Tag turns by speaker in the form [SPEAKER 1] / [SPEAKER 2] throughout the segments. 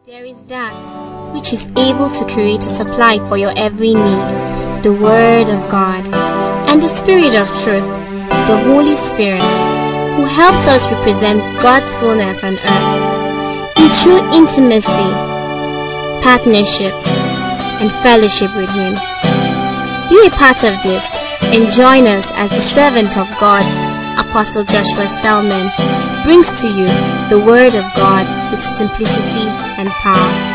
[SPEAKER 1] There is that which is able to create a supply for your every need, the Word of God, and the Spirit of truth, the Holy Spirit, who helps us represent God's fullness on earth in true intimacy, partnership, and fellowship with Him. Be a part of this and join us as the servant of God, Apostle Joshua Selman, brings to you the Word of God with simplicity and power.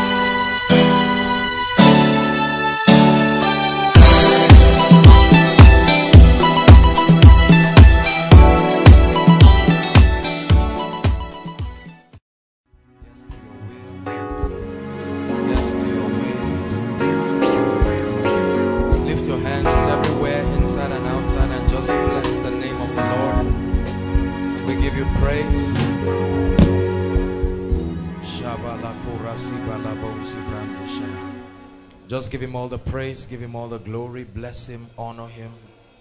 [SPEAKER 2] Just give Him all the praise, give Him all the glory, bless Him, honor Him.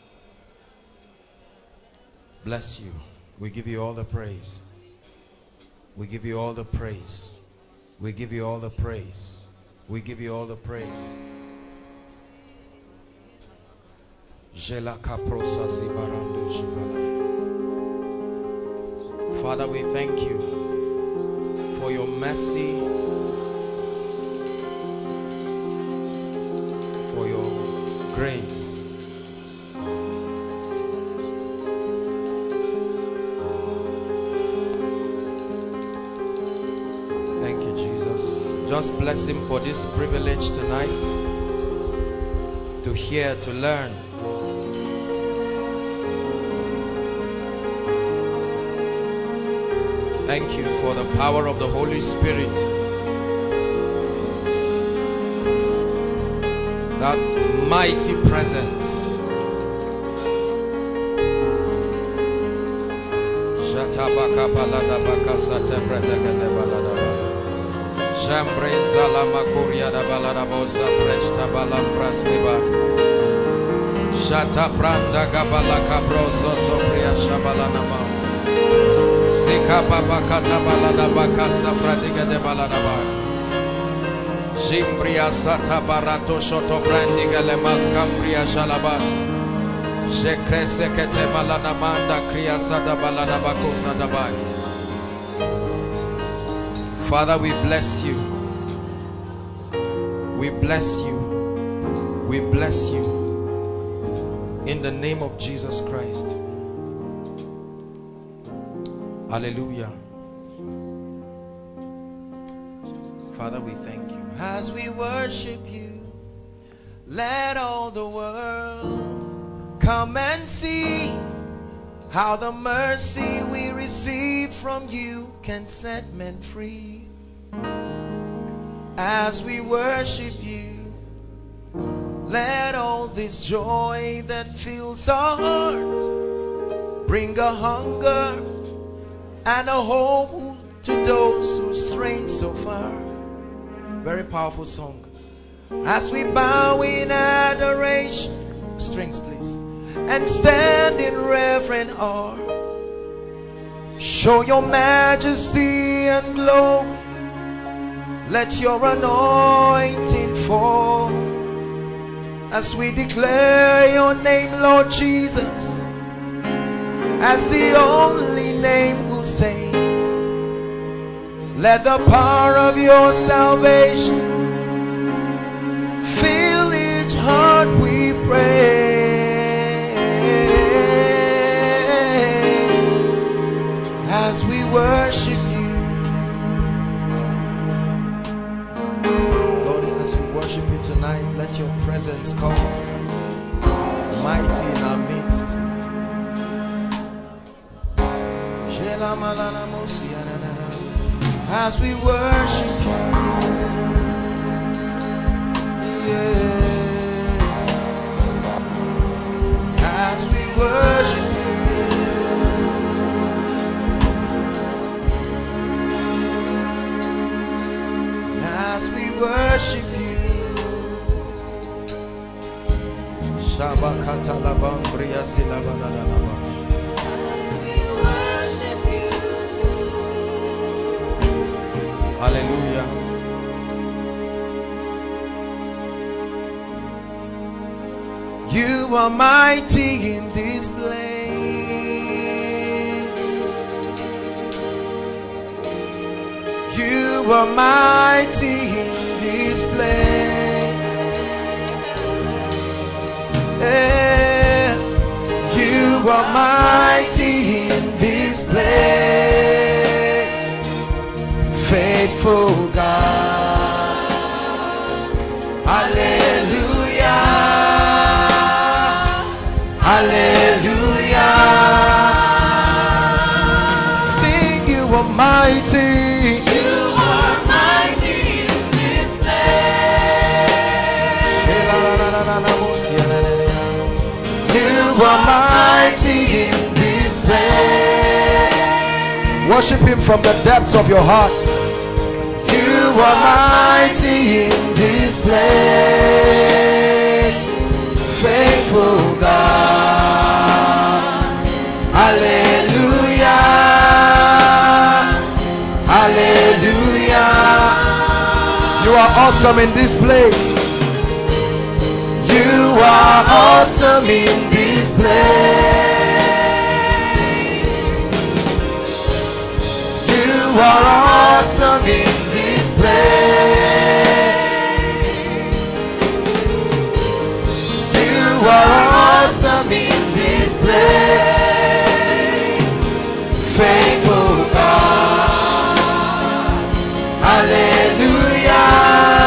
[SPEAKER 2] Bless you. We give you all the praise. We give you all the praise. We give you all the praise. We give you all the praise. Father, we thank you for your mercy, for your grace. Thank you, Jesus. Just bless Him for this privilege tonight to hear, to learn. Thank you for the power of the Holy Spirit, that mighty presence. Jimbria sata barato shoto brandiga le mascambria jalaba. Je crese que te malana manda kriya sada balana bakosa dabai. Father, we bless you. We bless you. We bless you. In the name of Jesus Christ. Hallelujah. Father, we thank you.
[SPEAKER 3] As we worship you, let all the world come and see how the mercy we receive from you can set men free. As we worship you, let all this joy that fills our hearts bring a hunger and a hope to those who strain so far. Very powerful song. As we bow in adoration, strings please, and stand in reverent awe, show your majesty and glory. Let your anointing fall as we declare your name, Lord Jesus, as the only name who saves. Let the power of your salvation fill each heart, we pray. As we worship you,
[SPEAKER 2] Lord, as we worship you tonight, let your presence come mighty in our midst.
[SPEAKER 3] as we worship you, yeah. As we worship you, as we worship you,
[SPEAKER 2] Shabakata labambria silabadalaba. Hallelujah.
[SPEAKER 3] You are mighty in this place. You are mighty in this place. Yeah. You are mighty in this place. Faithful God. Hallelujah. Hallelujah. Sing, you are mighty.
[SPEAKER 4] You are mighty in this place.
[SPEAKER 3] You are mighty in this place. Worship him from the depths of your heart. You are mighty in this place. Faithful God. Hallelujah. Hallelujah. You are awesome in this place. You are awesome in this place. You are awesome in this place. You are awesome in this place. Faithful God. Hallelujah.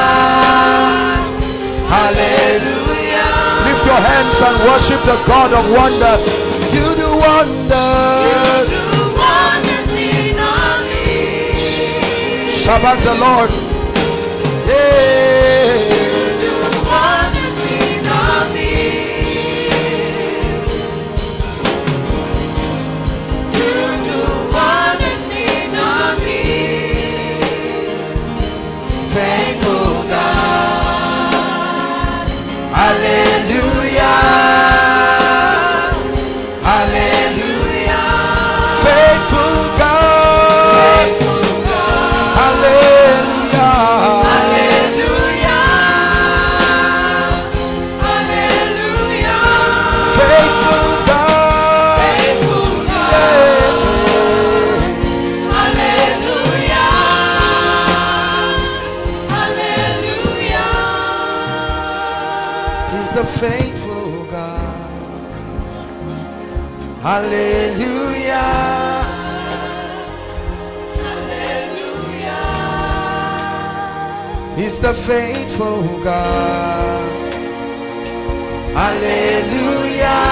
[SPEAKER 3] Hallelujah. Lift your hands and worship the God of wonders. You do wonders.
[SPEAKER 4] You do wonders in our midst.
[SPEAKER 3] Shabbat the Lord. Yeah.
[SPEAKER 4] You do wonders in our midst. You do wonders in our midst.
[SPEAKER 3] Faithful God. Hallelujah. Hallelujah. Faithful God. Hallelujah.
[SPEAKER 4] Hallelujah. Hallelujah.
[SPEAKER 3] Faithful God.
[SPEAKER 4] Faithful God. Hallelujah. Hallelujah.
[SPEAKER 3] He's the faithful God. Hallelujah. He's the faithful God. Hallelujah.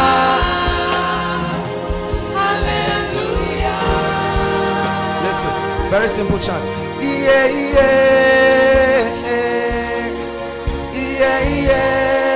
[SPEAKER 4] Hallelujah.
[SPEAKER 3] Listen, very simple chant. Yeah, yeah, yeah, yeah.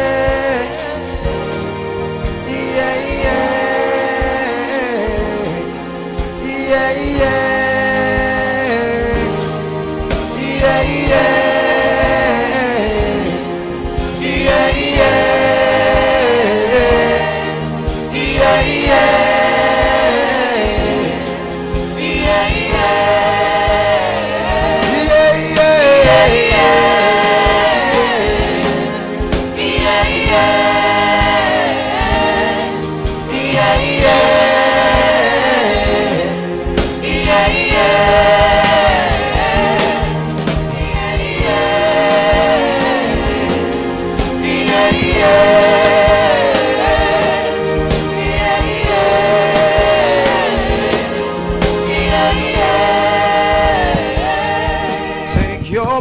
[SPEAKER 3] Take your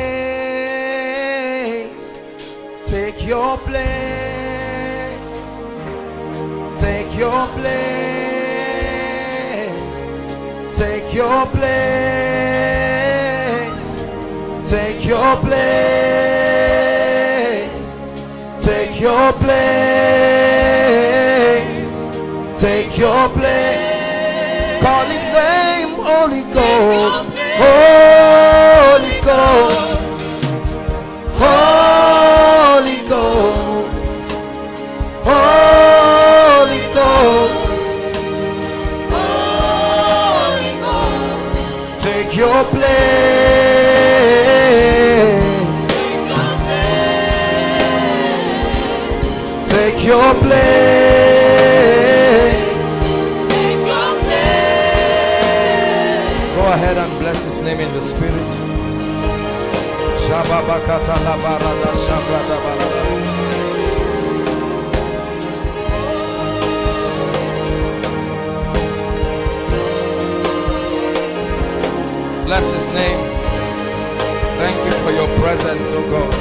[SPEAKER 3] place. Take your place. Take your place. Take your place. Take your place. Take your place. Take your place. Call his name, Holy Ghost. Holy Ghost. Holy Ghost. Holy Ghost.
[SPEAKER 4] Holy Ghost.
[SPEAKER 3] Take your place.
[SPEAKER 4] Take your place.
[SPEAKER 3] Take Take your place.
[SPEAKER 4] Take your place.
[SPEAKER 3] Go ahead and bless his name in the spirit. Shababakata la barada shabrada balada. Bless his name. Thank you for your presence, oh God.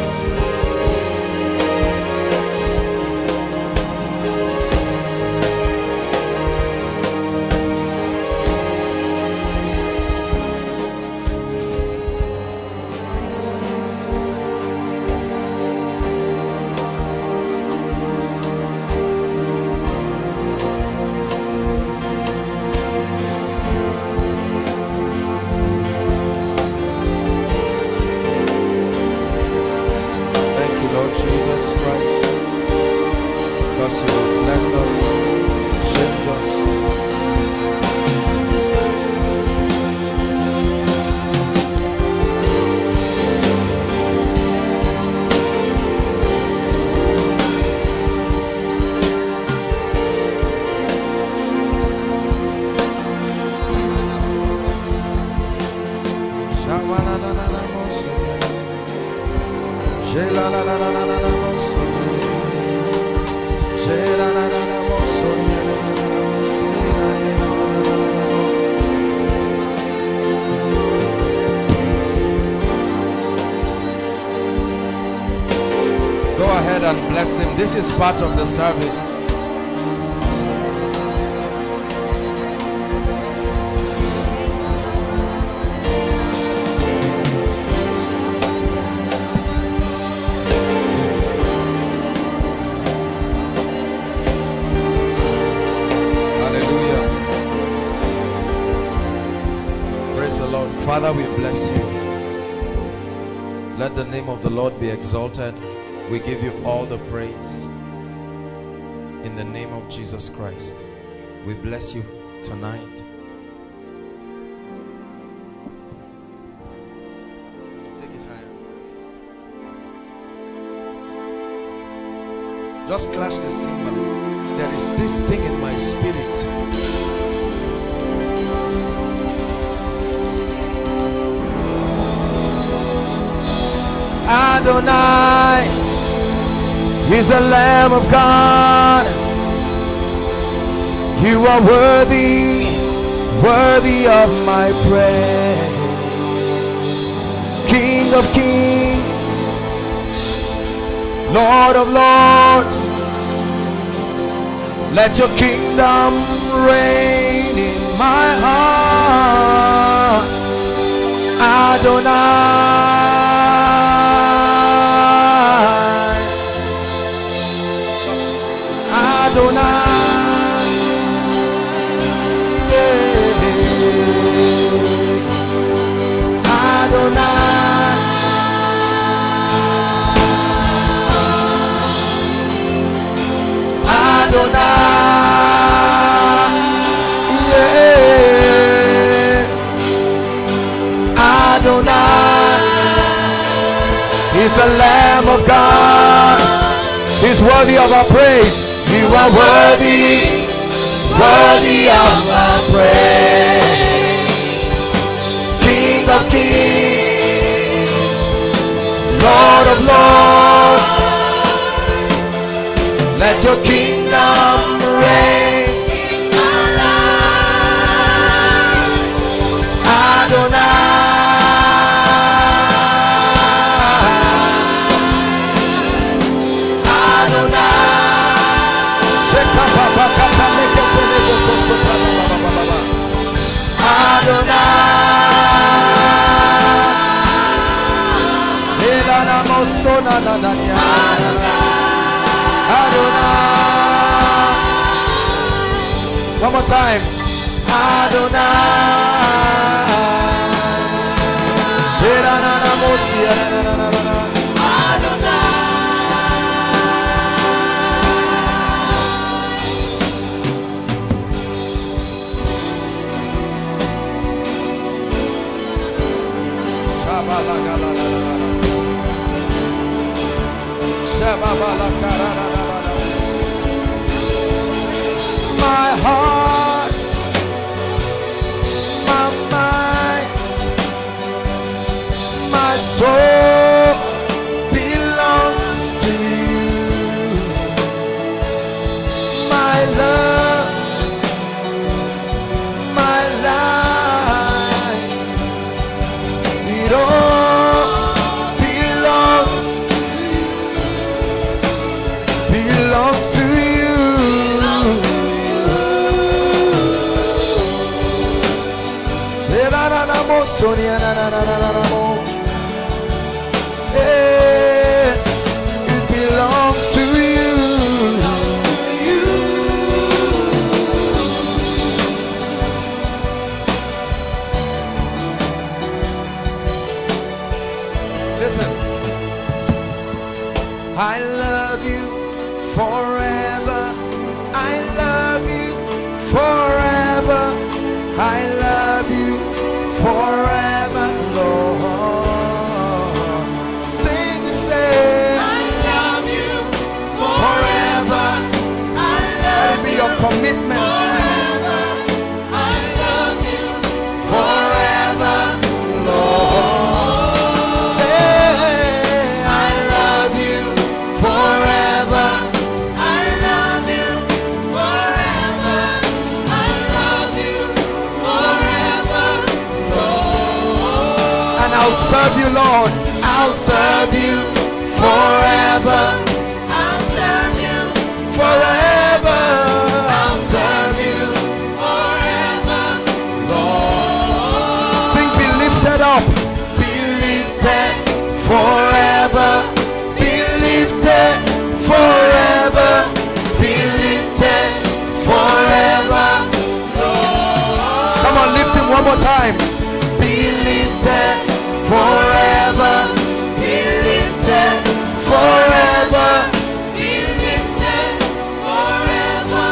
[SPEAKER 3] Bless him. This is part of the service. Hallelujah. Praise the Lord. Father, we bless you. Let the name of the Lord be exalted. We give you all the praise in the name of Jesus Christ. We bless you tonight. Take it higher. Just clash the cymbal. There is this thing in my spirit. Adonai is the Lamb of God. You are worthy, worthy of my praise. King of kings, Lord of lords, let your kingdom reign in my heart. Adonai, Adonai, Adonai, Adonai, Adonai is the Lamb of God. He's worthy of our praise. You are worthy, worthy of our praise. King of kings, Lord of lords, let your kingdom reign in my life. Adonai, one more time. My soul belongs to you. My love, my life, it all belongs to you. It belongs to you. Listen, I love you forever. I love you forever. I love you forever, Lord. Sing and say, I love you forever. I love you. Let it be your commitment. Forever. I love you forever, Lord. Hey, I love you forever. I love you forever. I love you forever, Lord. And I'll serve you, Lord. I'll serve you forever. I'll serve you forever. I'll serve you forever, Lord. Sing, be lifted up. Be lifted forever. Be lifted forever. Be lifted forever, Lord. Come on, lift him one more time. Be lifted forever. Be lifted forever. Be lifted forever,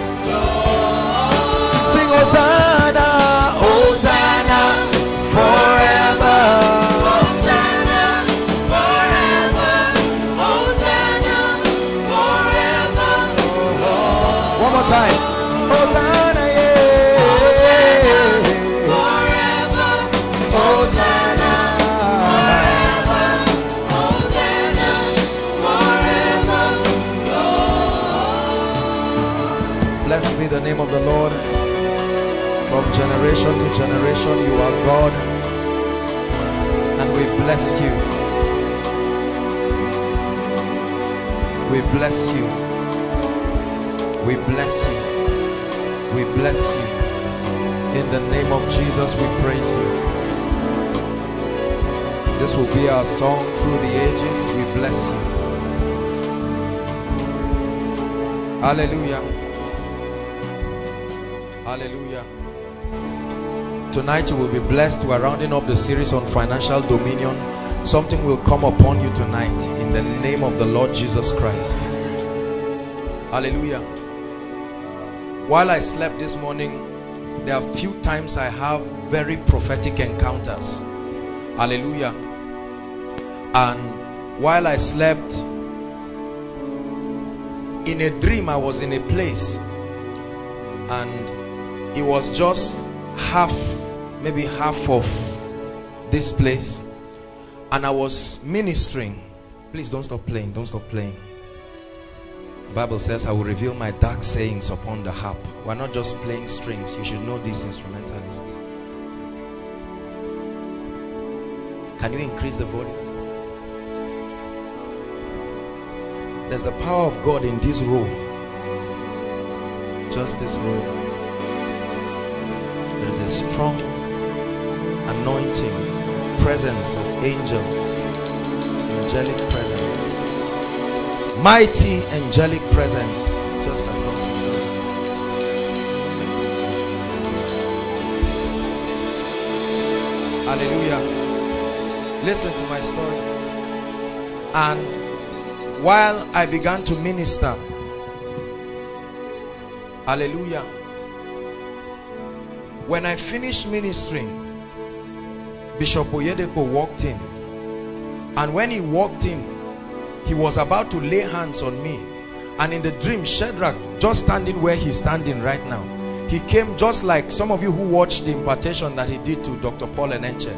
[SPEAKER 3] Lord. Sing Hosanna, Hosanna forever. Hosanna forever. Hosanna forever, Lord. One more time. Hosanna, yeah. Hosanna forever. Hosanna forever. Hosanna forever, Lord. Blessed be the name of the Lord. From generation to generation, you are God, and we bless you. We bless you. We bless you. We bless you. In the name of Jesus, we praise you. This will be our song through the ages. We bless you. Hallelujah. Hallelujah. Tonight you will be blessed. We are rounding up the series on financial dominion. Something will come upon you tonight in the name of the Lord Jesus Christ. Hallelujah. While I slept this morning, there are few times I have very prophetic encounters. Hallelujah. And while I slept, in a dream I was in a place, and it was just maybe half of this place, and I was ministering. Please don't stop playing, don't stop playing. The Bible says I will reveal my dark sayings upon the harp. We're not just playing strings. You should know these instrumentalists. Can you increase the volume? There's the power of God in this row. Just this row. There is a strong anointing, presence of angels, angelic presence, mighty angelic presence just across the room. Hallelujah. Listen to my story. And while I began to minister, hallelujah, when I finished ministering, Bishop Oyedepo walked in, and when he walked in, he was about to lay hands on me, and in the dream, Shadrach, just standing where he's standing right now, he came just like some of you who watched the impartation that he did to Dr. Paul Enenche.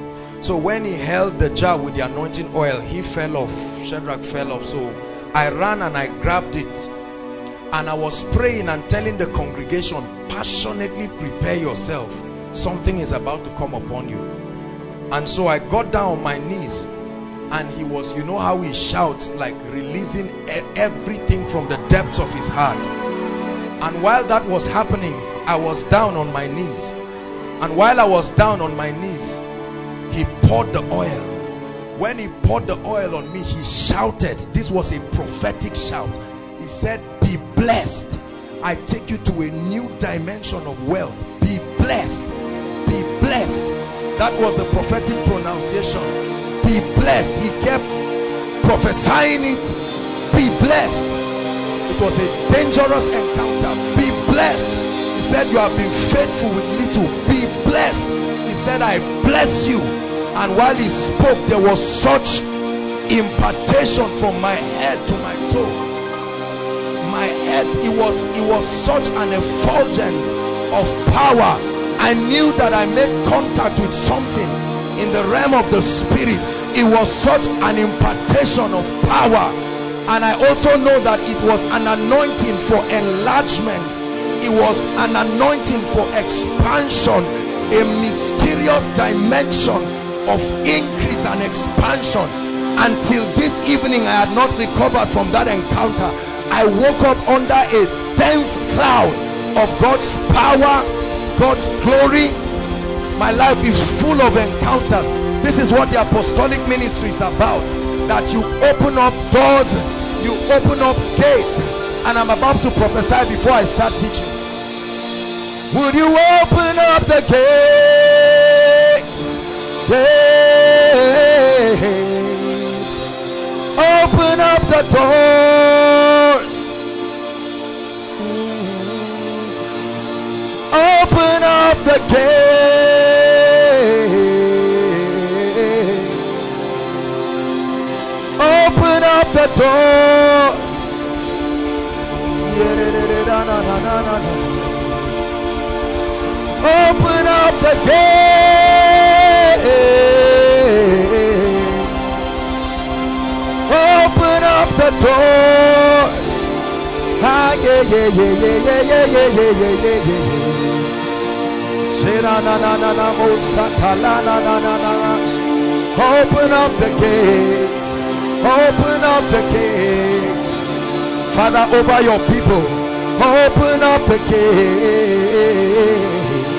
[SPEAKER 3] So when he held the jar with the anointing oil, he fell off. Shadrach fell off. So I ran and I grabbed it. And I was praying and telling the congregation, passionately prepare yourself. Something is about to come upon you. And so I got down on my knees. And he was, you know how he shouts, like releasing everything from the depths of his heart. And while that was happening, I was down on my knees. And while I was down on my knees, he poured the oil. When he poured the oil on me, he shouted. This was a prophetic shout. He said, be blessed. I take you to a new dimension of wealth. Be blessed. Be blessed. That was the prophetic pronunciation. Be blessed. He kept prophesying it. Be blessed. It was a dangerous encounter. Be blessed. He said, you have been faithful with little. Be blessed. He said, I bless you. And while he spoke, there was such impartation from my head to my toe. My head, it was such an effulgence of power. I knew that I made contact with something in the realm of the spirit. It was such an impartation of power. And I also know that it was an anointing for enlargement. It was an anointing for expansion, a mysterious dimension of increase and expansion. Until this evening, I had not recovered from that encounter. I woke up under a dense cloud of God's power, God's glory. My life is full of encounters. This is what the apostolic ministry is about. That you open up doors, you open up gates. And I'm about to prophesy before I start teaching. Would you open up the gates? Gates. Open up the doors. Open up the gates. Open up the doors. Open up the gates. Open up the doors. Ah, yeah, yeah, yeah, yeah, yeah, yeah, yeah, yeah, yeah, yeah, yeah. Open up the gates. Open up the gates. Father, over your people, open up the gates.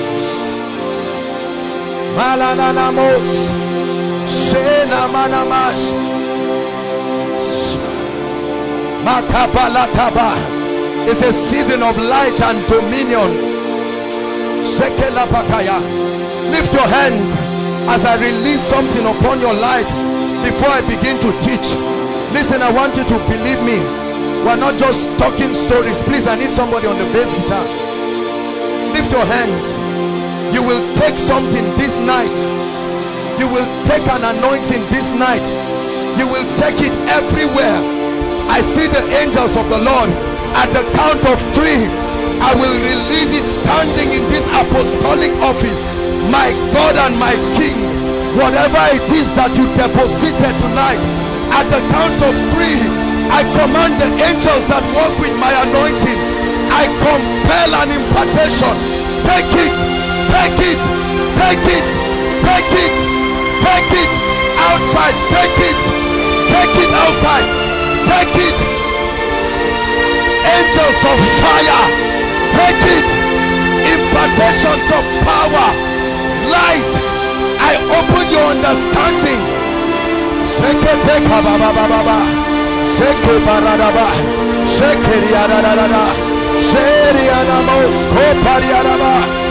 [SPEAKER 3] Malanamos, Shena Manamash, Makabalataba. It's a season of light and dominion. Shekelabakaya. Lift your hands as I release something upon your life before I begin to teach. Listen, I want you to believe me. We're not just talking stories. Please, I need somebody on the bass guitar. Lift your hands. You will take something this night. You will take an anointing this night. You will take it everywhere. I see the angels of the Lord. At the count of 3, I will release it standing in this apostolic office. My God and my King, whatever it is that you deposited tonight, at the count of 3, I command the angels that work with my anointing. I compel an impartation. Take it, take it, take it, take it, take it outside, take it outside, take it. Angels of fire, take it. Impartations of power, light. I open your understanding. Shake it, take baba. Sheke baradaba, sheke riadadada, sherianamos, kopariadaba,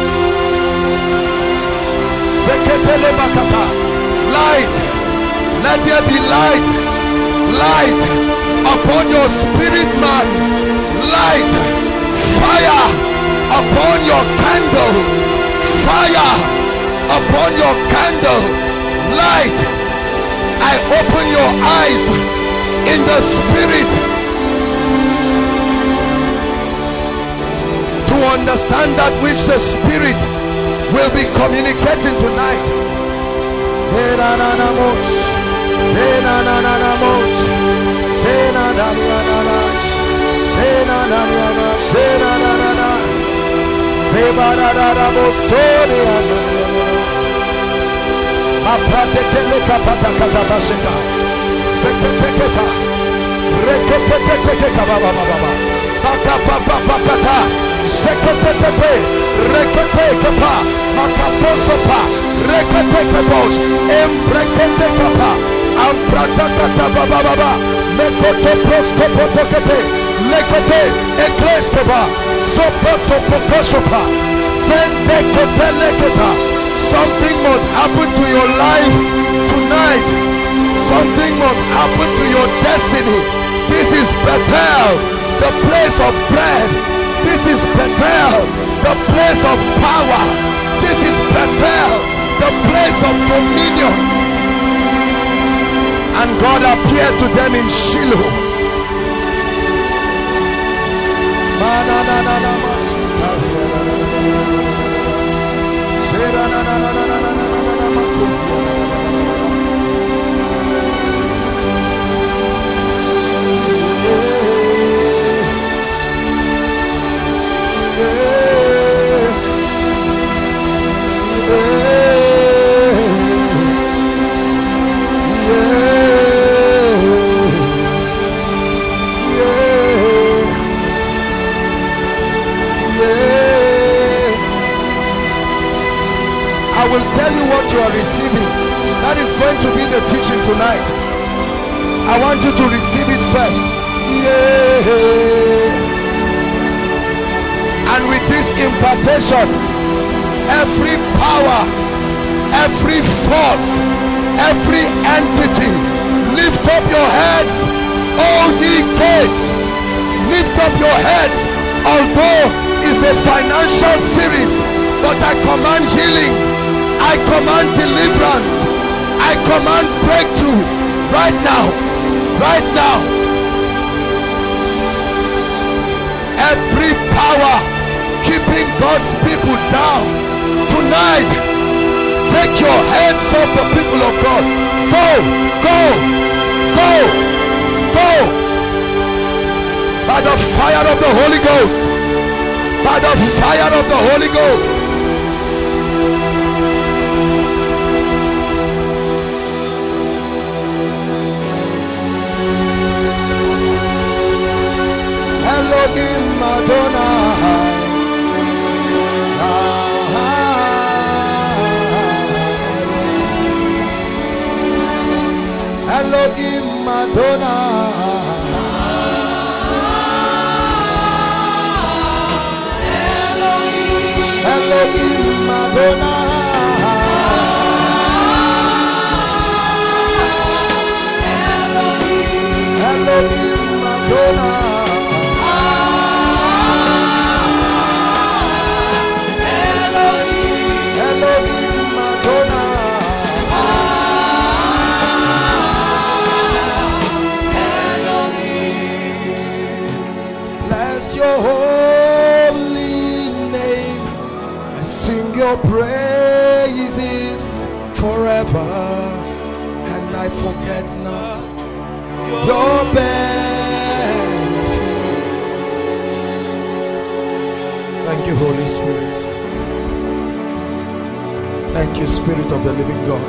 [SPEAKER 3] sheke telebakata. Light, let there be light, light upon your spirit man, light, fire upon your candle, fire upon your candle, light. I open your eyes in the spirit to understand that which the spirit will be communicating tonight. Something must happen to your life tonight. Something must happen to your destiny. This is Bethel, the place of bread. This is Bethel, the place of power. This is Bethel, the place of dominion. And God appeared to them in Shiloh. I will tell you what you are receiving. That is going to be the teaching tonight. I want you to receive it first. And with this impartation, every power, every force, every entity, lift up your heads, all ye gates. Lift up your heads. Although it's a financial series, but I command healing, I command deliverance, I command breakthrough right now, right now. Every power keeping God's people down tonight, take your hands off the people of God. Go, go, go, go. By the fire of the Holy Ghost, by the fire of the Holy Ghost. Elohim Adonai, Elohim Adonai, Elohim Adonai, Elohim Adonai. Your holy name, I sing your praises forever, and I forget not your benefit. Thank you, Holy Spirit. Thank you, Spirit of the living God.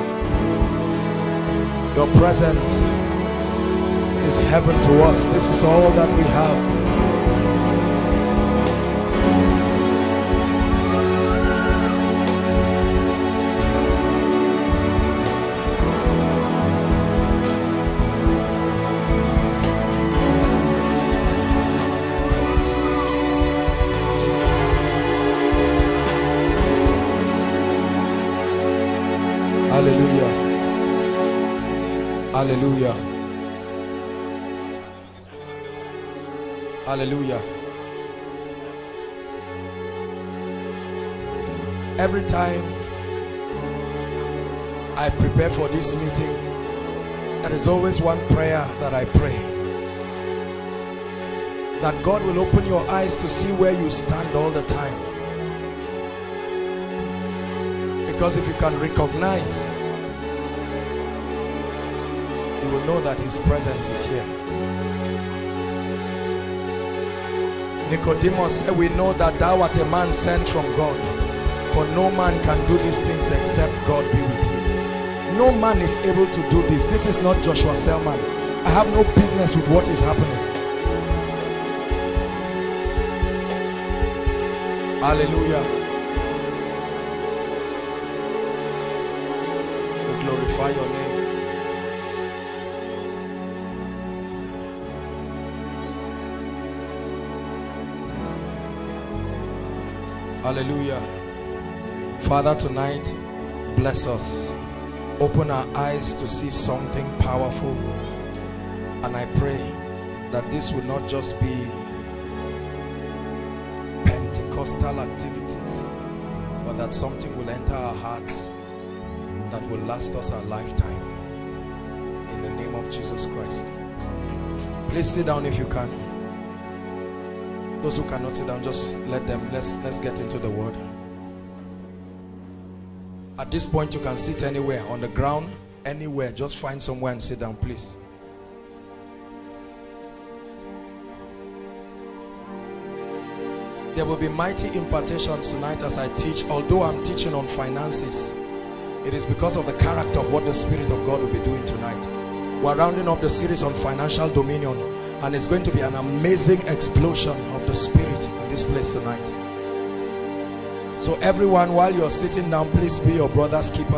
[SPEAKER 3] Your presence is heaven to us. This is all that we have. Hallelujah. Hallelujah. Hallelujah. Every time I prepare for this meeting, there is always one prayer that I pray. That God will open your eyes to see where you stand all the time. Because if you can recognize you will know that his presence is here. Nicodemus said, we know that thou art a man sent from God, for no man can do these things except God be with you. No man is able to do this. This is not Joshua Selman. I have no business with what is happening. Hallelujah. We glorify your name. Hallelujah. Father, tonight, bless us. Open our eyes to see something powerful. And I pray that this will not just be Pentecostal activities, but that something will enter our hearts that will last us a lifetime. In the name of Jesus Christ. Please sit down if you can. Those who cannot sit down, just let them. Let's get into the word. At this point, you can sit anywhere, on the ground, anywhere. Just find somewhere and sit down, please. There will be mighty impartations tonight as I teach. Although I'm teaching on finances, it is because of the character of what the Spirit of God will be doing tonight. We're rounding up the series on financial dominion, and it's going to be an amazing explosion of the Spirit in this place tonight. So everyone, while you're sitting down, please be your brother's keeper.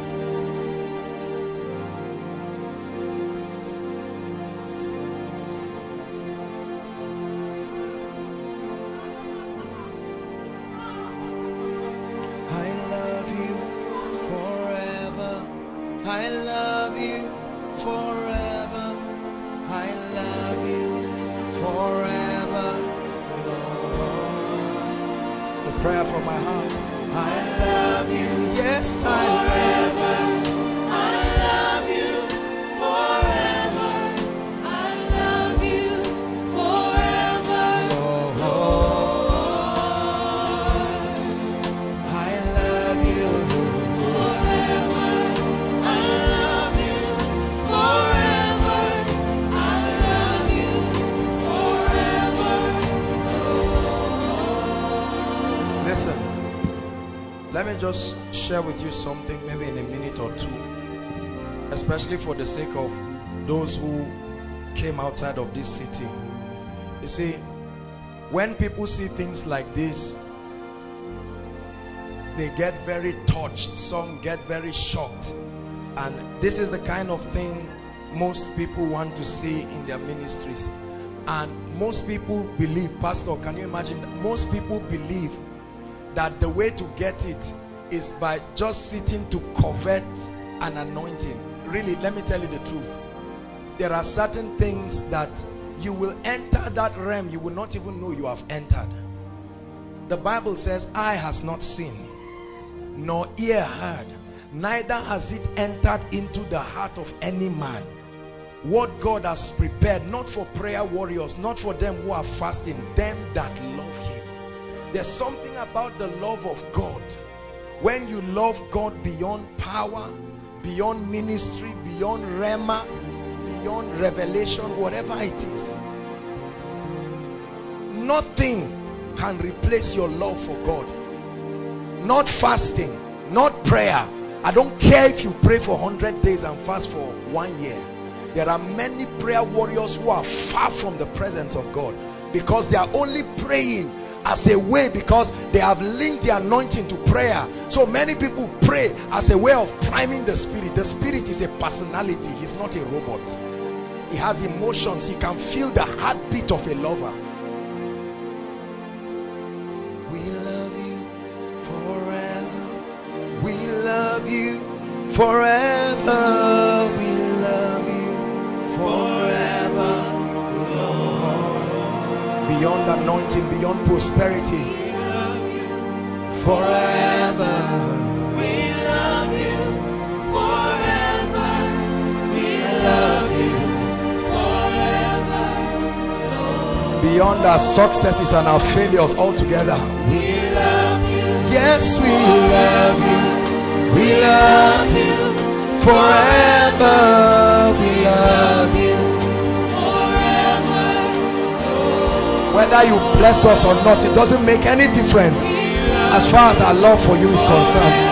[SPEAKER 3] Just share with you something, maybe in a minute or two, especially for the sake of those who came outside of this city. You see, when people see things like this, they get very touched, some get very shocked, and this is the kind of thing most people want to see in their ministries. And most people believe, Pastor, can you imagine, most people believe that the way to get it is by just sitting to covet an anointing. Really, let me tell you the truth. There are certain things that you will enter that realm, you will not even know you have entered. The Bible says, eye has not seen, nor ear heard, neither has it entered into the heart of any man, what God has prepared, not for prayer warriors, not for them who are fasting, them that love him. There's something about the love of God. When you love God beyond power, beyond ministry, beyond rhema, beyond revelation, whatever it is, nothing can replace your love for God. Not fasting, not prayer. I don't care if you pray for 100 days and fast for 1 year. There are many prayer warriors who are far from the presence of God because they are only praying as a way, because they have linked the anointing to prayer. So many people pray as a way of priming the spirit. The spirit is a personality. He's not a robot. He has emotions. He can feel the heartbeat of a lover. We love you forever. We love you forever. We love you forever. Beyond anointing, beyond prosperity, forever.
[SPEAKER 4] We love you forever. We love you forever, Lord.
[SPEAKER 3] Beyond our successes and our failures altogether.
[SPEAKER 4] We love you.
[SPEAKER 3] Yes, we love you.
[SPEAKER 4] We love you
[SPEAKER 3] forever. We love whether you bless us or not, it doesn't make any difference as far as our love for you is concerned.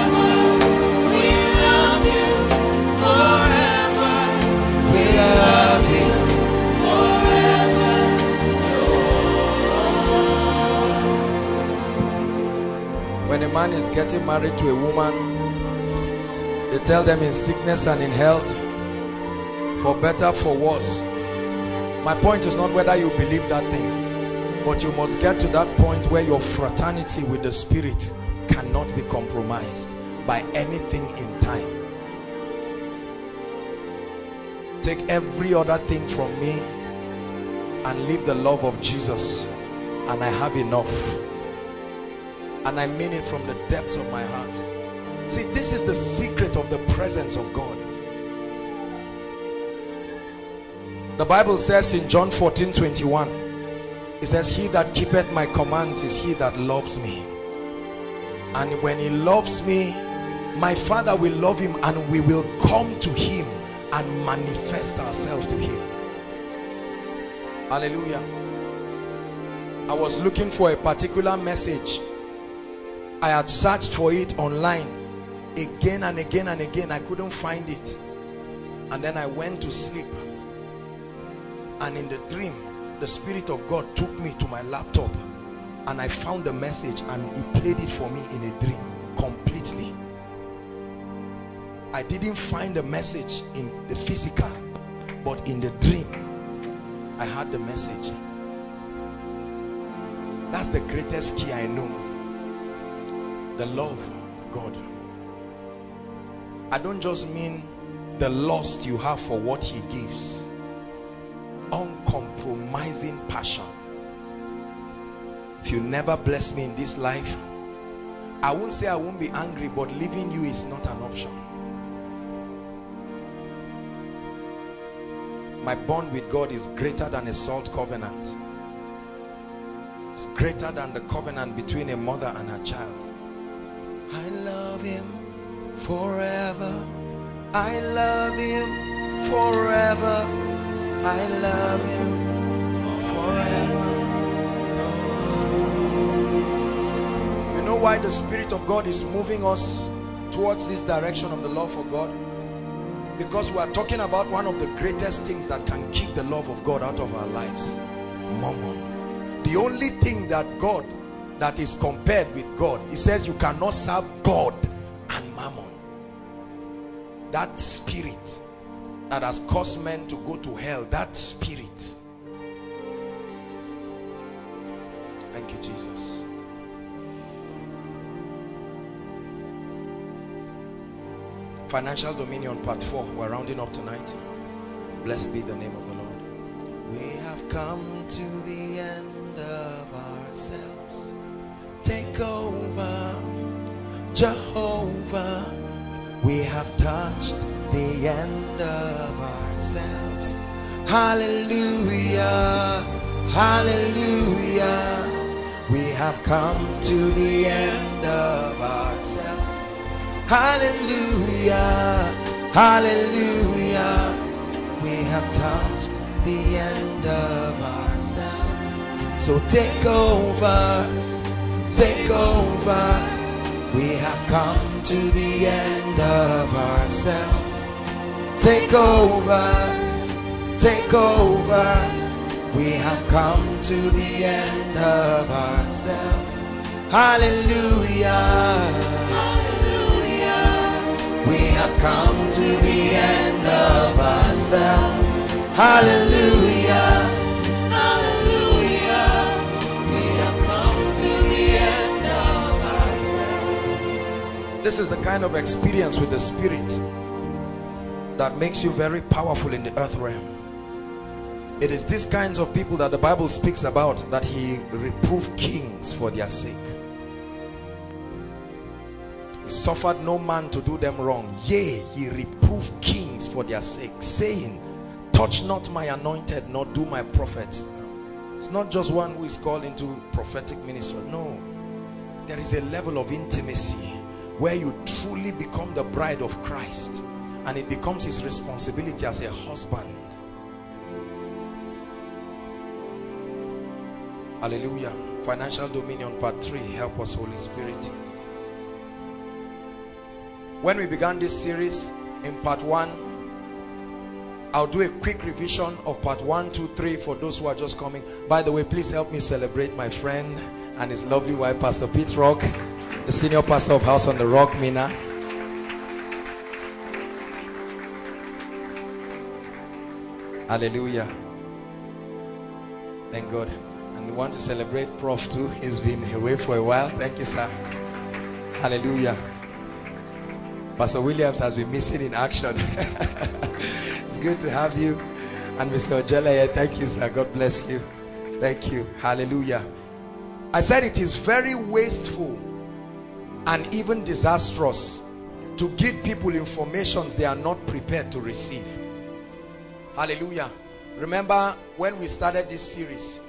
[SPEAKER 3] When a man is getting married to a woman, they tell them in sickness and in health, for better, for worse. My point is not whether you believe that thing, but you must get to that point where your fraternity with the Spirit cannot be compromised by anything in time. Take every other thing from me and leave the love of Jesus, and I have enough. And I mean it from the depths of my heart. See, this is the secret of the presence of God. The Bible says in John 14:21, it says, he that keepeth my commands is he that loves me. And when he loves me, my Father will love him, and we will come to him and manifest ourselves to him. Hallelujah. I was looking for a particular message. I had searched for it online again and again and again. I couldn't find it. And then I went to sleep. And in the dream, the Spirit of God took me to my laptop, and I found the message, and he played it for me in a dream completely. I didn't find the message in the physical, but in the dream I had the message. That's the greatest key I know. The love of God. I don't just mean the lust you have for what he gives. Uncompromising passion. If you never bless me in this life, I won't say I won't be angry, but leaving you is not an option. My bond with God is greater than a salt covenant. It's greater than the covenant between a mother and her child. I love him forever. I love him forever. I love him forever. You know why the Spirit of God is moving us towards this direction of the love for God? Because we are talking about one of the greatest things that can kick the love of God out of our lives. Mammon. The only thing that is compared with God, he says you cannot serve God and mammon. That spirit that has caused men to go to hell, that spirit. Thank you, Jesus. Financial dominion, part 4. We're rounding up tonight. Blessed be the name of the Lord. We have come to the end of ourselves. Take over, Jehovah. We have touched the end of ourselves. Hallelujah, hallelujah. We have come to the end of ourselves. Hallelujah, hallelujah. We have touched the end of ourselves. So take over, take over. We have come to the end of ourselves. Take over, take over. We have come to the end of ourselves. Hallelujah, hallelujah. We have come to the end of ourselves. Hallelujah, hallelujah. We have come to the end of ourselves. This is the kind of experience with the Spirit that makes you very powerful in the earth realm. It is these kinds of people that the Bible speaks about, that he reproved kings for their sake. He suffered no man to do them wrong. Yea, he reproved kings for their sake, saying, touch not my anointed, nor do my prophets. It's not just one who is called into prophetic ministry. No, there is a level of intimacy where you truly become the bride of Christ, and it becomes his responsibility as a husband. Hallelujah. Financial dominion, part 3. Help us, Holy Spirit. When we began this series in part 1, I'll do a quick revision of part 1, 2, 3 for those who are just coming. By the way, please help me celebrate my friend and his lovely wife, Pastor Pete Rock, the senior pastor of House on the Rock, Mina. Hallelujah. Thank God. And we want to celebrate Prof too. He's been away for a while. Thank you, sir. Hallelujah. Pastor Williams has been missing in action. It's good to have you. And Mr. Ojela here. Thank you, sir. God bless you. Thank you. Hallelujah. I said it is very wasteful and even disastrous to give people informations they are not prepared to receive. Hallelujah. Remember when we started this series,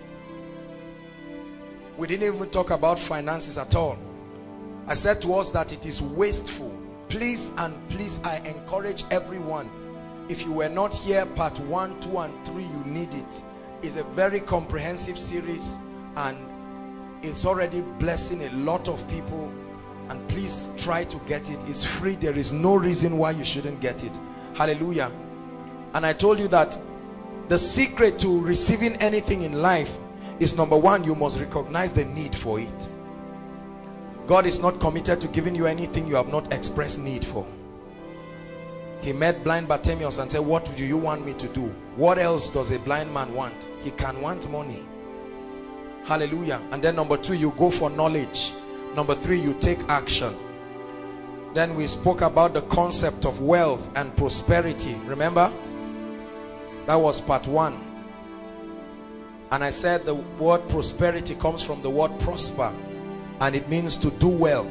[SPEAKER 3] we didn't even talk about finances at all. I said to us that it is wasteful. Please and please, I encourage everyone, if you were not here, part 1, 2 and 3, you need it. It's a very comprehensive series and it's already blessing a lot of people, and please try to get it. It's free. There is no reason why you shouldn't get it. Hallelujah. And I told you that the secret to receiving anything in life is, number 1, you must recognize the need for it. God is not committed to giving you anything you have not expressed need for. He met blind Bartimaeus and said, what do you want me to do? What else does a blind man want? He can want money. Hallelujah. And then number 2, you go for knowledge. Number 3, you take action. Then we spoke about the concept of wealth and prosperity. Remember? That was part 1. And I said the word prosperity comes from the word prosper, and it means to do well.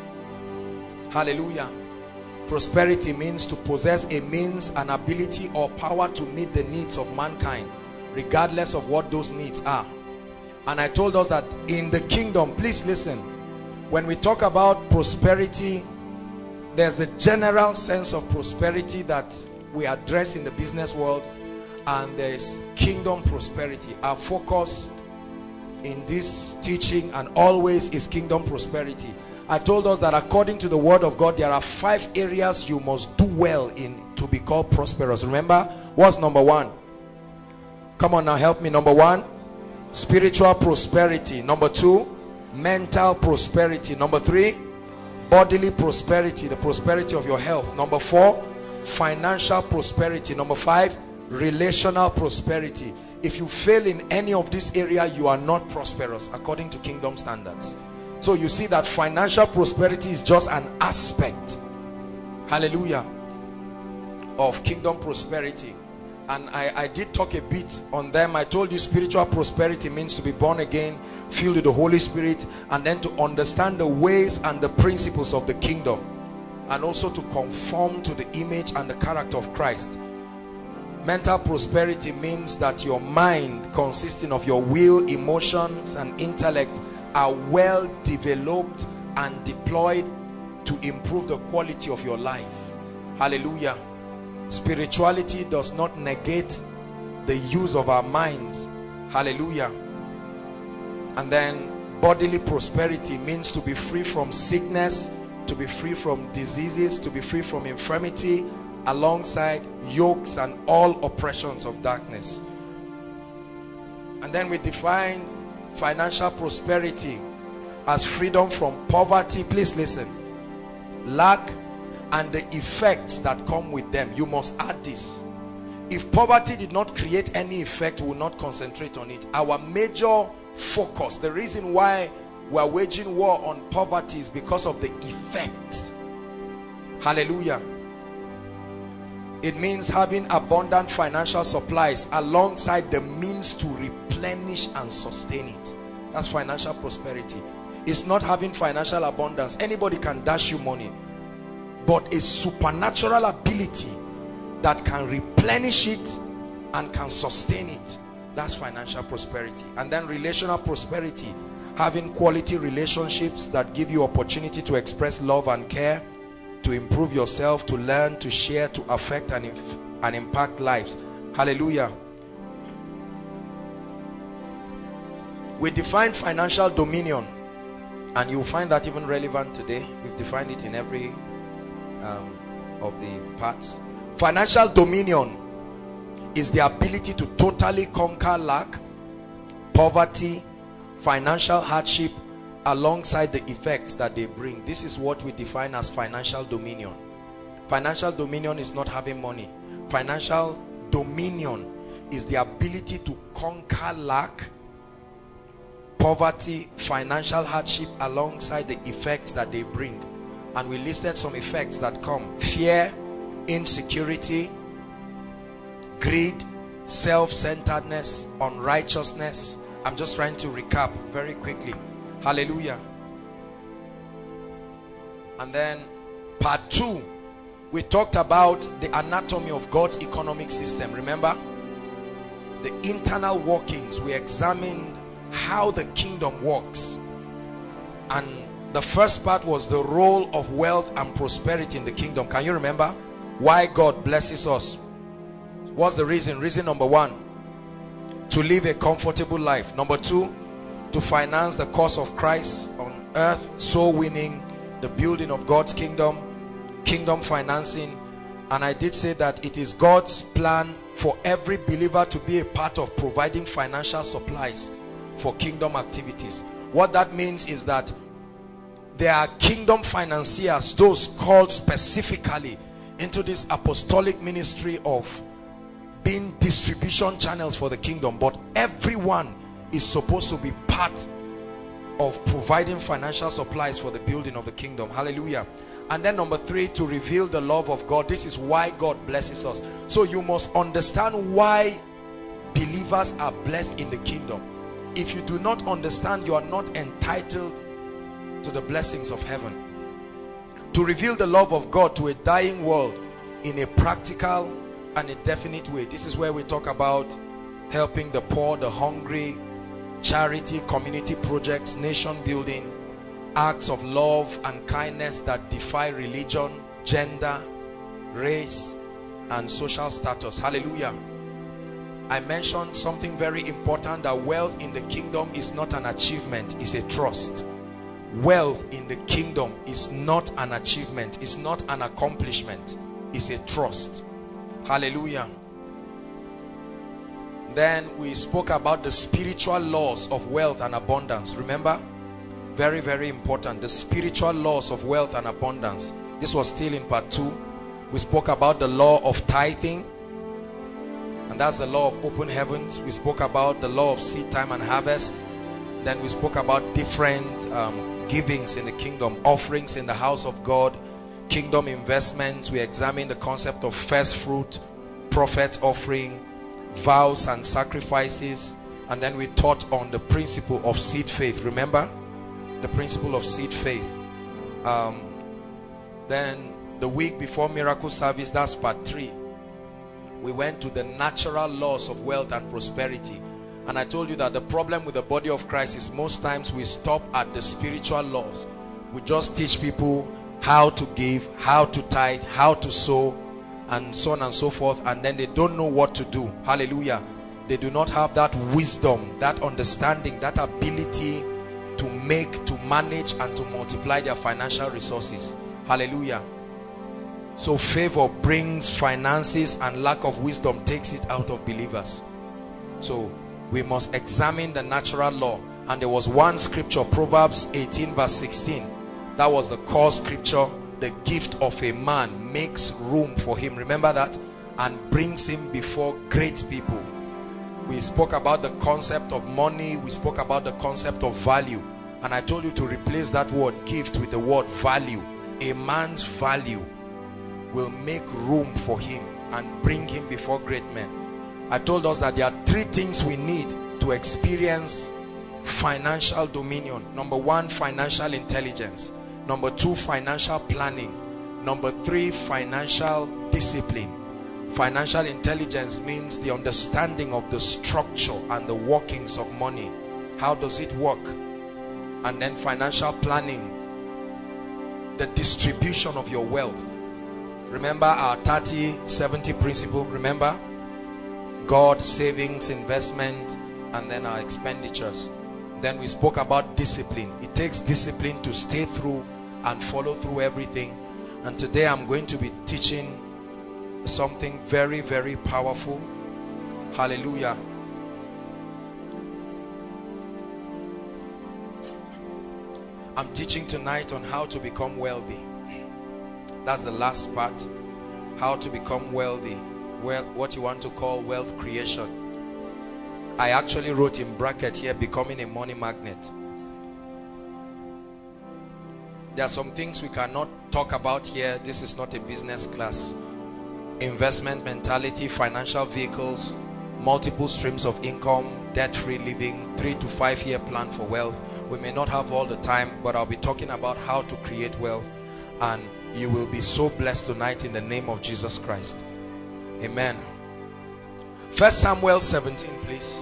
[SPEAKER 3] Hallelujah. Prosperity means to possess a means, an ability or power to meet the needs of mankind, regardless of what those needs are. And I told us that in the kingdom, please listen, when we talk about prosperity, there's the general sense of prosperity that we address in the business world, and there is kingdom prosperity. Our focus in this teaching and always is kingdom prosperity. I told us that according to the word of God, there are 5 areas you must do well in to be called prosperous. Remember, what's number 1? Come on now, help me. Number 1, spiritual prosperity. Number 2, mental prosperity. Number 3, bodily prosperity, the prosperity of your health. Number 4, financial prosperity. Number 5, relational prosperity. If you fail in any of this area, you are not prosperous according to kingdom standards. So you see that financial prosperity is just an aspect, hallelujah, of kingdom prosperity. And I did talk a bit on them. I told you spiritual prosperity means to be born again, filled with the Holy Spirit, and then to understand the ways and the principles of the kingdom, and also to conform to the image and the character of Christ. Mental prosperity means that your mind, consisting of your will, emotions and intellect, are well developed and deployed to improve the quality of your life. Hallelujah. Spirituality does not negate the use of our minds. Hallelujah. And then bodily prosperity means to be free from sickness, to be free from diseases, to be free from infirmity, alongside yokes and all oppressions of darkness. And then we define financial prosperity as freedom from poverty. Please listen. Lack and the effects that come with them. You must add this. If poverty did not create any effect, we will not concentrate on it. Our major focus, the reason why we are waging war on poverty, is because of the effects. Hallelujah. It means having abundant financial supplies alongside the means to replenish and sustain it. That's financial prosperity. It's not having financial abundance. Anybody can dash you money, but a supernatural ability that can replenish it and can sustain it. That's financial prosperity. And then relational prosperity, having quality relationships that give you opportunity to express love and care, to improve yourself, to learn, to share, to affect and impact lives. Hallelujah. We define financial dominion, and you'll find that even relevant today. We've defined it in every of the parts. Financial dominion is the ability to totally conquer lack, poverty, financial hardship, alongside the effects that they bring. This is what we define as financial dominion. Financial dominion is not having money. Financial dominion is the ability to conquer lack, poverty, financial hardship, alongside the effects that they bring. And we listed some effects that come: fear, insecurity, greed, self-centeredness, unrighteousness. I'm just trying to recap very quickly. Hallelujah. And then part 2, we talked about the anatomy of God's economic system. Remember the internal workings. We examined how the kingdom works, and the first part was the role of wealth and prosperity in the kingdom. Can you remember why God blesses us? What's the reason? Reason number 1, to live a comfortable life. Number 2, to finance the cause of Christ on earth, soul winning, the building of God's kingdom, kingdom financing. And I did say that it is God's plan for every believer to be a part of providing financial supplies for kingdom activities. What that means is that there are kingdom financiers, those called specifically into this apostolic ministry of being distribution channels for the kingdom, but everyone is supposed to be part of providing financial supplies for the building of the kingdom. Hallelujah. And then number 3, to reveal the love of God. This is why God blesses us. So you must understand why believers are blessed in the kingdom. If you do not understand, you are not entitled to the blessings of heaven. To reveal the love of God to a dying world in a practical and a definite way. This is where we talk about helping the poor, the hungry, charity, community projects, nation building, acts of love and kindness that defy religion, gender, race, and social status. Hallelujah. I mentioned something very important, that wealth in the kingdom is not an achievement, it's a trust. Wealth in the kingdom is not an achievement, it's not an accomplishment, it's a trust. Hallelujah. Then we spoke about the spiritual laws of wealth and abundance. Remember? Very, very important. The spiritual laws of wealth and abundance. This was still in part 2. We spoke about the law of tithing, and that's the law of open heavens. We spoke about the law of seed time and harvest. Then we spoke about different givings in the kingdom, offerings in the house of God, kingdom investments. We examined the concept of first fruit, prophet offering, vows and sacrifices. And then we taught on the principle of seed faith. Remember the principle of seed faith. Then the week before miracle service, that's part 3, we went to the natural laws of wealth and prosperity. And I told you that the problem with the body of Christ is most times we stop at the spiritual laws. We just teach people how to give, how to tithe, how to sow, and so on and so forth, and then they don't know what to do. Hallelujah. They do not have that wisdom, that understanding, that ability to make, to manage, and to multiply their financial resources. Hallelujah. So favor brings finances, and lack of wisdom takes it out of believers. So we must examine the natural law. And there was one scripture, Proverbs 18 verse 16. That was the core scripture. The gift of a man makes room for him. Remember that? And brings him before great people. We spoke about the concept of money. We spoke about the concept of value. And I told you to replace that word gift with the word value. A man's value will make room for him and bring him before great men. I told us that there are 3 things we need to experience financial dominion. Number 1, financial intelligence. Number 2, financial planning. Number 3, financial discipline. Financial intelligence means the understanding of the structure and the workings of money. How does it work? And then financial planning, the distribution of your wealth. Remember our 30-70 principle. Remember? God, savings, investment, and then our expenditures. Then we spoke about discipline. It takes discipline to stay through and follow through everything. And today I'm going to be teaching something very, very powerful. Hallelujah. I'm teaching tonight on how to become wealthy. That's the last part. How to become wealthy. What you want to call wealth creation. I actually wrote in bracket here, becoming a money magnet. There are some things we cannot talk about here. This is not a business class. Investment mentality, financial vehicles, multiple streams of income, debt-free living, 3 to 5 year plan for wealth. We may not have all the time, but I'll be talking about how to create wealth, and you will be so blessed tonight in the name of Jesus Christ. Amen. 1 Samuel 17, please.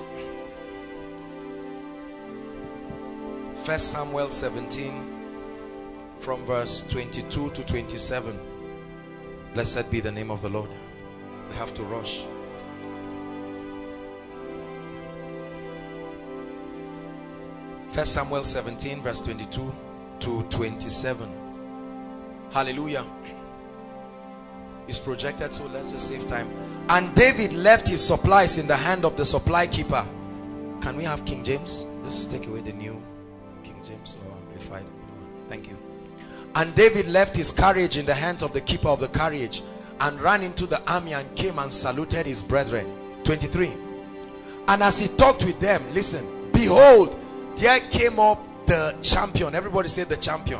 [SPEAKER 3] 1 Samuel 17 from verse 22 to 27. Blessed be the name of the Lord. We have to rush. First Samuel 17 verse 22 to 27. Hallelujah. It's projected, so let's just save time. And David left his supplies in the hand of the supply keeper. Can we have King James? Just take away the new King James or Amplified. Thank you. And David left his carriage in the hands of the keeper of the carriage and ran into the army and came and saluted his brethren. 23. And as he talked with them, listen, behold, there came up the champion. Everybody say the champion.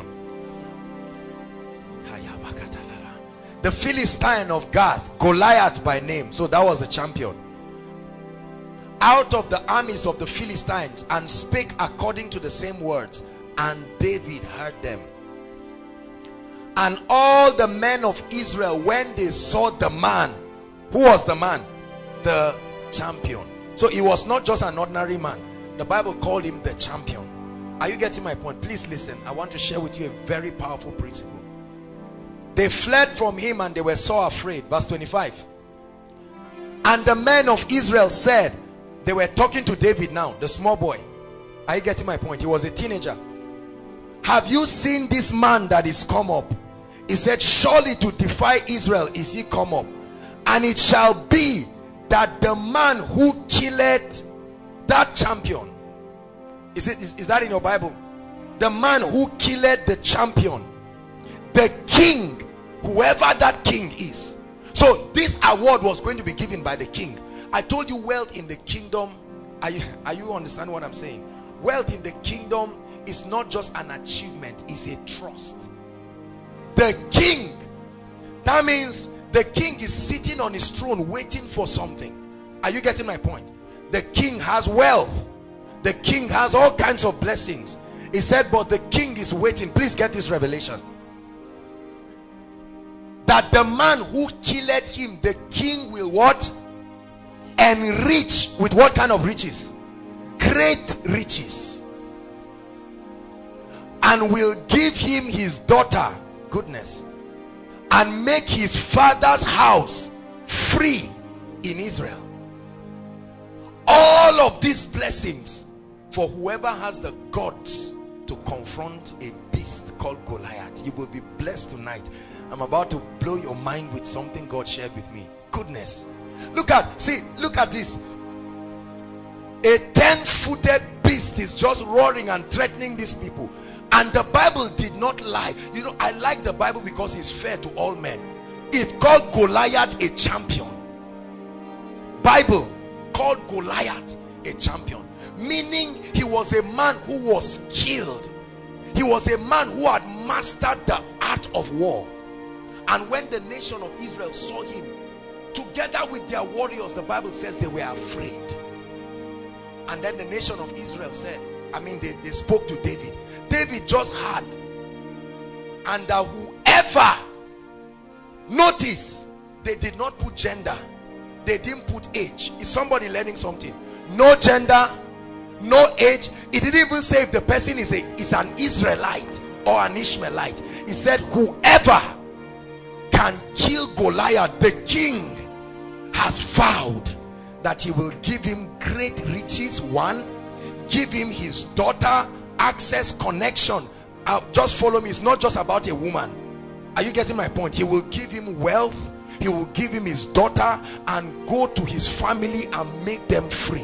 [SPEAKER 3] The Philistine of Gath, Goliath by name. So that was the champion. Out of the armies of the Philistines, and spake according to the same words. And David heard them. And all the men of Israel, when they saw the man, who was the man? The champion. So he was not just an ordinary man. The Bible called him the champion. Are you getting my point? Please listen. I want to share with you a very powerful principle. They fled from him and they were so afraid. Verse 25. And the men of Israel said, they were talking to David now, the small boy. Are you getting my point? He was a teenager. Have you seen this man that is come up? He said, surely to defy Israel is he come up. And it shall be that the man who killed that champion, is that in your Bible? The man who killed the champion, the king, whoever that king is. So this award was going to be given by the king. I told you wealth in the kingdom. Are you understanding what I'm saying? Wealth in the kingdom is not just an achievement, it's a trust. The king, that means the king is sitting on his throne waiting for something. Are you getting my point? The king has wealth. The king has all kinds of blessings. He said, but the king is waiting. Please get this revelation. That the man who killed him, the king will what? Enrich with what kind of riches? Great riches. And will give him his daughter, goodness, and make his father's house free in Israel. All of these blessings for whoever has the guts to confront a beast called Goliath. You will be blessed tonight. I'm about to blow your mind with something God shared with me. Goodness. Look at this. A 10-footed beast is just roaring and threatening these people. And the Bible did not lie. You know, I like the Bible because it's fair to all men. It called Goliath a champion. Bible called Goliath a champion. Meaning he was a man who was skilled. He was a man who had mastered the art of war. And when the nation of Israel saw him, together with their warriors, the Bible says they were afraid. And then the nation of Israel said, they spoke to David. David just had. And that whoever, notice, they did not put gender. They didn't put age. Is somebody learning something? No gender, no age. It didn't even say if the person is an Israelite or an Ishmaelite. He said whoever can kill Goliath, the king has vowed that he will give him great riches, one, give him his daughter, access, connection. Just follow me. It's not just about a woman. Are you getting my point? He will give him wealth. He will give him his daughter and go to his family and make them free.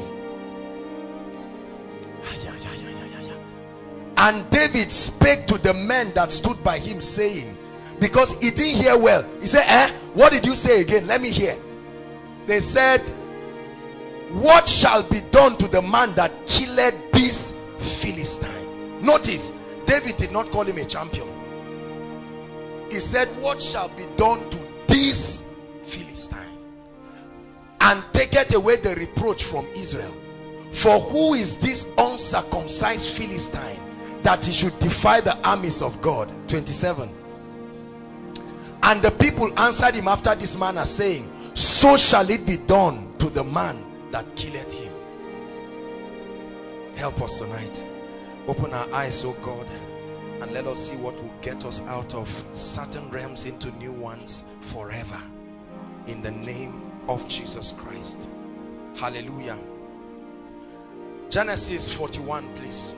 [SPEAKER 3] And David spake to the men that stood by him, saying, because he didn't hear well, he said, what did you say again? Let me hear. They said, what shall be done to the man that killed this Philistine? Notice, David did not call him a champion. He said, what shall be done to this Philistine? And taketh away the reproach from Israel. For who is this uncircumcised Philistine, that he should defy the armies of God? 27. And the people answered him after this manner, saying, so shall it be done to the man that killeth him. Help us tonight. Open our eyes, oh God, and let us see what will get us out of certain realms into new ones forever, in the name of Jesus Christ. Hallelujah. Genesis 41, please.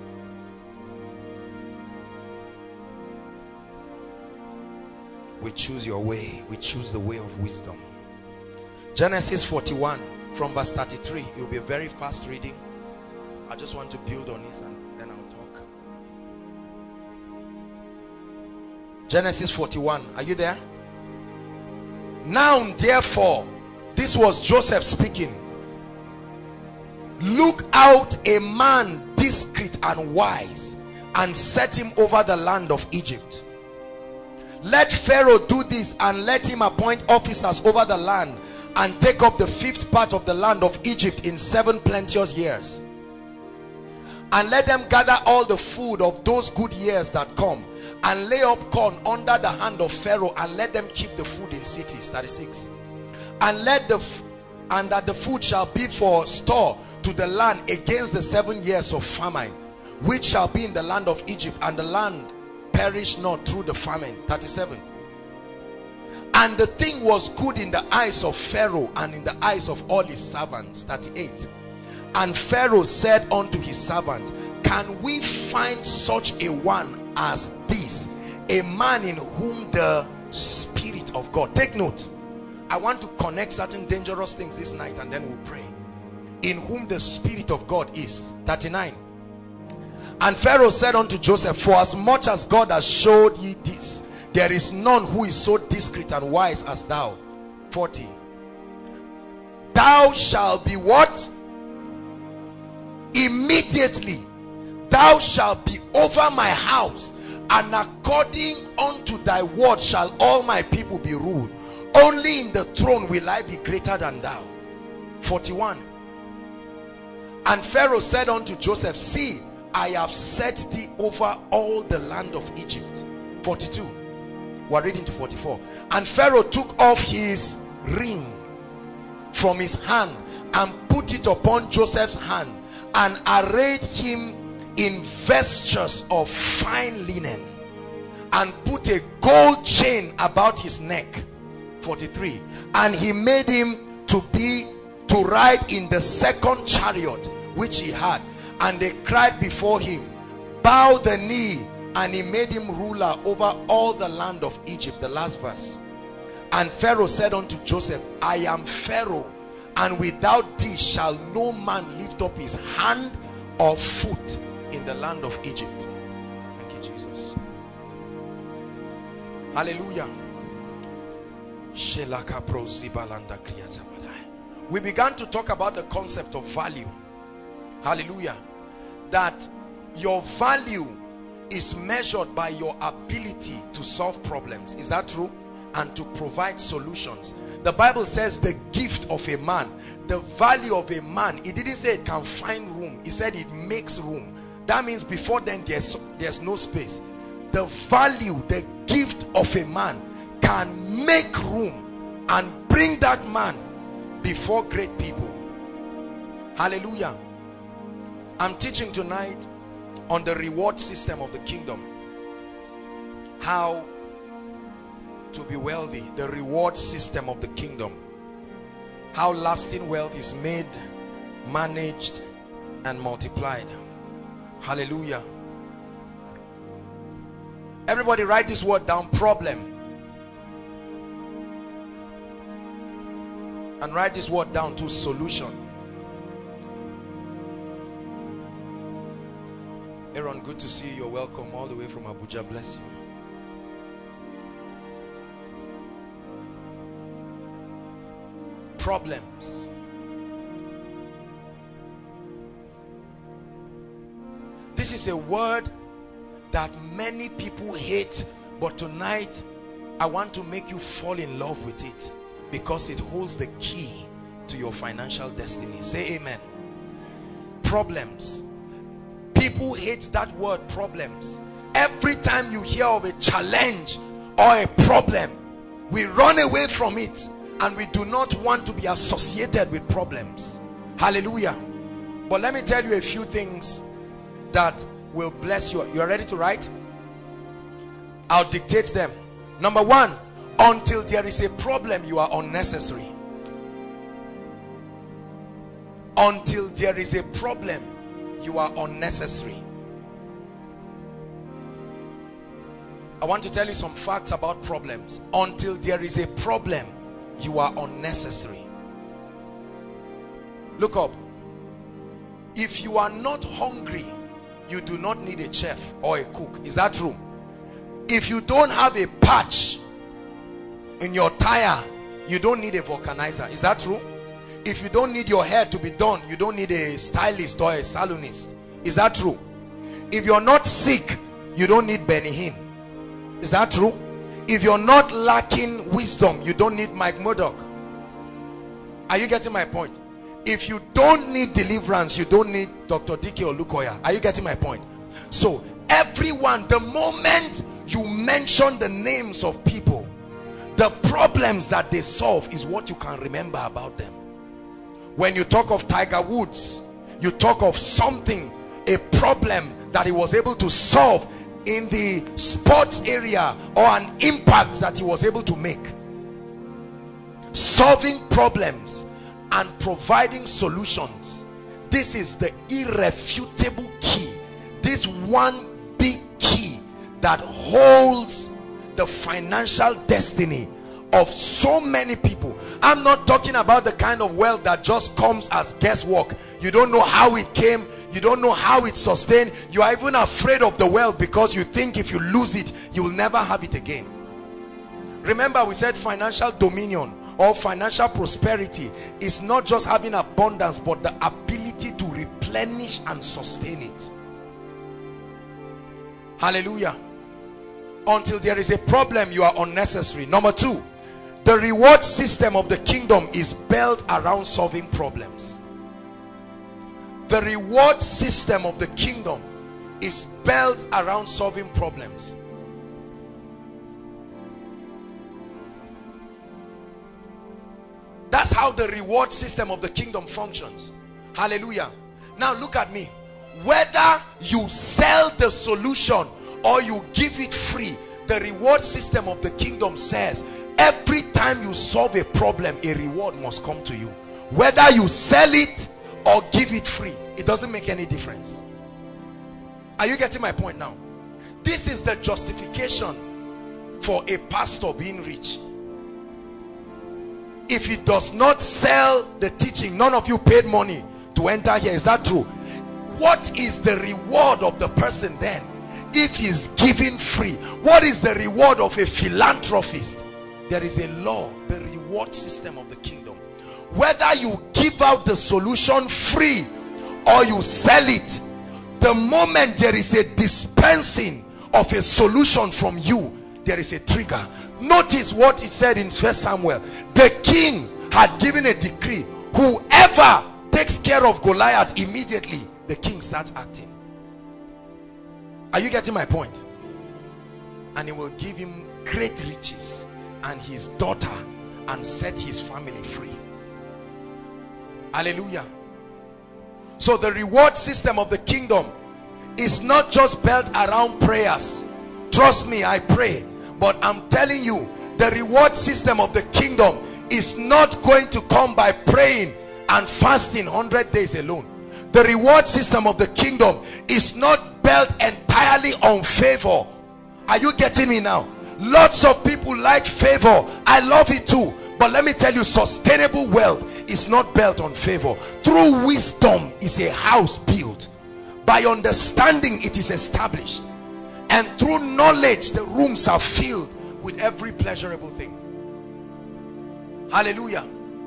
[SPEAKER 3] We choose your way. We choose the way of wisdom. Genesis 41 from verse 33. You'll be very fast reading. I just want to build on this and then I'll talk. Genesis 41. Are you there? Now therefore, this was Joseph speaking. Look out a man discreet and wise, and set him over the land of Egypt. Let Pharaoh do this, and let him appoint officers over the land, and take up the 5th part of the land of Egypt in 7 plenteous years. And let them gather all the food of those good years that come, and lay up corn under the hand of Pharaoh, and let them keep the food in cities. 36. And that the food shall be for store to the land against the 7 years of famine, which shall be in the land of Egypt, and the land perish not through the famine. 37. And the thing was good in the eyes of Pharaoh and in the eyes of all his servants. 38. And Pharaoh said unto his servants, can we find such a one as this, a man in whom the Spirit of God. Take note, I want to connect certain dangerous things this night and then we'll pray. In whom the Spirit of God is. 39. And Pharaoh said unto Joseph, for as much as God has showed ye this, there is none who is so discreet and wise as thou. 40. Thou shalt be what? Immediately thou shalt be over my house, and according unto thy word shall all my people be ruled. Only in the throne will I be greater than thou. 41. And Pharaoh said unto Joseph, see, I have set thee over all the land of Egypt. 42. We're reading to 44. And Pharaoh took off his ring from his hand and put it upon Joseph's hand, and arrayed him in vestures of fine linen, and put a gold chain about his neck. 43. And he made him to ride in the 2nd chariot which he had. And they cried before him, bow the knee. And he made him ruler over all the land of Egypt. The last verse. And Pharaoh said unto Joseph, I am Pharaoh, and without thee shall no man lift up his hand or foot in the land of Egypt. Thank you, Jesus. Hallelujah. We began to talk about the concept of value. Hallelujah. That your value is measured by your ability to solve problems. Is that true? And to provide solutions. The Bible says the gift of a man, the value of a man, it didn't say it can find room. It said it makes room. That means before then there's no space. The value, the gift of a man can make room and bring that man before great people. Hallelujah. I'm teaching tonight on the reward system of the kingdom. How to be wealthy, the reward system of the kingdom. How lasting wealth is made, managed, and multiplied. Hallelujah. Everybody write this word down, problem. And write this word down to solution. Aaron, good to see you. You're welcome all the way from Abuja. Bless you. Problems. This is a word that many people hate, but tonight I want to make you fall in love with it because it holds the key to your financial destiny. Say amen. Problems. People hate that word, problems. Every time you hear of a challenge or a problem, we run away from it, and we do not want to be associated with problems. Hallelujah. But let me tell you a few things that will bless you. You are ready to write? I'll dictate them. Number one, until there is a problem, you are unnecessary. Until there is a problem, you are unnecessary. I want to tell you some facts about problems. Until there is a problem, you are unnecessary. Look up. If you are not hungry, you do not need a chef or a cook. Is that true? If you don't have a patch in your tire, you don't need a vulcanizer. Is that true? If you don't need your hair to be done, you don't need a stylist or a salonist. Is that true? If you're not sick, you don't need Benny Hinn. Is that true? If you're not lacking wisdom, you don't need Mike Murdoch. Are you getting my point? If you don't need deliverance, you don't need Dr. Dike or Lukoya. Are you getting my point? So everyone, the moment you mention the names of people, the problems that they solve is what you can remember about them. When you talk of Tiger Woods, you talk of something, a problem that he was able to solve in the sports area, or an impact that he was able to make. Solving problems and providing solutions. This is the irrefutable key. This one big key that holds the financial destiny of so many people. I'm not talking about the kind of wealth that just comes as guesswork. You don't know how it came. You don't know how it's sustained. You are even afraid of the wealth because you think if you lose it, you will never have it again. Remember, we said financial dominion or financial prosperity is not just having abundance, but the ability to replenish and sustain it. Hallelujah. Until there is a problem, you are unnecessary. Number two, the reward system of the kingdom is built around solving problems. The reward system of the kingdom is built around solving problems. That's how the reward system of the kingdom functions. Hallelujah. Now look at me. Whether you sell the solution or you give it free, the reward system of the kingdom says every time you solve a problem, a reward must come to you. Whether you sell it or give it free, it doesn't make any difference. Are you getting my point now? This is the justification for a pastor being rich. If he does not sell the teaching, none of you paid money to enter here. Is that true? What is the reward of the person then? If he's giving free, what is the reward of a philanthropist? There is a law, the reward system of the kingdom. Whether you give out the solution free or you sell it, the moment there is a dispensing of a solution from you, there is a trigger. Notice what it said in 1 Samuel. The king had given a decree. Whoever takes care of Goliath, immediately the king starts acting. Are you getting my point? And he will give him great riches and his daughter, and set his family free. Hallelujah. So the reward system of the kingdom is not just built around prayers. Trust me, I pray. But I'm telling you, the reward system of the kingdom is not going to come by praying and fasting 100 days alone. The reward system of the kingdom is not built entirely on favor. Are you getting me now? Lots of people like favor. I love it too. But let me tell you, sustainable wealth is not built on favor. Through wisdom is a house built. By understanding it is established. And through knowledge the rooms are filled with every pleasurable thing. Hallelujah.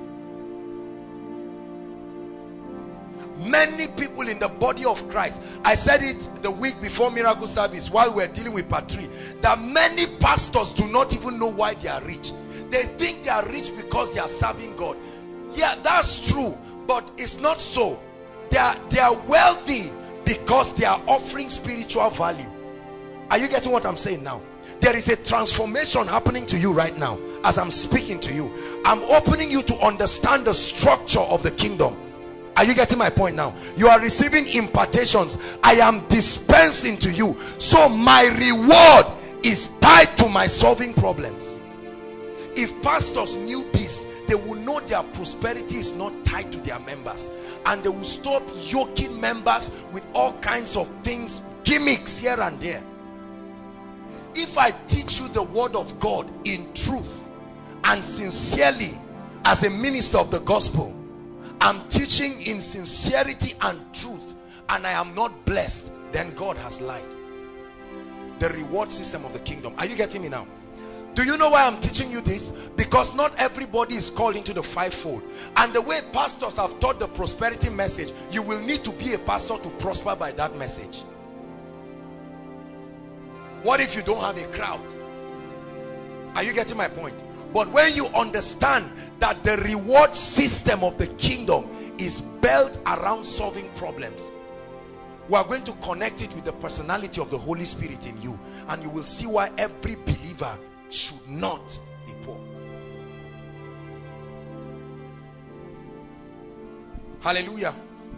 [SPEAKER 3] Many people in the body of Christ, I said it the week before miracle service while we're dealing with part 3, that many pastors do not even know why they are rich. They think they are rich because they are serving God. Yeah, that's true, but it's not so. They are wealthy because they are offering spiritual value. Are you getting what I'm saying now? There is a transformation happening to you right now as I'm speaking to you. I'm opening you to understand the structure of the kingdom. Are you getting my point now? You are receiving impartations. I am dispensing to you. So my reward is tied to my solving problems. If pastors knew this, they would know their prosperity is not tied to their members. And they will stop yoking members with all kinds of things, gimmicks here and there. If I teach you the word of God in truth and sincerely as a minister of the gospel, I'm teaching in sincerity and truth, and I am not blessed, then God has lied. The reward system of the kingdom. Are you getting me now? Do you know why I'm teaching you this? Because not everybody is called into the fivefold. And the way pastors have taught the prosperity message, you will need to be a pastor to prosper by that message. What if you don't have a crowd? Are you getting my point? But when you understand that the reward system of the kingdom is built around solving problems, we are going to connect it with the personality of the Holy Spirit in you, and you will see why every believer should not be poor. Hallelujah.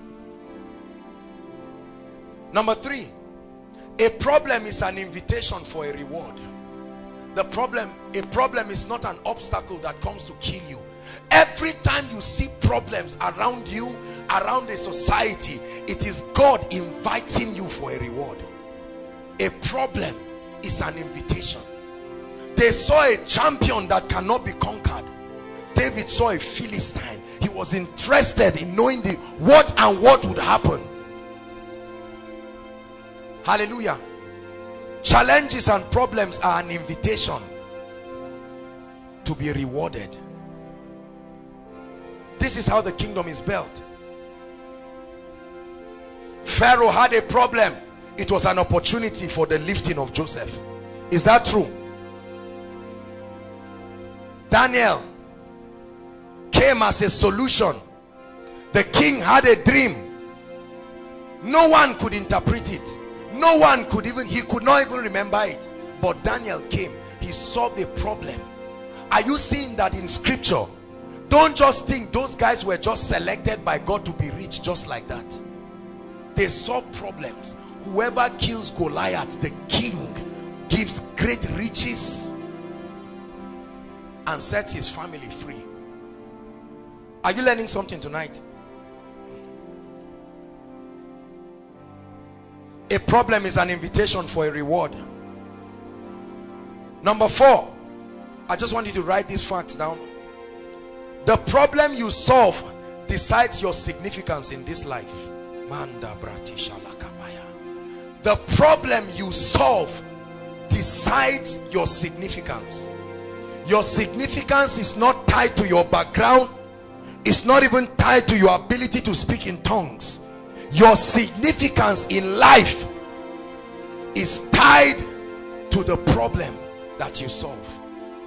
[SPEAKER 3] Number 3, a problem is an invitation for a reward. A problem is not an obstacle that comes to kill you. Every time you see problems around you, around a society, it is God inviting you for a reward. A problem is an invitation. They saw a champion that cannot be conquered. David saw a Philistine. He was interested in knowing what would happen. Hallelujah. Challenges and problems are an invitation to be rewarded. This is how the kingdom is built. Pharaoh had a problem. It was an opportunity for the lifting of Joseph. Is that true? Daniel came as a solution. The king had a dream. No one could interpret it. No one could he could not even remember it. But Daniel came. He solved a problem. Are you seeing that in scripture? Don't just think those guys were just selected by God to be rich just like that. They solve problems. Whoever kills Goliath, the king gives great riches and sets his family free. Are you learning something tonight? A problem is an invitation for a reward. Number 4, I just want you to write these facts down. The problem you solve decides your significance in this life. The problem you solve decides your significance. Your significance is not tied to your background. It's not even tied to your ability to speak in tongues. Your significance in life is tied to the problem that you solve.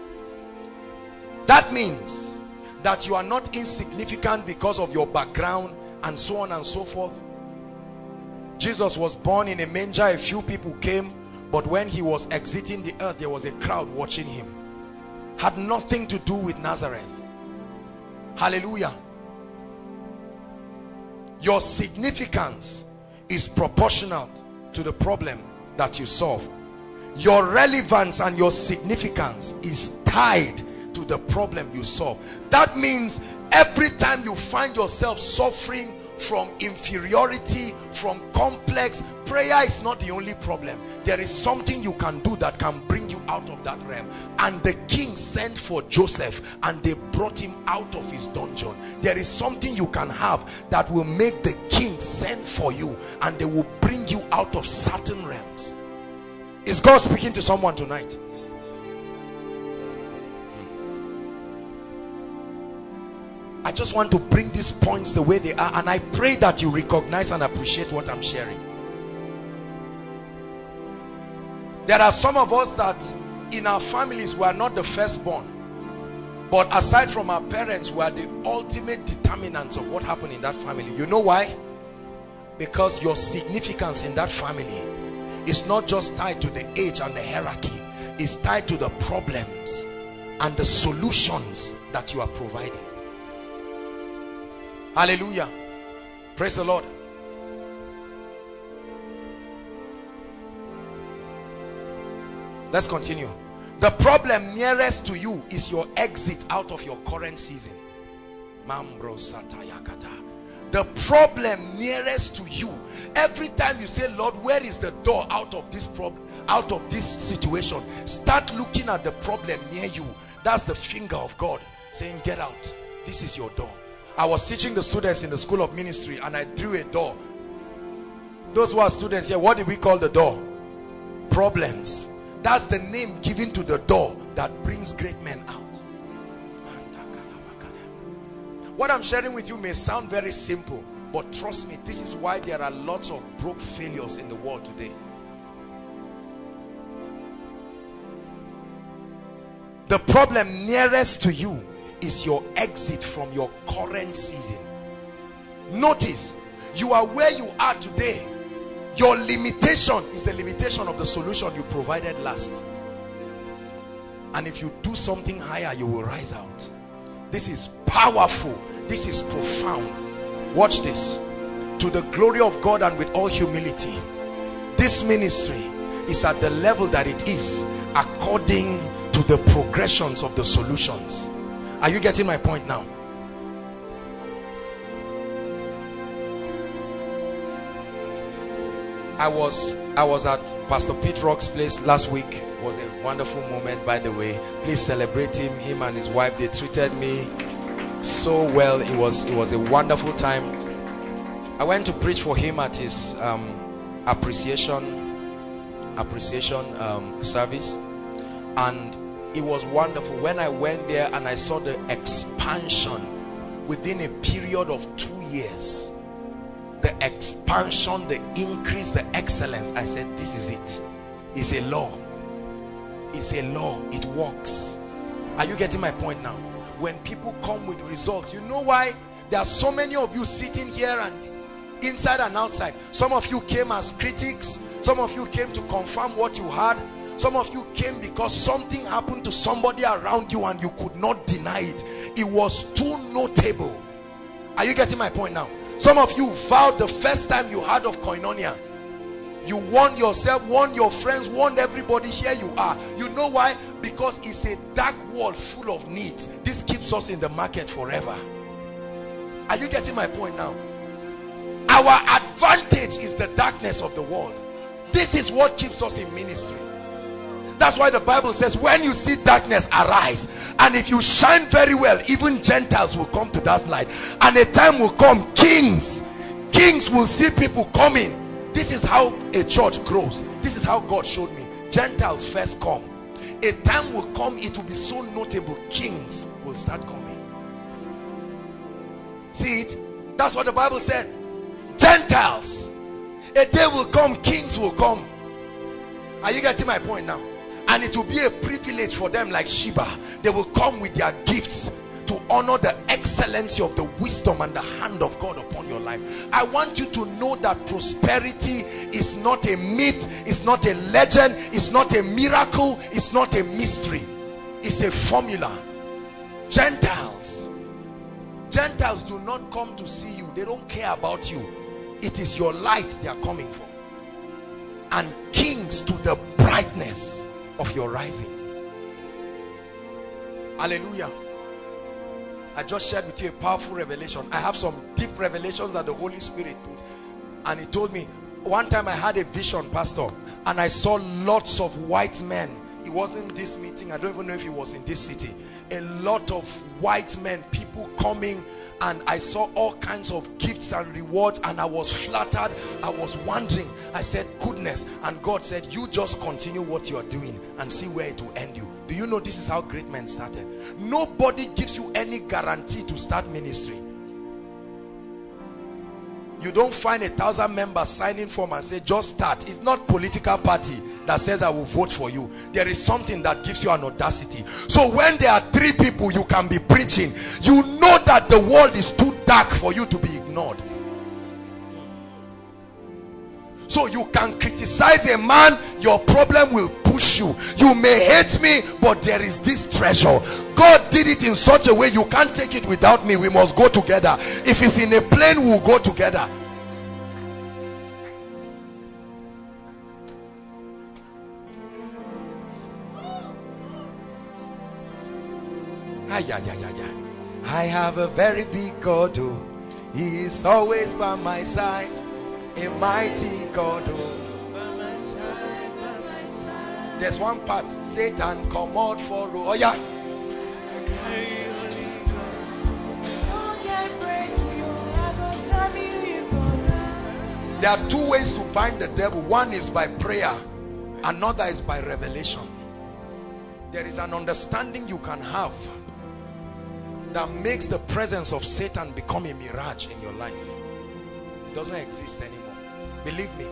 [SPEAKER 3] That means that you are not insignificant because of your background and so on and so forth. Jesus was born in a manger. A few people came, but when he was exiting the earth, there was a crowd watching him. Had nothing to do with Nazareth. Hallelujah. Your significance is proportional to the problem that you solve. Your relevance and your significance is tied to the problem you solve. That means every time you find yourself suffering from inferiority, from complex. Prayer is not the only problem. There is something you can do that can bring you out of that realm. And the king sent for Joseph and they brought him out of his dungeon. There is something you can have that will make the king send for you and they will bring you out of certain realms. Is God speaking to someone tonight? I just want to bring these points the way they are, and I pray that you recognize and appreciate what I'm sharing. There are some of us that in our families we are not the firstborn, but aside from our parents, we are the ultimate determinants of what happened in that family. You know why? Because your significance in that family is not just tied to the age and the hierarchy, it's tied to the problems and the solutions that you are providing. Hallelujah. Praise the Lord. Let's continue. The problem nearest to you is your exit out of your current season. The problem nearest to you, every time you say, Lord, where is the door out of this problem, out of this situation, start looking at the problem near you. That's the finger of God saying, get out. This is your door. I was teaching the students in the school of ministry and I drew a door. Those who are students here, what do we call the door? Problems. That's the name given to the door that brings great men out. What I'm sharing with you may sound very simple, but trust me, this is why there are lots of broke failures in the world today. The problem nearest to you is your exit from your current season. Notice, you are where you are today. Your limitation is the limitation of the solution you provided last. And if you do something higher, you will rise out. This is powerful. This is profound. Watch this. To the glory of God and with all humility, this ministry is at the level that it is according to the progressions of the solutions. Are you getting my point now? I was at Pastor Pete Rock's place last week. It was a wonderful moment, by the way. Please celebrate him. Him and his wife, they treated me so well. It was a wonderful time. I went to preach for him at his appreciation service, and it was wonderful. When I went there and I saw the expansion within a period of 2 years, the expansion, the increase, the excellence, I said, this is it. It's a law. It's a law. It works. Are you getting my point now? When people come with results, you know why there are so many of you sitting here and inside and outside. Some of you came as critics. Some of you came to confirm what you had. Some of you came because something happened to somebody around you and you could not deny it. It was too notable. Are you getting my point now? Some of you vowed the first time you heard of Koinonia. You warned yourself, warned your friends, warned everybody. Here you are. You know why? Because it's a dark world full of needs. This keeps us in the market forever. Are you getting my point now? Our advantage is the darkness of the world. This is what keeps us in ministry. That's why the Bible says, when you see darkness, arise. And if you shine very well, even Gentiles will come to that light. And a time will come, kings will see people coming. This is how a church grows. This is how God showed me. Gentiles first come. A time will come, it will be so notable, kings will start coming. See it? That's what the Bible said. Gentiles. A day will come, kings will come. Are you getting my point now? And it will be a privilege for them, like Sheba. They will come with their gifts to honor the excellency of the wisdom and the hand of God upon your life. I want you to know that prosperity is not a myth, it's not a legend, it's not a miracle, it's not a mystery. It's a formula. Gentiles do not come to see you. They don't care about you. It is your light they are coming for. And kings to the brightness of your rising. Hallelujah. I just shared with you a powerful revelation. I have some deep revelations that the Holy Spirit put. And he told me, one time I had a vision, Pastor, and I saw lots of white men. It wasn't this meeting. I don't even know if it was in this city. A lot of white men, people coming, and I saw all kinds of gifts and rewards, and I was flattered. I was wondering. I said, goodness. And God said, you just continue what you are doing and see where it will end you. Do you know this is how great men started? Nobody gives you any guarantee to start ministry. You don't find 1,000 members signing form and say just start. It's not political party that says I will vote for you. There is something that gives you an audacity. So when there are 3 people you can be preaching, you know that the world is too dark for you to be ignored. So you can criticize a man, your problem will push you. You may hate me, but there is this treasure. God did it in such a way you can't take it without me. We must go together. If it's in a plane, we'll go together. I have a very big God, oh. He is always by my side. A mighty God, oh. By my side, by my side. There's one part, Satan come out for, oh yeah. There are 2 ways to bind the devil. One is by prayer, another is by revelation. There is an understanding you can have that makes the presence of Satan become a mirage in your life. It doesn't exist anymore. Believe me.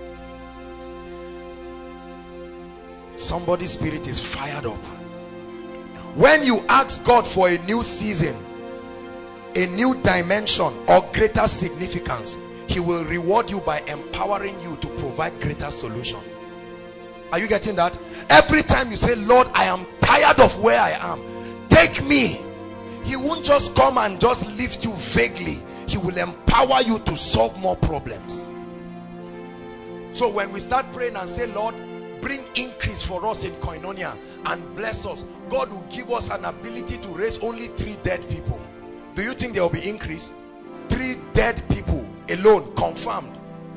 [SPEAKER 3] Somebody's spirit is fired up. When you ask God for a new season, a new dimension or greater significance, he will reward you by empowering you to provide greater solution. Are you getting that? Every time you say, Lord, I am tired of where I am, take me. He won't just come and just lift you vaguely. He will empower you to solve more problems. So when we start praying and say, Lord, bring increase for us in Koinonia and bless us, God will give us an ability to raise only 3 dead people. Do you think there will be increase? 3 dead people alone, confirmed.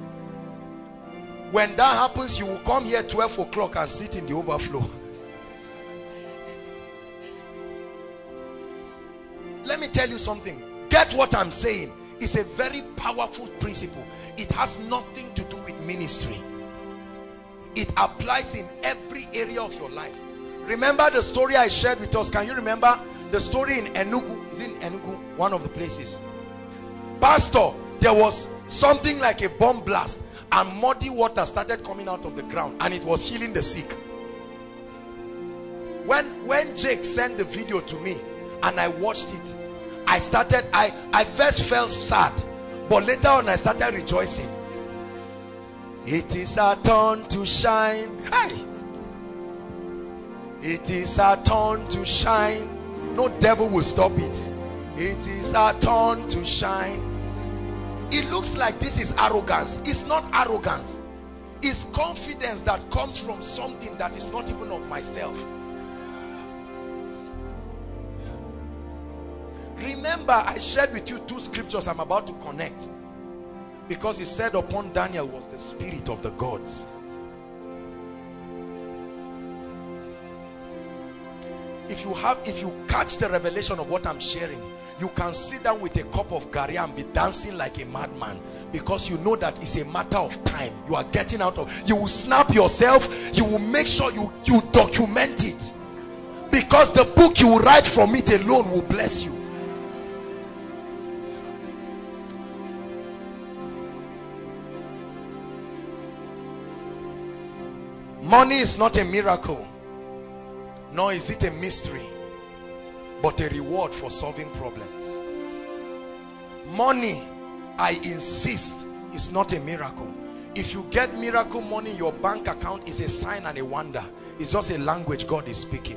[SPEAKER 3] When that happens, you will come here 12 o'clock and sit in the overflow. Let me tell you something. Get what I'm saying. It's a very powerful principle. It has nothing to do with ministry. It applies in every area of your life. Remember the story I shared with us? Can you remember the story in Enugu? Is it in Enugu? One of the places. Pastor, there was something like a bomb blast and muddy water started coming out of the ground and it was healing the sick. When Jake sent the video to me and I watched it, I first felt sad, but later on I started rejoicing. It is our turn to shine. Hey, it is our turn to shine. No devil will stop it. It is our turn to shine. It looks like this is arrogance. It's not arrogance. It's confidence that comes from something that is not even of myself. Remember, I shared with you 2 scriptures I'm about to connect. Because he said upon Daniel was the spirit of the gods. If you catch the revelation of what I'm sharing, you can sit down with a cup of garri and be dancing like a madman, because you know that it's a matter of time. You are getting out of, you will snap yourself, you will make sure you document it, because the book you will write from it alone will bless you. Money is not a miracle, nor is it a mystery, but a reward for solving problems. Money, I insist, is not a miracle. If you get miracle money in your bank account, is a sign and a wonder. It's just a language God is speaking.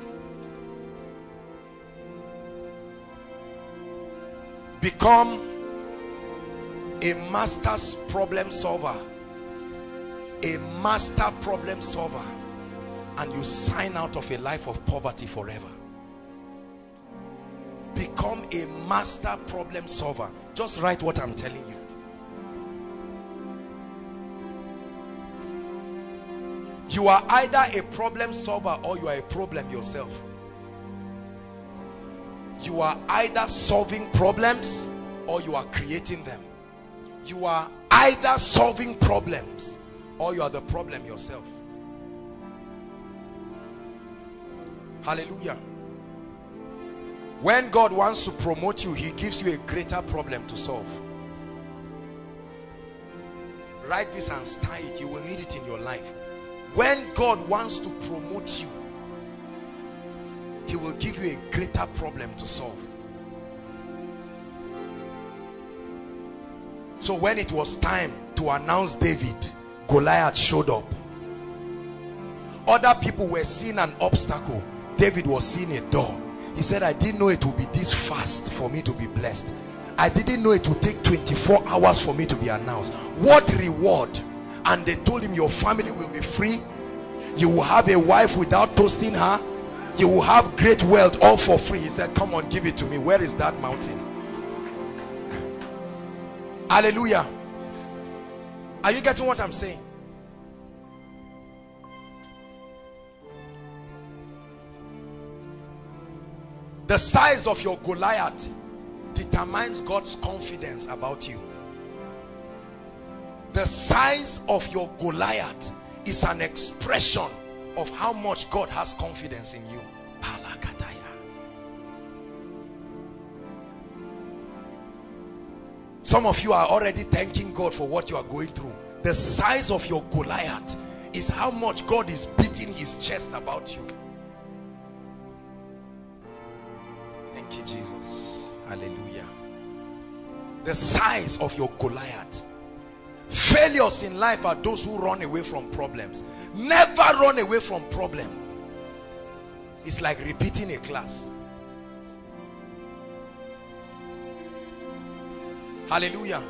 [SPEAKER 3] Become a master's problem solver. A master problem solver, and you sign out of a life of poverty forever. become a master problem solver. Just write what I'm telling you. You are either a problem solver or you are a problem yourself. You are either solving problems or you are creating them. You are either solving problems or you are the problem yourself. Hallelujah. When God wants to promote you, he gives you a greater problem to solve. Write this and star it. You will need it in your life. When God wants to promote you, he will give you a greater problem to solve. So when it was time to announce David, Goliath showed up. Other people were seeing an obstacle. David was seeing a door. He said, I didn't know it would be this fast for me to be blessed. I didn't know it would take 24 hours for me to be announced. What reward? And they told him, your family will be free. You will have a wife without toasting her. You will have great wealth all for free. He said, come on, give it to me. Where is that mountain? Hallelujah. Are you getting what I'm saying? The size of your Goliath determines God's confidence about you. The size of your Goliath is an expression of how much God has confidence in you. Some of you are already thanking God for what you are going through. The size of your Goliath is how much God is beating his chest about you. Thank you, Jesus. Hallelujah. The size of your Goliath. Failures in life are those who run away from problems. Never run away from problem. It's like repeating a class. Hallelujah.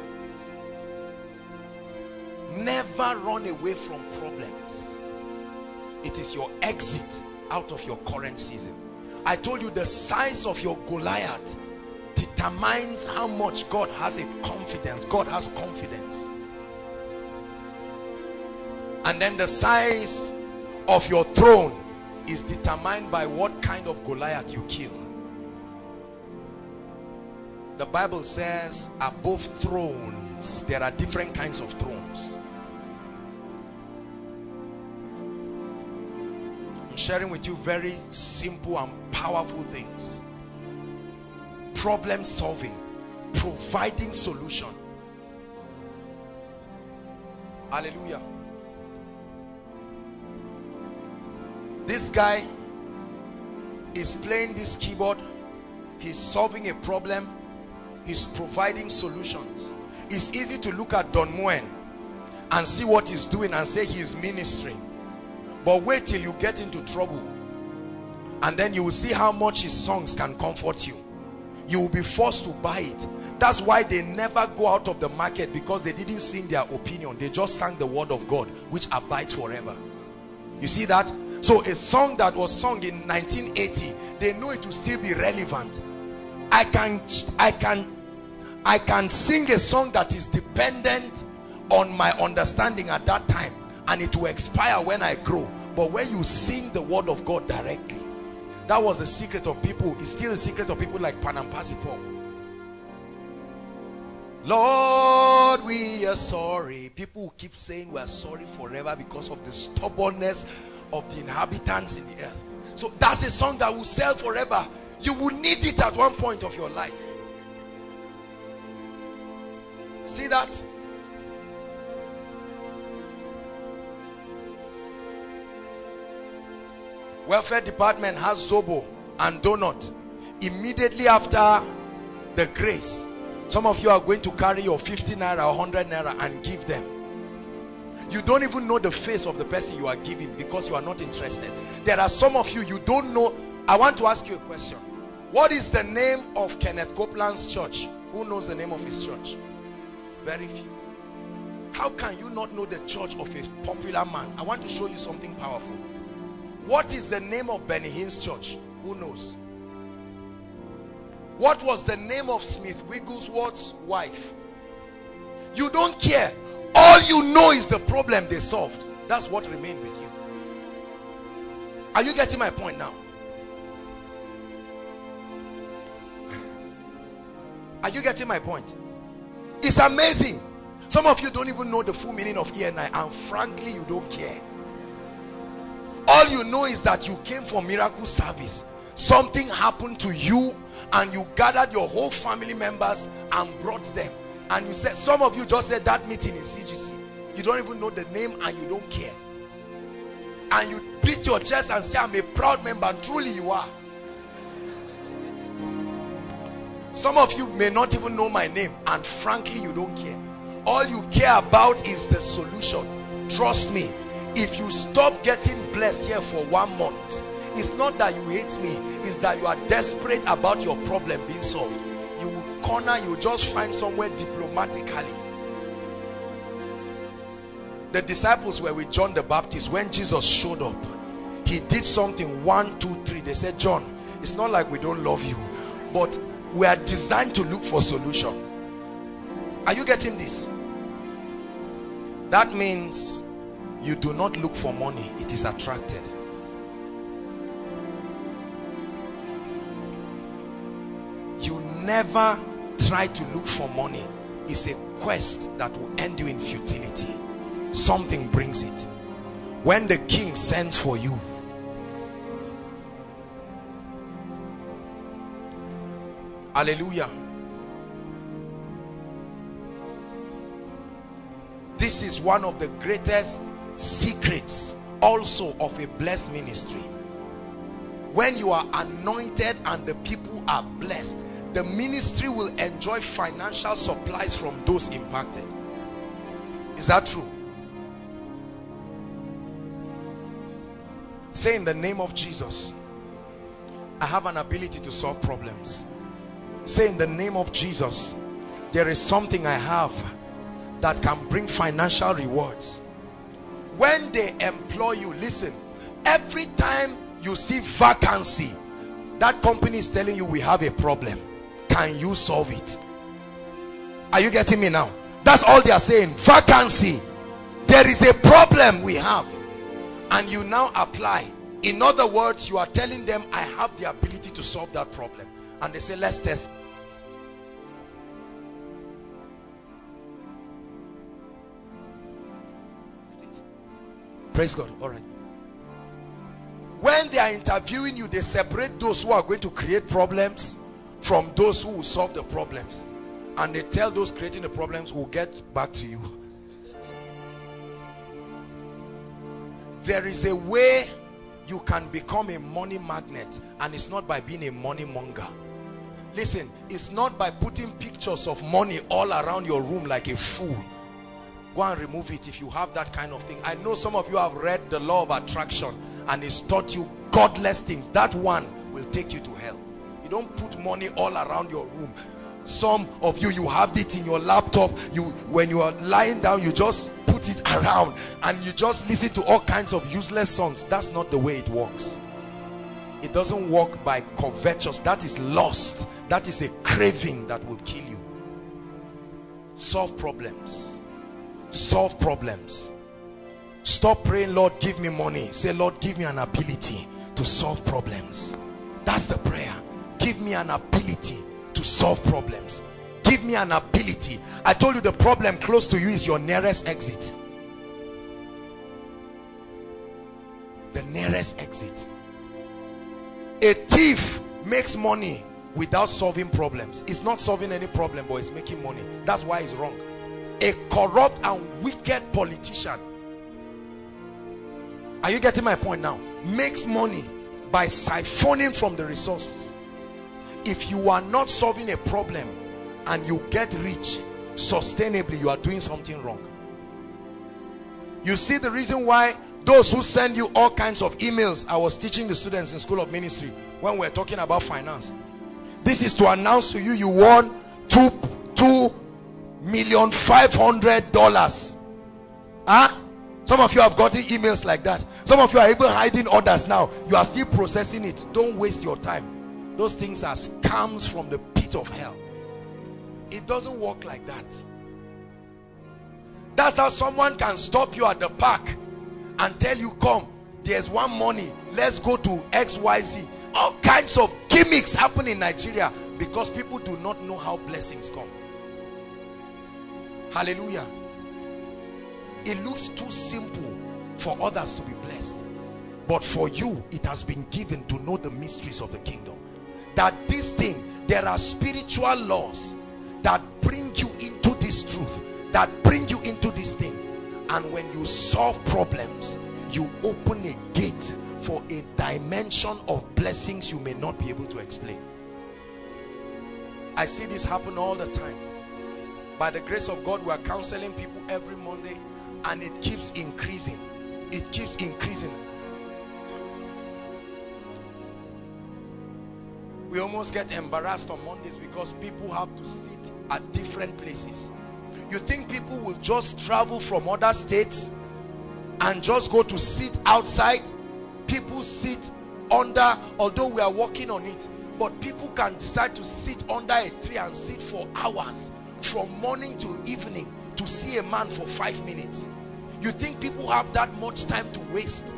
[SPEAKER 3] Never run away from problems. It is your exit out of your current season. I told you the size of your Goliath determines how much God has a confidence. God has confidence. And then the size of your throne is determined by what kind of Goliath you kill. The Bible says above thrones, there are different kinds of thrones. I'm sharing with you very simple and powerful things. Problem solving, providing solution. Hallelujah. This guy is playing this keyboard. He's solving a problem. He's providing solutions. It's easy to look at Don Moen and see what he's doing and say he's ministering. But wait till you get into trouble, and then you will see how much his songs can comfort you. You will be forced to buy it. That's why they never go out of the market, because they didn't sing their opinion. They just sang the word of God, which abides forever. You see that? So a song that was sung in 1980, they know it will still be relevant. I can sing a song that is dependent on my understanding at that time, and it will expire when I grow. But when you sing the word of God directly, that was the secret of people. It's still a secret of people like Panampasipo. Lord, we are sorry. People who keep saying we are sorry forever because of the stubbornness of the inhabitants in the earth. So that's a song that will sell forever. You will need it at one point of your life. See that? Welfare department has Zobo and donut. Immediately after the grace, some of you are going to carry your 50 naira or 100 naira and give them. You don't even know the face of the person you are giving because you are not interested. There are some of you, you don't know. I want to ask you a question. What is the name of Kenneth Copeland's church? Who knows the name of his church? Very few. How can you not know the church of a popular man? I want to show you something powerful. What is the name of Benny Hinn's church? Who knows? What was the name of Smith Wigglesworth's wife? You don't care. All you know is the problem they solved. That's what remained with you. Are you getting my point now? Are you getting my point? It's amazing. Some of you don't even know the full meaning of ENI, and frankly you don't care. All you know is that you came for miracle service. Something happened to you and you gathered your whole family members and brought them. And you said, some of you just said that meeting in CGC. You don't even know the name and you don't care. And you beat your chest and say, I'm a proud member, and truly you are. Some of you may not even know my name, and frankly you don't care. All you care about is the solution. Trust me, if you stop getting blessed here for 1 month, it's not that you hate me, it's that you are desperate about your problem being solved. You will corner, you will just find somewhere diplomatically. The disciples were with John the Baptist. When Jesus showed up, he did something 1, 2, 3. They said, John, it's not like we don't love you, but we are designed to look for solution. Are you getting this? That means you do not look for money, it is attracted. You never try to look for money. It's a quest that will end you in futility. Something brings it. When the king sends for you, hallelujah. This is one of the greatest secrets also of a blessed ministry. When you are anointed and the people are blessed, the ministry will enjoy financial supplies from those impacted. Is that true? Say, in the name of Jesus, I have an ability to solve problems. Say, in the name of Jesus, there is something I have that can bring financial rewards. When they employ you, listen, every time you see vacancy, that company is telling you, we have a problem, can you solve it? Are you getting me now? That's all they are saying. Vacancy, there is a problem we have, and you now apply. In other words, you are telling them, I have the ability to solve that problem. And they say, let's test. Praise God. All right. When they are interviewing you, they separate those who are going to create problems from those who will solve the problems. And they tell those creating the problems, we'll get back to you. There is a way you can become a money magnet, and it's not by being a money monger. Listen, it's not by putting pictures of money all around your room like a fool. Go and remove it if you have that kind of thing. I know some of you have read the law of attraction and it's taught you godless things. That one will take you to hell. You don't put money all around your room. Some of you, you have it in your laptop. When you are lying down, you just put it around and you just listen to all kinds of useless songs. That's not the way it works. It doesn't work by covetous. That is lust. That is a craving that will kill you. Solve problems. Solve problems. Stop praying, Lord, give me money. Say, Lord, give me an ability to solve problems. That's the prayer. Give me an ability to solve problems. Give me an ability. I told you the problem close to you is your nearest exit. The nearest exit. A thief makes money without solving problems. It's not solving any problem, but it's making money. That's why it's wrong. A corrupt and wicked politician, are you getting my point now, makes money by siphoning from the resources. If you are not solving a problem and you get rich sustainably, you are doing something wrong. You see the reason why those who send you all kinds of emails. I was teaching the students in School of Ministry when we were talking about finance. This is to announce to you, you won $2,500,000. Huh? Some of you have gotten emails like that. Some of you are even hiding orders now. You are still processing it. Don't waste your time. Those things are scams from the pit of hell. It doesn't work like that. That's how someone can stop you at the park and tell you, come, there's one money, let's go to XYZ. All kinds of gimmicks happen in Nigeria because people do not know how blessings come. Hallelujah. It looks too simple for others to be blessed, but for you it has been given to know the mysteries of the kingdom. That this thing, there are spiritual laws that bring you into this truth, that bring you into this thing, and when you solve problems, you open a gate for a dimension of blessings you may not be able to explain. I see this happen all the time. By the grace of God, we are counseling people every Monday, and it keeps increasing. It keeps increasing. We almost get embarrassed on Mondays because people have to sit at different places. You think people will just travel from other states and just go to sit outside? People sit under, although we are working on it, but people can decide to sit under a tree and sit for hours, from morning till evening, to see a man for 5 minutes. You think people have that much time to waste?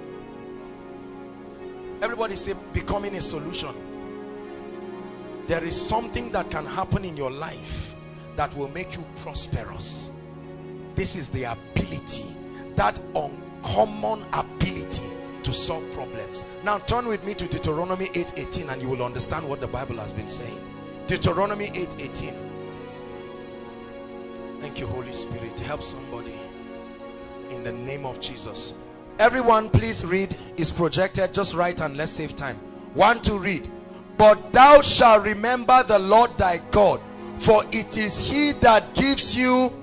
[SPEAKER 3] Everybody say, becoming a solution. There is something that can happen in your life that will make you prosperous. This is the ability, that uncommon ability to solve problems. Now turn with me to Deuteronomy 8:18 and you will understand what the Bible has been saying. Deuteronomy 8:18. Thank you, Holy Spirit. Help somebody in the name of Jesus. Everyone please read. It's projected. Just write and let's save time. 1, 2, read. But thou shalt remember the Lord thy God, for it is he that gives you.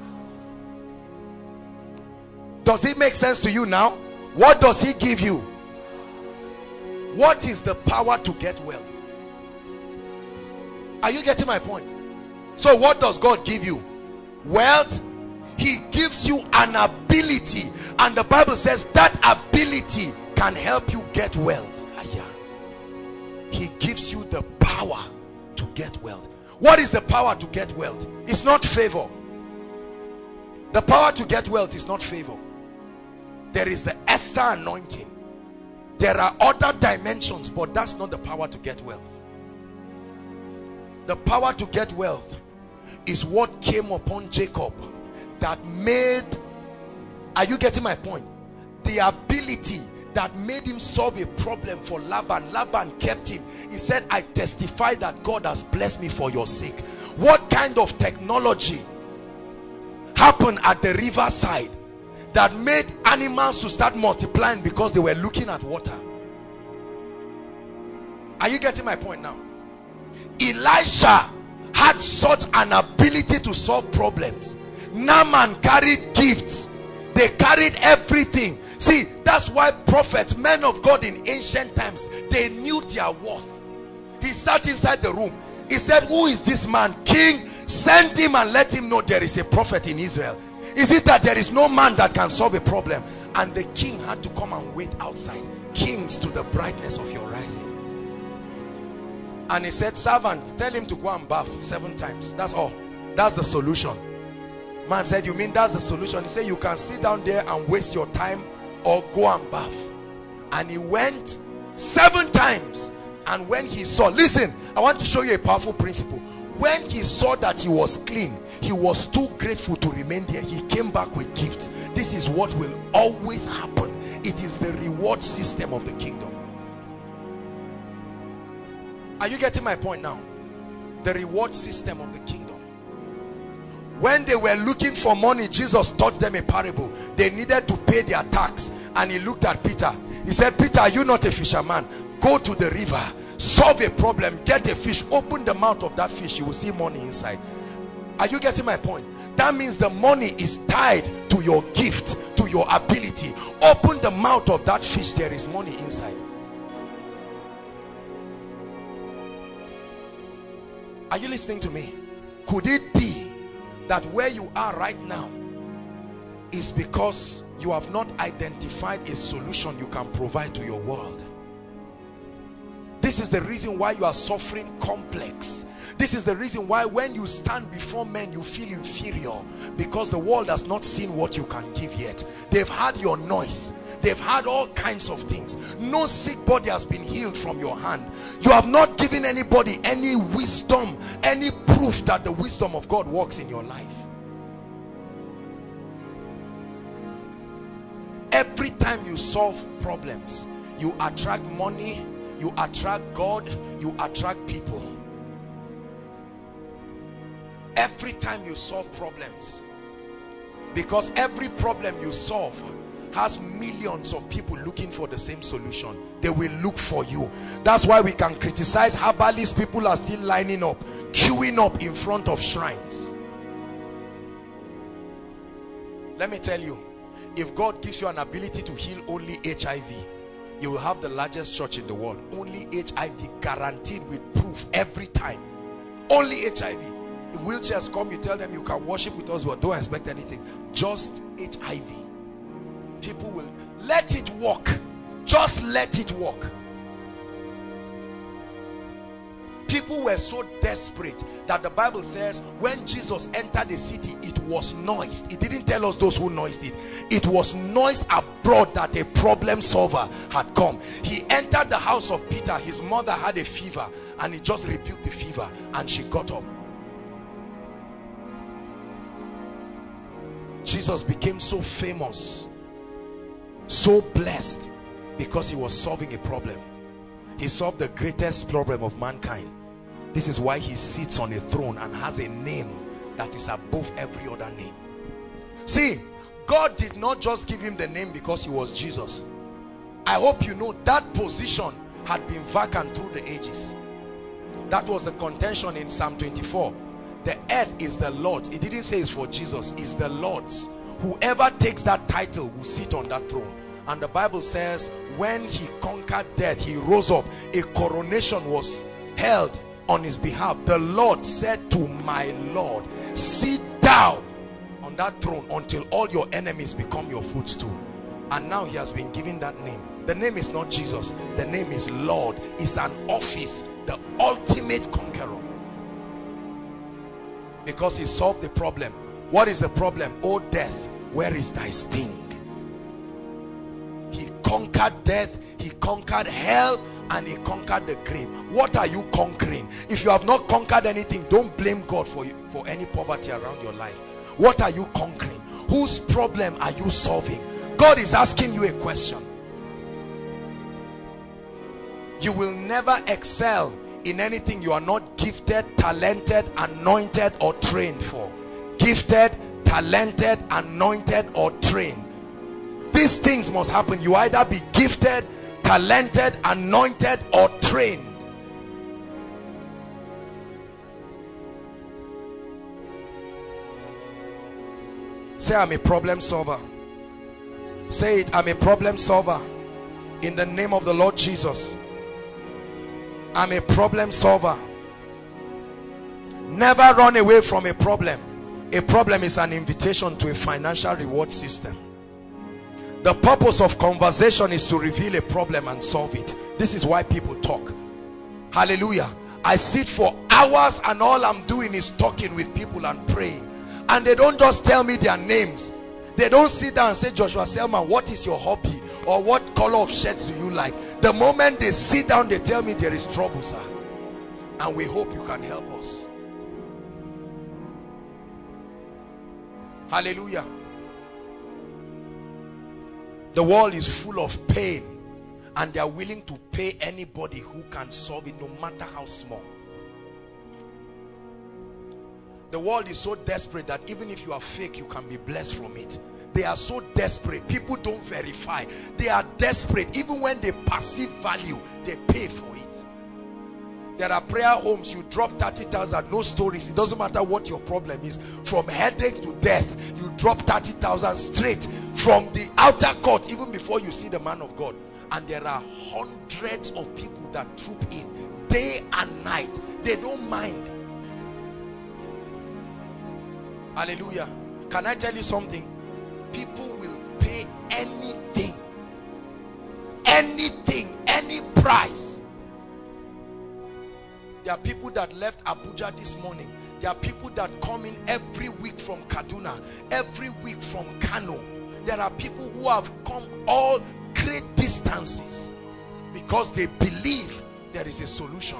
[SPEAKER 3] Does it make sense to you now? What does he give you? What is the power to get wealth? Are you getting my point? So what does God give you? Wealth. He gives you an ability, and the Bible says that ability can help you get wealth. He gives you the power to get wealth. What is the power to get wealth? It's not favor. The power to get wealth is not favor. There is the Esther anointing. There are other dimensions, but that's not the power to get wealth. The power to get wealth is what came upon Jacob that made, are you getting my point? The ability that made him solve a problem for Laban. Laban kept him. He said, I testify that God has blessed me for your sake. What kind of technology happened at the riverside that made animals to start multiplying because they were looking at water? Are you getting my point now? Elisha had such an ability to solve problems. Naaman carried gifts. They carried everything. See, that's why prophets, men of God in ancient times, they knew their worth. He sat inside the room. He said, who is this man? King, send him and let him know there is a prophet in Israel. Is it that there is no man that can solve a problem? And the king had to come and wait outside. Kings, to the brightness of your rising. And he said, servant, tell him to go and bath 7 times. That's all. That's the solution. Man said, you mean that's the solution? He said, you can sit down there and waste your time, or go and bath. And he went 7 times. And when he saw, listen, I want to show you a powerful principle. When he saw that he was clean, he was too grateful to remain there. He came back with gifts. This is what will always happen. It is the reward system of the kingdom. Are you getting my point now? The reward system of the kingdom. When they were looking for money, Jesus taught them a parable. They needed to pay their tax, and he looked at Peter. He said, Peter, are you not a fisherman? Go to the river, solve a problem, get a fish, open the mouth of that fish, you will see money inside. Are you getting my point? That means the money is tied to your gift, to your ability. Open the mouth of that fish, there is money inside. Are you listening to me? Could it be that where you are right now is because you have not identified a solution you can provide to your world? This is the reason why you are suffering complex. This is the reason why when you stand before men you feel inferior, because the world has not seen what you can give yet. They've heard your noise. They've had all kinds of things. No sick body has been healed from your hand. You have not given anybody any wisdom, any proof that the wisdom of God works in your life. Every time you solve problems, you attract money, you attract God, you attract people. Every time you solve problems, because every problem you solve has millions of people looking for the same solution. They will look for you. That's why we can criticize herbalists. People are still lining up, queuing up in front of shrines. Let me tell you, if God gives you an ability to heal only HIV, you will have the largest church in the world. Only HIV, guaranteed with proof every time. Only HIV. If wheelchairs come, you tell them you can worship with us, but don't expect anything. Just HIV. People will let it walk. Just let it walk. People were so desperate that the Bible says when Jesus entered the city, it was noised. It didn't tell us those who noised it. It was noised abroad that a problem solver had come. He entered the house of Peter. His mother had a fever, and he just rebuked the fever, and she got up. Jesus became so famous, so blessed, because he was solving a problem. He solved the greatest problem of mankind. This is why he sits on a throne and has a name that is above every other name. See, God did not just give him the name because he was Jesus. I hope you know that position had been vacant through the ages. That was the contention in Psalm 24. The earth is the Lord's. It didn't say it's for Jesus, it's the Lord's. Whoever takes that title will sit on that throne. And the Bible says when he conquered death, he rose up. A coronation was held on his behalf. The Lord said to my Lord, sit down on that throne until all your enemies become your footstool. And now he has been given that name. The name is not Jesus. The name is Lord. It's an office, the ultimate conqueror. Because he solved the problem. What is the problem? Oh death, where is thy sting? He conquered death, he conquered hell, and he conquered the grave. What are you conquering? If you have not conquered anything, don't blame God for any poverty around your life. What are you conquering? Whose problem are you solving? God is asking you a question. You will never excel in anything you are not gifted, talented, anointed, or trained for. Gifted, talented, anointed, or trained. These things must happen. You either be gifted, talented, anointed, or trained. Say, I'm a problem solver. Say it, I'm a problem solver. In the name of the Lord Jesus. I'm a problem solver. Never run away from a problem. A problem is an invitation to a financial reward system. The purpose of conversation is to reveal a problem and solve it. This is why people talk. Hallelujah. I sit for hours and all I'm doing is talking with people and praying. And they don't just tell me their names. They don't sit down and say, Joshua Selman, what is your hobby? Or what color of shirts do you like? The moment they sit down, they tell me there is trouble, sir. And we hope you can help us. Hallelujah. The world is full of pain, and they are willing to pay anybody who can solve it, no matter how small. The world is so desperate that even if you are fake, you can be blessed from it. They are so desperate. People don't verify. They are desperate. Even when they perceive value, they pay for it. There are prayer homes, you drop 30,000, no stories. It doesn't matter what your problem is. From headache to death, you drop 30,000 straight from the outer court, even before you see the man of God. And there are hundreds of people that troop in day and night. They don't mind. Hallelujah. Can I tell you something? People will pay anything, any price There are people that left Abuja this morning. There are people that come in every week from Kaduna, every week from Kano. There are people who have come all great distances because they believe there is a solution.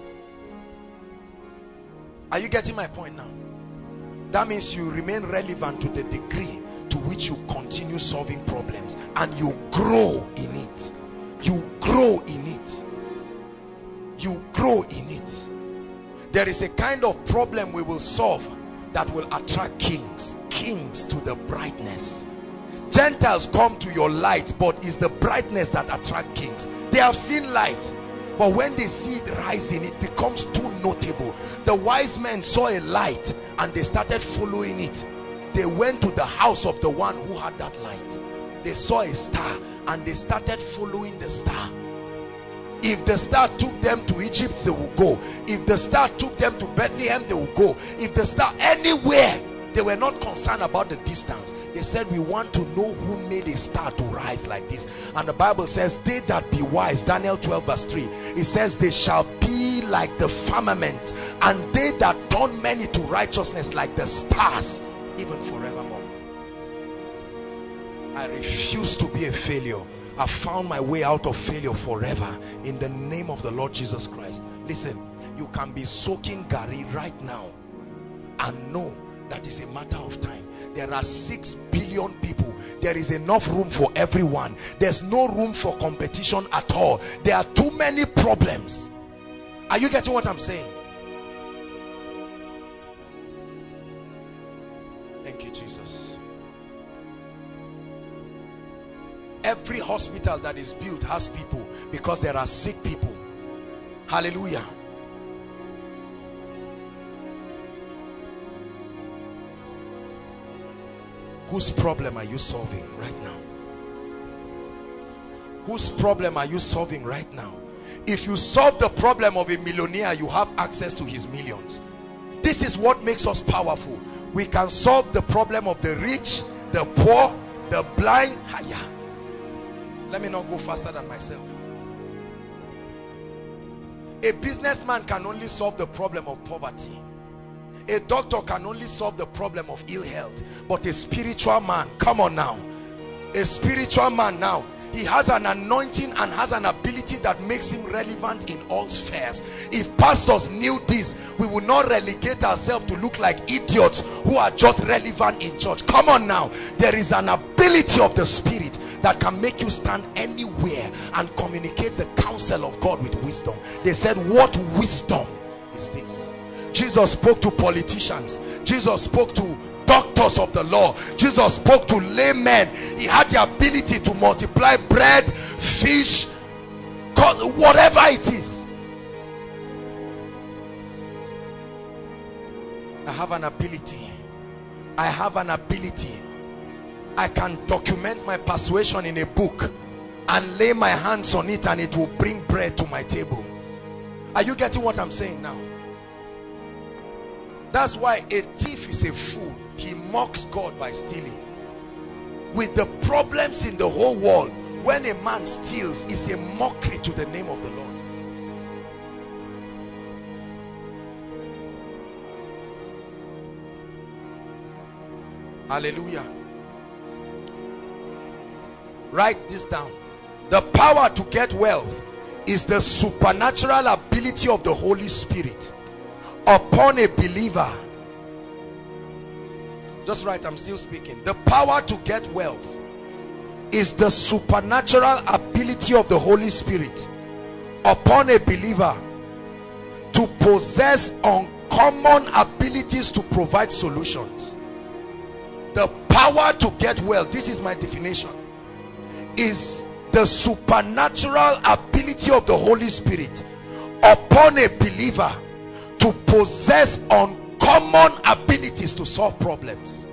[SPEAKER 3] Are you getting my point now? That means you remain relevant to the degree to which you continue solving problems and you grow in it. You grow in it. You grow in it. There is a kind of problem we will solve that will attract kings to the brightness. Gentiles come to your light, but it's the brightness that attract kings. They have seen light, but when they see it rising, it becomes too notable. The wise men saw a light and they started following it. They went to the house of the one who had that light. They saw a star and they started following the star. If the star took them to Egypt, they will go. If the star took them to Bethlehem, they will go. If the star anywhere, they were not concerned about the distance. They said, we want to know who made a star to rise like this. And the Bible says, they that be wise, Daniel 12 verse 3, it says, they shall be like the firmament, and they that turn many to righteousness like the stars, even forevermore. I refuse to be a failure. I found my way out of failure forever in the name of the Lord Jesus Christ. Listen, you can be soaking Gary right now and know that is a matter of time. There are 6 billion people. There is enough room for everyone. There's no room for competition at all. There are too many problems. Are you getting what I'm saying? Thank you, Jesus. Every hospital that is built has people because there are sick people. Hallelujah. Whose problem are you solving right now? Whose problem are you solving right now? If you solve the problem of a millionaire, you have access to his millions. This is what makes us powerful. We can solve the problem of the rich, the poor, the blind. Let me not go faster than myself. A businessman can only solve the problem of poverty. A doctor can only solve the problem of ill health. But a spiritual man, come on now, a spiritual man now, he has an anointing and has an ability that makes him relevant in all spheres. If pastors knew this, we would not relegate ourselves to look like idiots who are just relevant in church. Come on now, there is an ability of the spirit that can make you stand anywhere and communicate the counsel of God with wisdom. They said, what wisdom is this? Jesus spoke to politicians. Jesus spoke to doctors of the law. Jesus spoke to laymen. He had the ability to multiply bread, fish, whatever it is. I have an ability. I have an ability. I can document my persuasion in a book and lay my hands on it and it will bring bread to my table. Are you getting what I'm saying now? That's why a thief is a fool. He mocks God by stealing. With the problems in the whole world, when a man steals, it's a mockery to the name of the Lord. Hallelujah. Write this down. The power to get wealth is the supernatural ability of the Holy Spirit upon a believer. Just write, I'm still speaking. The power to get wealth is the supernatural ability of the Holy Spirit upon a believer to possess uncommon abilities to provide solutions. The power to get wealth, this is my definition, is the supernatural ability of the Holy Spirit upon a believer to possess uncommon abilities to solve problems.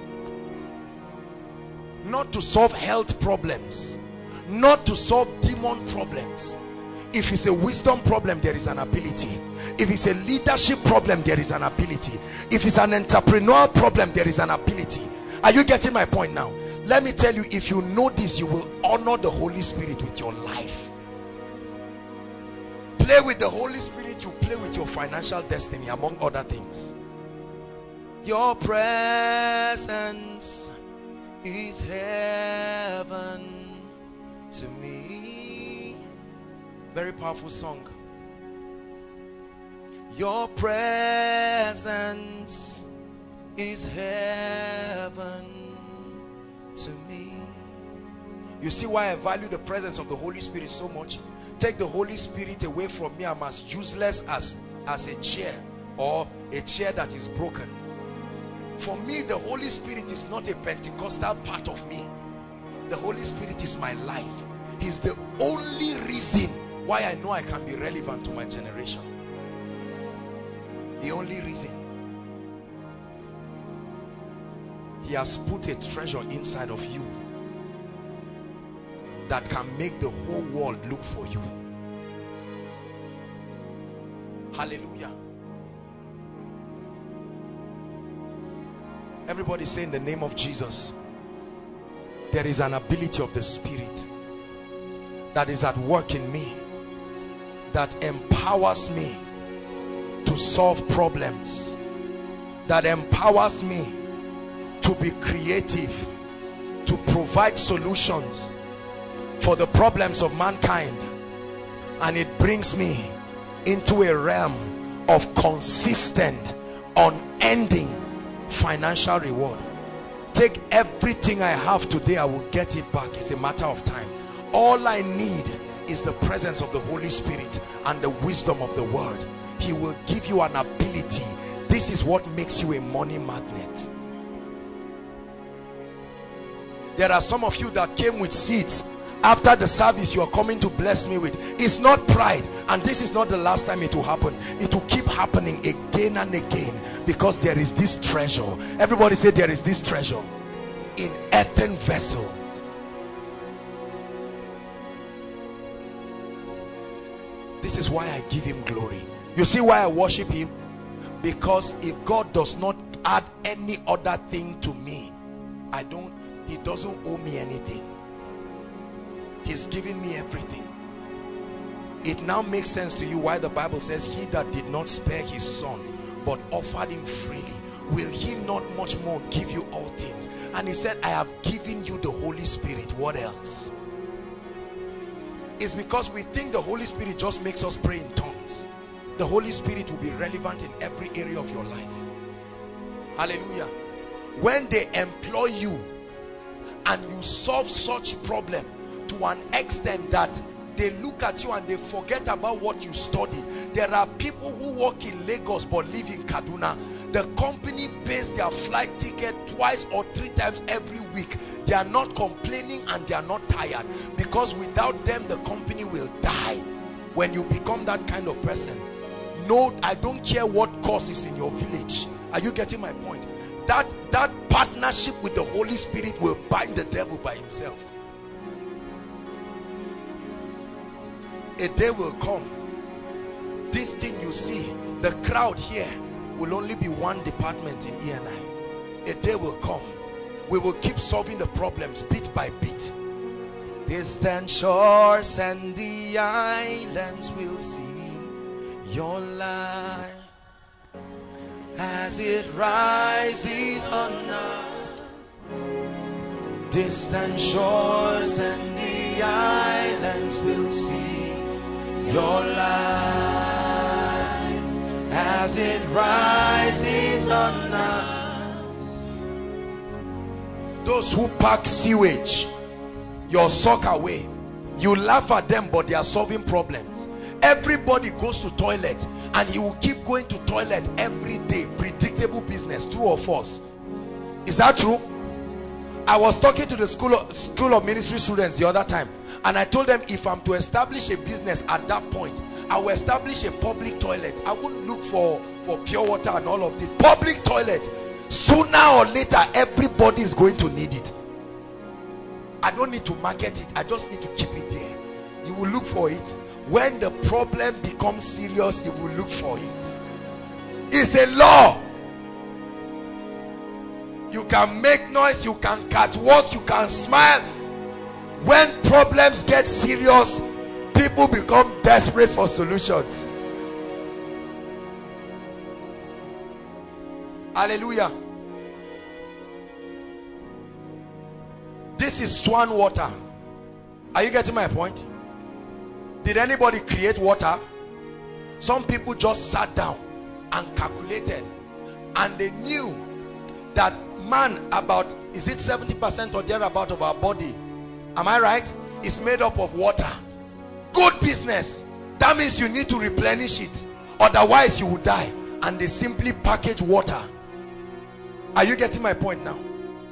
[SPEAKER 3] Not to solve health problems, not to solve demon problems. If it's a wisdom problem, there is an ability. If it's a leadership problem, there is an ability. If it's an entrepreneurial problem, there is an ability. Are you getting my point now? Let me tell you, if you know this, you will honor the Holy Spirit with your life. play with the Holy Spirit, you play with your financial destiny, among other things. Your presence is heaven to me. Very powerful song. Your presence is heaven to me. You see why I value the presence of the Holy Spirit so much? Take the Holy Spirit away from me, I'm as useless as a chair, or a chair that is broken. For me, the Holy Spirit is not a Pentecostal part of me. The Holy Spirit is my life. He's the only reason why I know I can be relevant to my generation. The only reason. He has put a treasure inside of you that can make the whole world look for you. Hallelujah. Everybody say, in the name of Jesus. There is an ability of the Spirit that is at work in me, that empowers me to solve problems, that empowers me to be creative, to provide solutions for the problems of mankind. And it brings me into a realm of consistent, unending financial reward. Take everything I have today, I will get it back. It's a matter of time. All I need is the presence of the Holy Spirit and the wisdom of the word. He will give you an ability. This is what makes you a money magnet. There are some of you that came with seeds. After the service, you are coming to bless me with. It's not pride, and this is not the last time it will happen. It will keep happening again and again, because there is this treasure. Everybody say, there is this treasure in earthen vessel. This is why I give him glory. You see why I worship him? Because if God does not add any other thing to me, he doesn't owe me anything. He's giving me everything. It now makes sense to you why the Bible says, he that did not spare his son but offered him freely, will he not much more give you all things? And he said, I have given you the Holy Spirit. What else? It's because we think the Holy Spirit just makes us pray in tongues. The Holy Spirit will be relevant in every area of your life. Hallelujah. When they employ you and you solve such problem to an extent that they look at you and they forget about what you studied. There are people who work in Lagos but live in Kaduna. The company pays their flight ticket twice or 3 times every week. They are not complaining and they are not tired, because without them the company will die. When you become that kind of person, no, I don't care what course is in your village. Are you getting my point? That partnership with the Holy Spirit will bind the devil by himself. A day will come, this thing you see, the crowd here will only be one department in ENI. A day will come, we will keep solving the problems bit by bit. Distant shores and the islands will see your light as it rises on us. Distant shores and the islands will see your light as it rises on us. Those who pack sewage, your sock away, you laugh at them, but they are solving problems. Everybody goes to toilet and he will keep going to toilet every day. Predictable business. True or false? Is that true? I was talking to the school of ministry students the other time, and I told them, if I'm to establish a business at that point, I will establish a public toilet. I won't look for pure water and all of this. Public toilet. Sooner or later, everybody is going to need it. I don't need to market it. I just need to keep it there. You will look for it. When the problem becomes serious, you will look for it. It's a law. You can make noise, you can catwalk, you can smile. When problems get serious, People become desperate for solutions. Hallelujah. This is swan water. Are you getting my point? Did anybody create water? Some people just sat down and calculated, and they knew that man, about, is it 70% or thereabout of our body, am I right, is made up of water. Good business. That means you need to replenish it, otherwise you will die. And they simply package water. Are you getting my point now?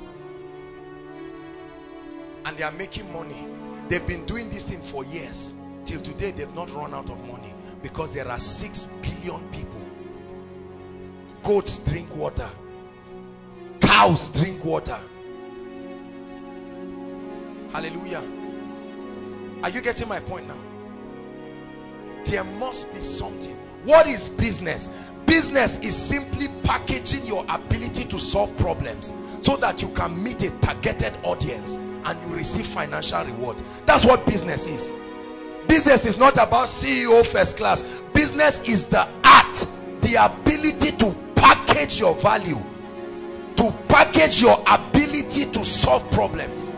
[SPEAKER 3] And they are making money. They've been doing this thing for years. Till today they've not run out of money, because there are 6 billion people. Goats drink water, cows drink water. Hallelujah. Are you getting my point now? There must be something. What is business? Business is simply packaging your ability to solve problems so that you can meet a targeted audience and you receive financial rewards. That's what business is. Business is not about CEO first class. Business is the art, the ability to package your value, to package your ability to solve problems.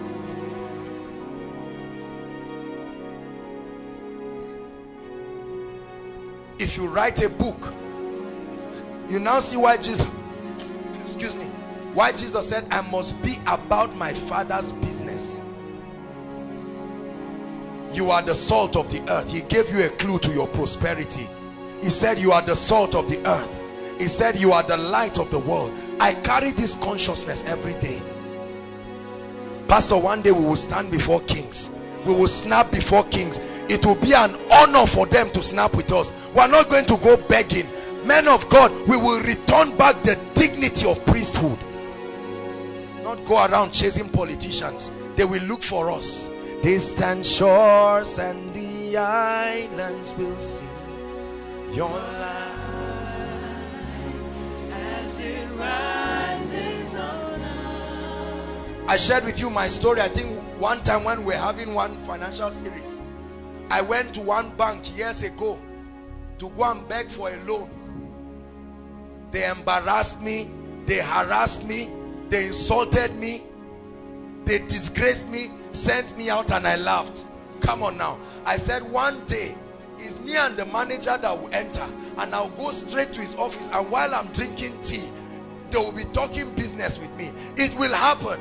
[SPEAKER 3] If you write a book, you now see why Jesus, why Jesus said, I must be about my Father's business. You are the salt of the earth. He gave you a clue to your prosperity. He said you are the salt of the earth. He said you are the light of the world. I carry this consciousness every day. Pastor, one day we will stand before kings. We will snap before kings. It will be an honor for them to snap with us. We are not going to go begging. Men of God, we will return back the dignity of priesthood. Not go around chasing politicians. They will look for us. Distant shores and the islands will see your light as it rises on us. I shared with you my story. I think one time when we were having one financial series, I went to one bank years ago to go and beg for a loan. They embarrassed me, they harassed me, they insulted me, they disgraced me, sent me out, and I laughed. Come on now. I said one day it's me and the manager that will enter, and I'll go straight to his office, and while I'm drinking tea they will be talking business with me. It will happen.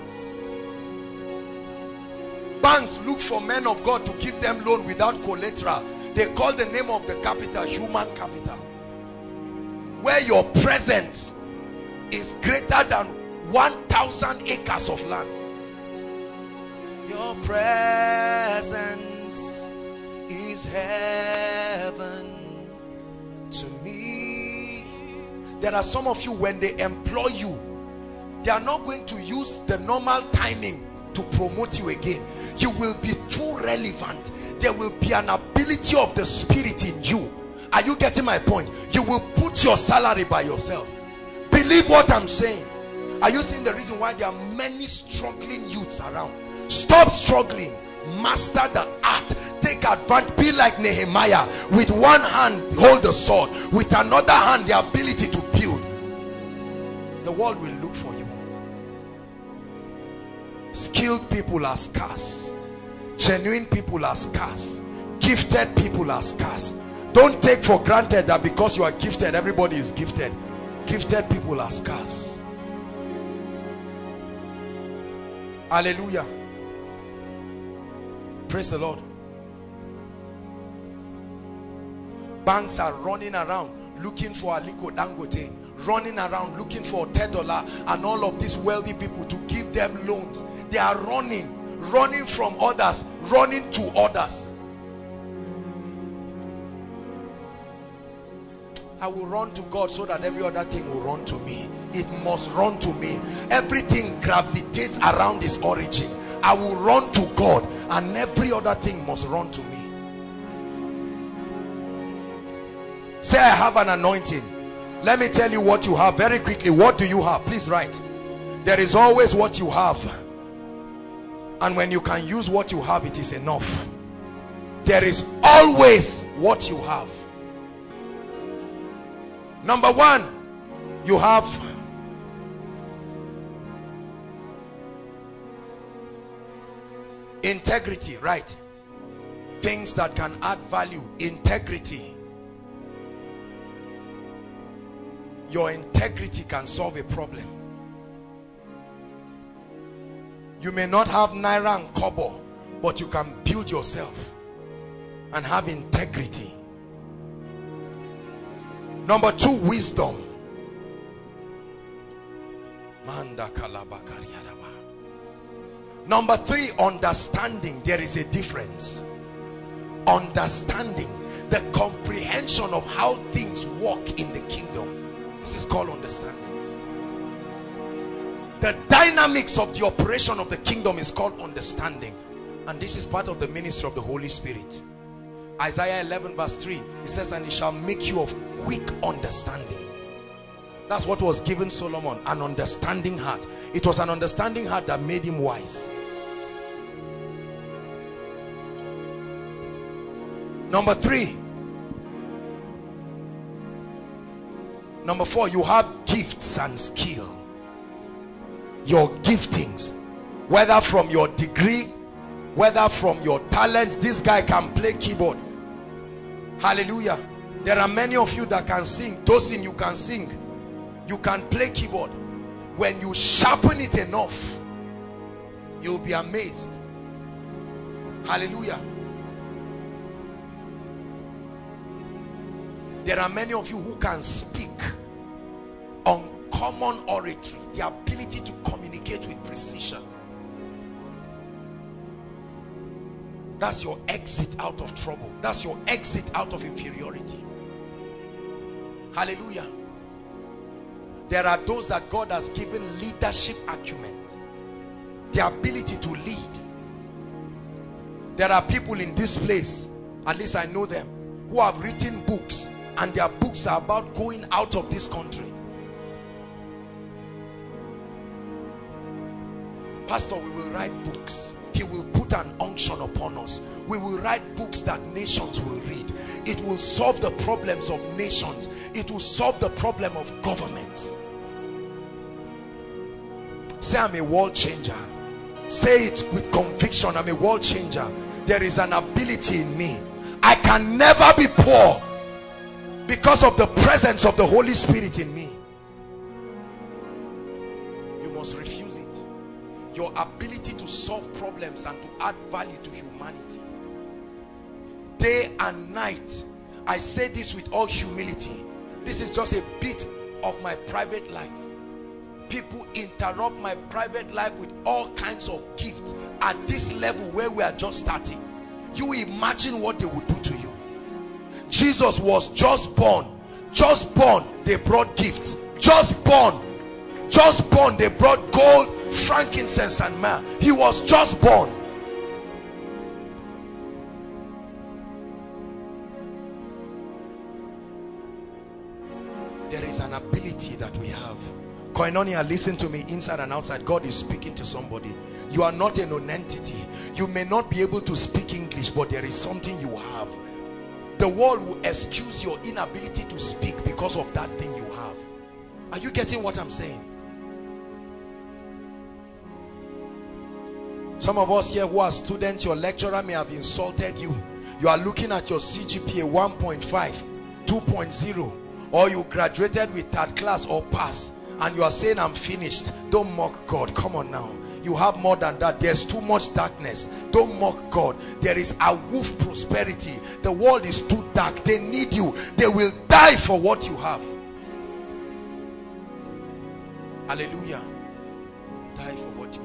[SPEAKER 3] Banks look for men of God to give them loan without collateral. They call the name of the capital human capital, where your presence is greater than 1,000 acres of land. Your presence is heaven to me. There are some of you, when they employ you, they are not going to use the normal timing to promote you again. You will be too relevant. There will be an ability of the Spirit in you. Are you getting my point? You will put your salary by yourself. Believe what I'm saying. Are you seeing the reason why there are many struggling youths around? Stop struggling. Master the art. Take advantage. Be like Nehemiah. With one hand hold the sword, with another hand the ability to build. The world will look for you. Skilled people are scarce. Genuine people are scarce. Gifted people are scarce. Don't take for granted that because you are gifted, everybody is gifted. Gifted people are scarce. Hallelujah. Praise the Lord. Banks are running around looking for Aliko Dangote, running around looking for $10 and all of these wealthy people to give them loans. They are running from others, running to others. I will run to God so that every other thing will run to me. It must run to me. Everything gravitates around its origin. I will run to God, and every other thing must run to me. Say, I have an anointing. Let me tell you what you have very quickly. What do you have? Please write. There is always what you have. And when you can use what you have, it is enough. There is always what you have. Number one, you have integrity, right? Things that can add value. Integrity. Your integrity can solve a problem. You may not have naira and kobo, but you can build yourself and have integrity. Number two, wisdom. Number three, understanding. There is a difference. Understanding, the comprehension of how things work in the kingdom. This is called understanding. The dynamics of the operation of the kingdom is called understanding. And this is part of the ministry of the Holy Spirit. Isaiah 11 verse 3, it says, and he shall make you of quick understanding. That's what was given Solomon, an understanding heart. It was an understanding heart that made him wise. Number three. Number four, you have gifts and skill. Your giftings, whether from your degree, whether from your talent. This guy can play keyboard. Hallelujah. There are many of you that can sing. Tosin, you can sing. You can play keyboard. When you sharpen it enough, you'll be amazed. Hallelujah. There are many of you who can speak uncommon oratory, the ability to communicate with precision. That's your exit out of trouble. That's your exit out of inferiority. Hallelujah. There are those that God has given leadership acumen, the ability to lead. There are people in this place, at least I know them, who have written books, and their books are about going out of this country. Pastor, we will write books. He will put an unction upon us. We will write books that nations will read. It will solve the problems of nations. It will solve the problem of governments. Say, I'm a world changer. Say it with conviction. I'm a world changer. There is an ability in me. I can never be poor because of the presence of the Holy Spirit in me. You must refuse it. Your ability to solve problems and to add value to humanity. Day and night. I say this with all humility. This is just a bit of my private life. People interrupt my private life with all kinds of gifts at this level where we are just starting. You imagine what they would do to you. Jesus was just born. Just born, they brought gifts. Just born, they brought gold, frankincense and myrrh. He was just born. There is an ability that we have. Koinonia, listen to me, inside and outside. God is speaking to somebody. You are not a non-entity. You may not be able to speak English, but there is something you have. The world will excuse your inability to speak because of that thing you have. Are you getting what I'm saying? Some of us here who are students, your lecturer may have insulted you. You are looking at your CGPA 1.5, 2.0, or you graduated with third class or pass, and you are saying, I'm finished. Don't mock God. Come on now. You have more than that. There's too much darkness. Don't mock God. There is a wolf prosperity. The world is too dark. They need you. They will die for what you have. Hallelujah. Die for what you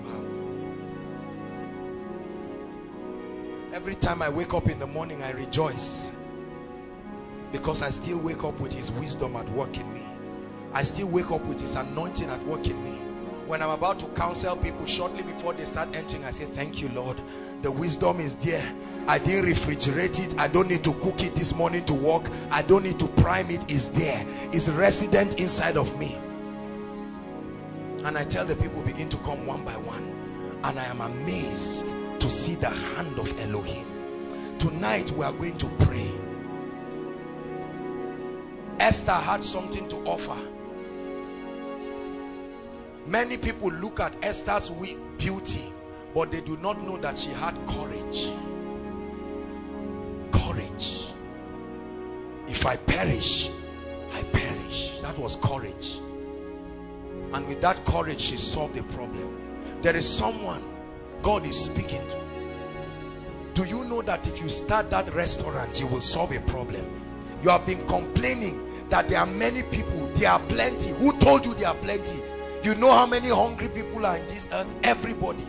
[SPEAKER 3] have. Every time I wake up in the morning, I rejoice, because I still wake up with his wisdom at work in me. I still wake up with his anointing at work in me. When I'm about to counsel people, shortly before they start entering, I say, thank you, Lord. The wisdom is there. I didn't refrigerate it. I don't need to cook it this morning to work. I don't need to prime it. It's there. It's resident inside of me. And I tell the people, begin to come one by one. And I am amazed to see the hand of Elohim. tonight we are going to pray. Esther had something to offer. Many people look at Esther's beauty, but they do not know that she had courage. Courage. If I perish, I perish. That was courage. And with that courage, she solved the problem. There is someone God is speaking to. Do you know that if you start that restaurant, you will solve a problem? You have been complaining that there are many people, there are plenty. Who told you there are plenty? You know how many hungry people are in this earth? Everybody.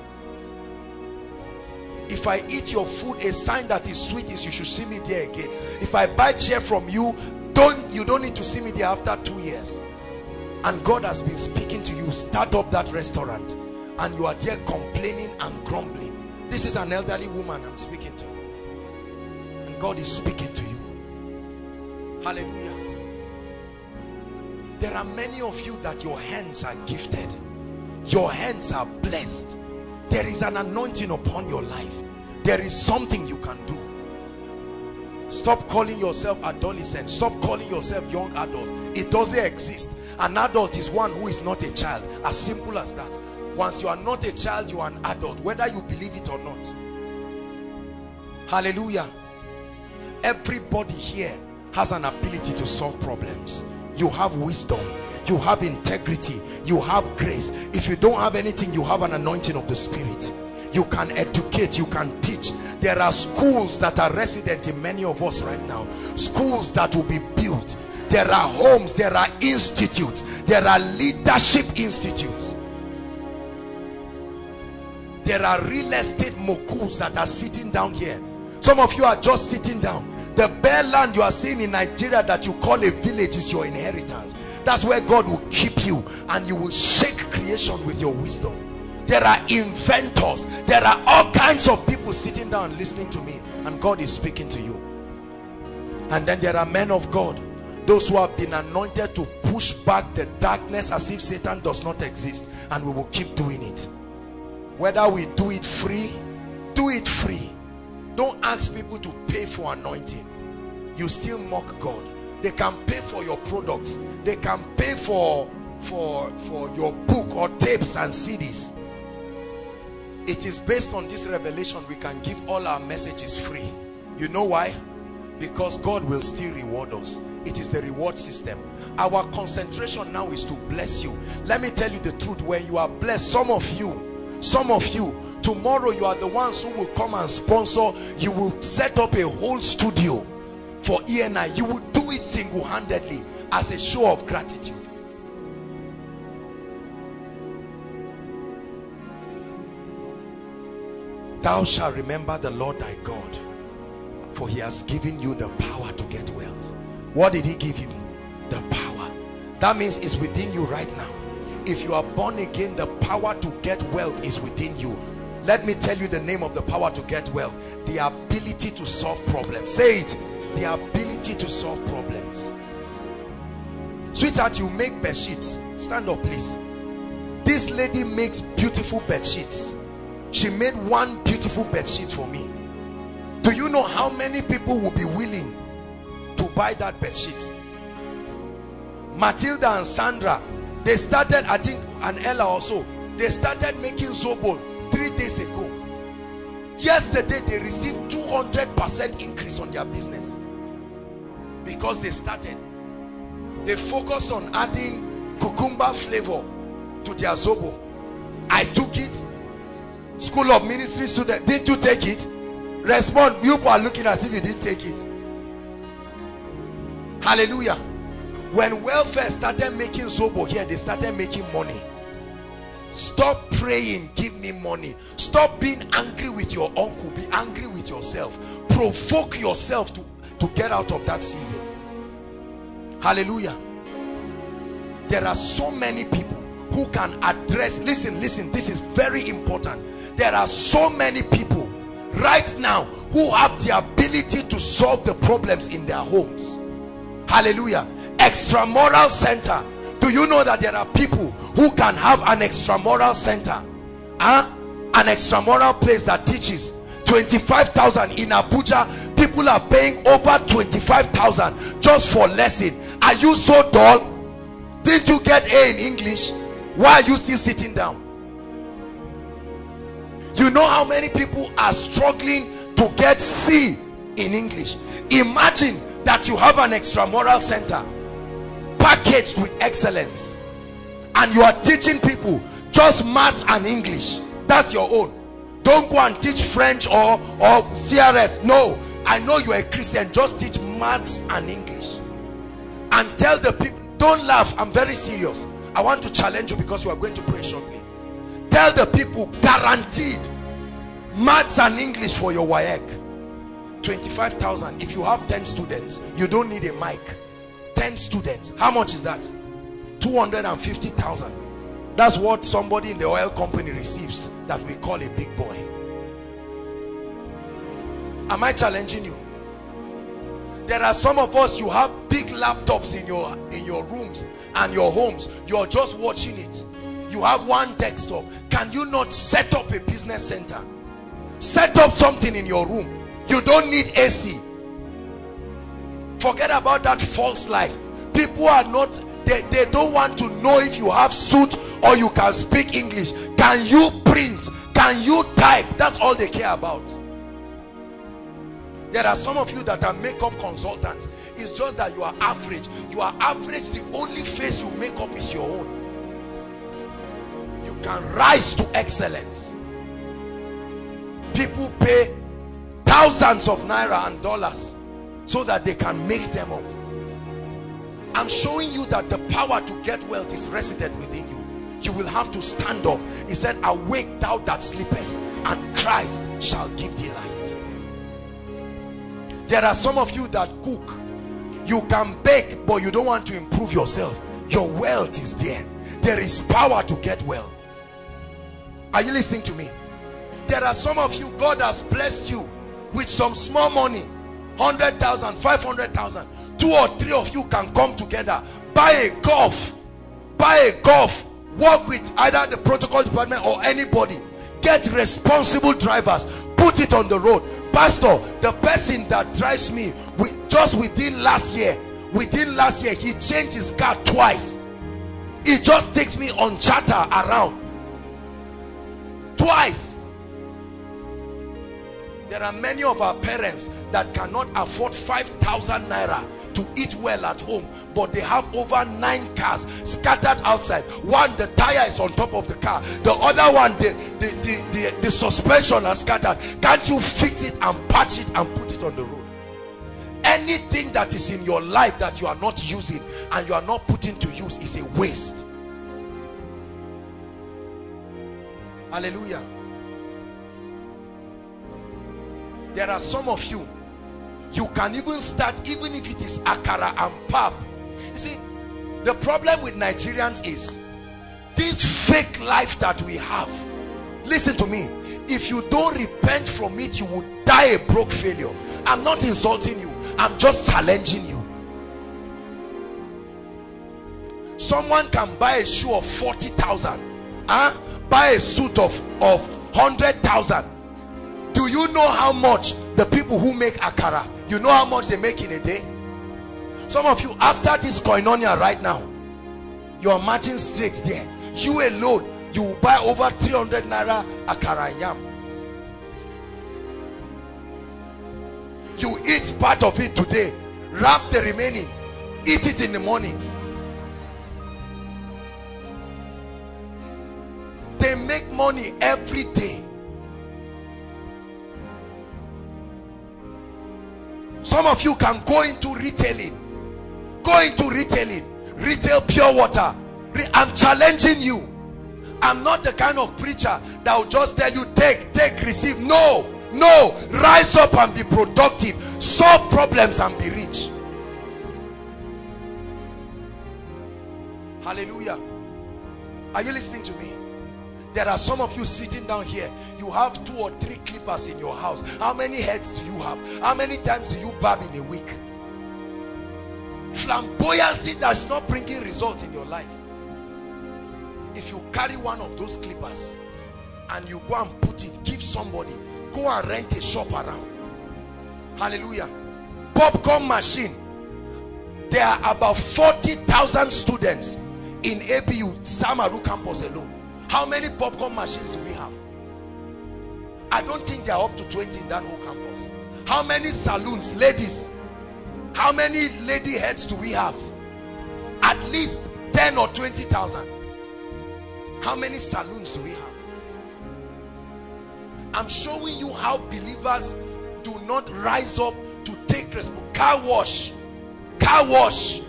[SPEAKER 3] If I eat your food, a sign that is sweet is you should see me there again. If I buy chair from you, you don't need to see me there after 2 years. And God has been speaking to you. Start up that restaurant, and you are there complaining and grumbling. This is an elderly woman I'm speaking to, and God is speaking to you. Hallelujah. There are many of you that your hands are gifted. Your hands are blessed. There is an anointing upon your life. There is something you can do. Stop calling yourself adolescent. Stop calling yourself young adult. It doesn't exist. An adult is one who is not a child. As simple as that. Once you are not a child, you are an adult, whether you believe it or not. Hallelujah. Everybody here has an ability to solve problems. You have wisdom, you have integrity, you have grace. If you don't have anything, you have an anointing of the Spirit. You can educate, you can teach. There are schools that are resident in many of us right now. Schools that will be built. There are homes, there are institutes, there are leadership institutes. There are real estate moguls that are sitting down here. Some of you are just sitting down. The bare land you are seeing in Nigeria that you call a village is your inheritance. That's where God will keep you, and you will shake creation with your wisdom. There are inventors. There are all kinds of people sitting down listening to me, and God is speaking to you. And then there are men of God, those who have been anointed to push back the darkness as if Satan does not exist, and we will keep doing it. Whether we do it free, do it free. Don't ask people to pay for anointing. You still mock God. They can pay for your products. They can pay for your book or tapes and CDs. It is based on this revelation we can give all our messages free. You know why? Because God will still reward us. It is the reward system. Our concentration now is to bless you. Let me tell you the truth. When you are blessed, some of you, tomorrow you are the ones who will come and sponsor. You will set up a whole studio for ENI. You will do it single-handedly as a show of gratitude. Thou shalt remember the Lord thy God, for he has given you the power to get wealth. What did he give you? The power. That means it's within you right now. If you are born again, the power to get wealth is within you. Let me tell you the name of the power to get wealth. The ability to solve problems. Say it. The ability to solve problems. Sweetheart, you make bed sheets. Stand up, please. This lady makes beautiful bed sheets. She made one beautiful bed sheet for me. Do you know how many people will be willing to buy that bed sheet? Matilda and Sandra, they started, I think, and Ella also, they started making zobo 3 days ago. Yesterday they received 200% increase on their business because they started. They focused on adding cucumber flavor to their zobo. I took it. School of Ministry student, did you take it? Respond. You are looking as if you didn't take it. Hallelujah. When welfare started making zobo here, they started making money. Stop praying, give me money. Stop being angry with your uncle. Be angry with yourself. Provoke yourself to get out of that season. Hallelujah. There are so many people who can address, listen, this is very important. There are so many people right now who have the ability to solve the problems in their homes. Hallelujah. Extramural center. Do you know that there are people who can have an extramural center? An extramural place that teaches 25,000 in Abuja. People are paying over 25,000 just for lesson. Are you so dull? Didn't you get A in English? Why are you still sitting down? You know how many people are struggling to get C in English? Imagine that you have an extramural center packaged with excellence, and you are teaching people just maths and English. That's your own. Don't go and teach French or CRS. No, I know you're a Christian. Just teach maths and English and tell the people. Don't laugh, I'm very serious. I want to challenge you because you are going to pray shortly. Tell the people, guaranteed maths and English for your WAEC. 25,000. If you have 10 students, you don't need a mic. 10 students, how much is that? 250,000. That's what somebody in the oil company receives that we call a big boy. Am I challenging you? There are some of us, you have big laptops in your rooms and your homes. You're just watching it. You have one desktop. Can you not set up a business center? Set up something in your room. You don't need AC. Forget about that false life. People are not, they don't want to know if you have suit or you can speak English. Can you print? Can you type? That's all they care about. There are some of you that are makeup consultants. It's just that you are average. You are average. The only face you make up is your own. You can rise to excellence. People pay thousands of naira and dollars so that they can make them up. I'm showing you that the power to get wealth is resident within you. You will have to stand up. He said, awake thou that sleepest, and Christ shall give thee light. There are some of you that cook. You can bake, but you don't want to improve yourself. Your wealth is there. There is power to get wealth. Are you listening to me? There are some of you, God has blessed you with some small money, 100,000, 500,000. 2 or 3 of you can come together, buy a golf, work with either the protocol department or anybody. Get responsible drivers, put it on the road. Pastor, the person that drives me, just within last year, he changed his car twice. He just takes me on charter around twice. There are many of our parents that cannot afford 5,000 naira to eat well at home, but they have over 9 cars scattered outside. One, the tire is on top of the car. The other one, the suspension is scattered. Can't you fix it and patch it and put it on the road? Anything that is in your life that you are not using and you are not putting to use is a waste. Hallelujah. There are some of you, you can even start, even if it is akara and pap. You see, the problem with Nigerians is this fake life that we have. Listen to me. If you don't repent from it, you will die a broke failure. I'm not insulting you. I'm just challenging you. Someone can buy a shoe of 40,000, buy a suit of 100,000. Do you know how much the people who make akara, you know how much they make in a day? Some of you, after this koinonia right now, you are marching straight there. You alone, you will buy over 300 naira akara and yam. You eat part of it today, wrap the remaining, eat it in the morning. They make money every day. Some of you can go into retailing. Retail pure water. I'm challenging you. I'm not the kind of preacher that will just tell you take, receive. No. Rise up and be productive. Solve problems and be rich. Hallelujah. Are you listening to me? There are some of you sitting down here. You have 2 or 3 clippers in your house. How many heads do you have? How many times do you barb in a week? Flamboyancy that's not bringing results in your life. If you carry one of those clippers and you go and put it, give somebody, Go and rent a shop around. Hallelujah. Popcorn machine. There are about 40,000 students in ABU, Samaru campus alone. How many popcorn machines do we have? I don't think they are up to 20 in that whole campus. How many saloons, ladies? How many lady heads do we have? At least 10 or 20,000. How many saloons do we have? I'm showing you how believers do not rise up to take responsibility. Car wash. Car wash.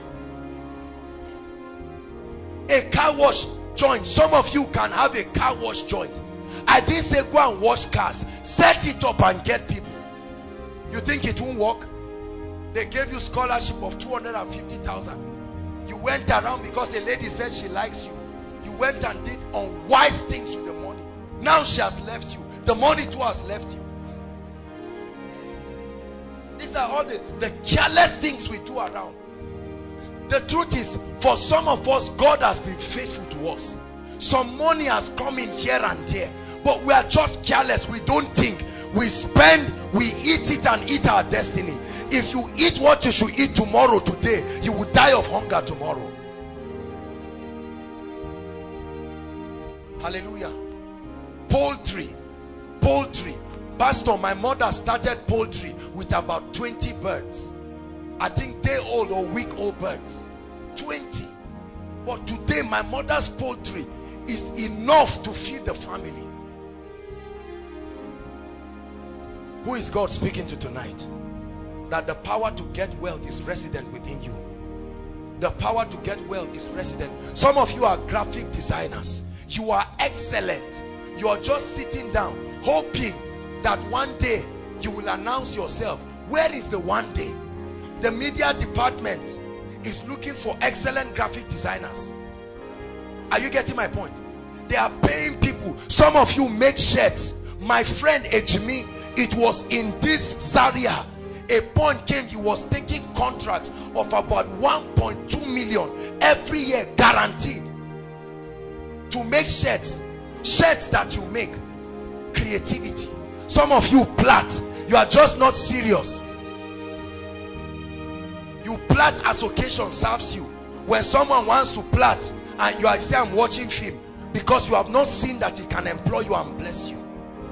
[SPEAKER 3] A car wash joint. Some of you can have a car wash joint. I didn't say go and wash cars. Set it up and get people. You think it won't work? They gave you scholarship of 250,000. You went around because a lady said she likes you. You went and did unwise things with the money. Now she has left you. The money too has left you. These are all the careless things we do around. The truth is, for some of us, God has been faithful to us. Some money has come in here and there, but we are just careless. We don't think. We spend, we eat it and eat our destiny. If you eat what you should eat tomorrow, today, you will die of hunger tomorrow. Hallelujah. Poultry. Poultry. Pastor, my mother started poultry with about 20 birds. I think day-old or week-old birds. 20. But today my mother's poultry is enough to feed the family. Who is God speaking to tonight? That the power to get wealth is resident within you. The power to get wealth is resident. Some of you are graphic designers. You are excellent. You are just sitting down hoping that one day you will announce yourself. Where is the one day? The media department is looking for excellent graphic designers. Are you getting my point? They are paying people. Some of you make shirts. My friend Ejimi, it was in this Zaria. A point came, he was taking contracts of about 1.2 million every year, guaranteed, to make shirts. Shirts that you make. Creativity. Some of you plait. You are just not serious. You plait as occasion serves you. When someone wants to plait and you are saying, I'm watching film, because you have not seen that it can employ you and bless you.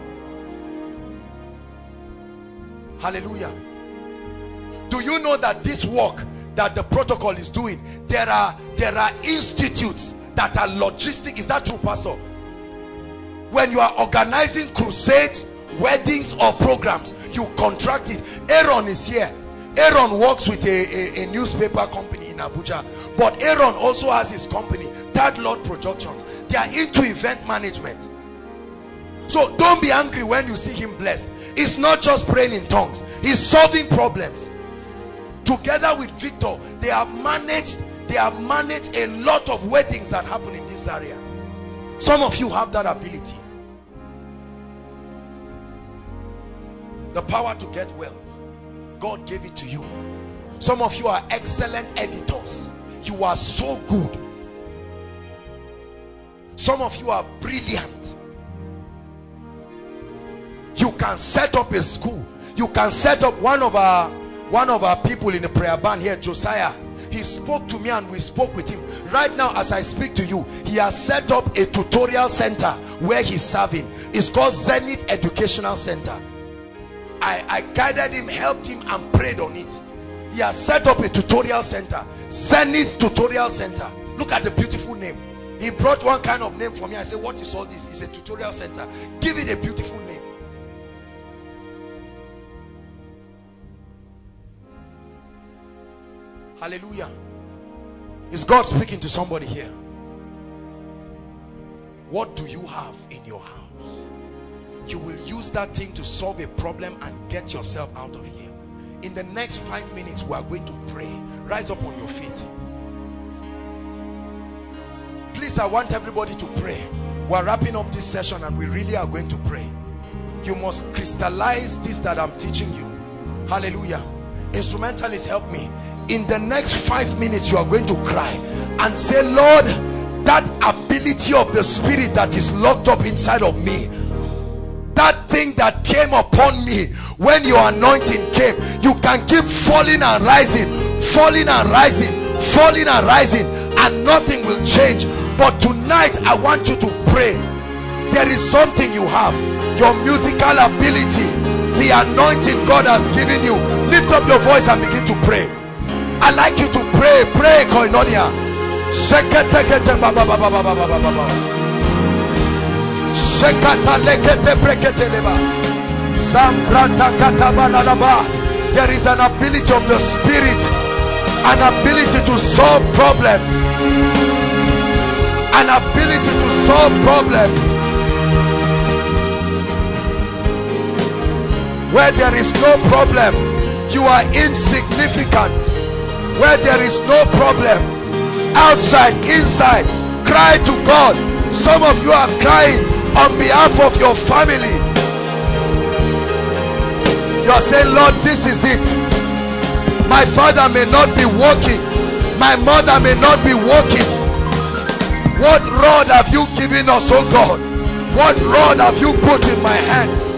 [SPEAKER 3] Hallelujah. Do you know that this work that the protocol is doing, there are institutes that are logistic? Is that true, Pastor? When you are organizing crusades, weddings or programs, you contract it. Aaron is here. Aaron works with a newspaper company in Abuja, but Aaron also has his company, Third Lord Productions. They are into event management. So don't be angry when you see him blessed. It's not just praying in tongues. He's solving problems. Together with Victor, they have managed a lot of weddings that happen in this area. Some of you have that ability. The power to get wealth. God gave it to you. Some of you are excellent editors. You are so good. Some of you are brilliant. You can set up a school. You can set up one of our people in the prayer band here, Josiah. He spoke to me and we spoke with him. Right now as I speak to you, he has set up a tutorial center where he's serving. It's called Zenith Educational Center. I guided him, helped him and prayed on it. He has set up a tutorial center, Zenith Tutorial Center. Look at the beautiful name. He brought one kind of name for me. I said, what is all this? It's a tutorial center. Give it a beautiful name. Hallelujah. Is God speaking to somebody here? What do you have in your house? You will use that thing to solve a problem and get yourself out of here. In the next 5 minutes, we are going to pray. Rise up on your feet. Please, I want everybody to pray. We are wrapping up this session and we really are going to pray. You must crystallize this that I'm teaching you. Hallelujah. Instrumentalists, help me. In the next 5 minutes, you are going to cry and say, Lord, that ability of the spirit that is locked up inside of me, that thing that came upon me when your anointing came, you can keep falling and rising, falling and rising, falling and rising, and nothing will change. But tonight I want you to pray. There is something you have, your musical ability, the anointing God has given you. Lift up your voice and begin to pray. I like you to pray. Pray, Koinonia. There is an ability of the Spirit, an ability to solve problems, an ability to solve problems. Where there is no problem, you are insignificant. Where there is no problem, outside, inside, cry to God. Some of you are crying on behalf of your family. You are saying, Lord, this is it. My father may not be working, my mother may not be working. What rod have you given us, oh God? What rod have you put in my hands?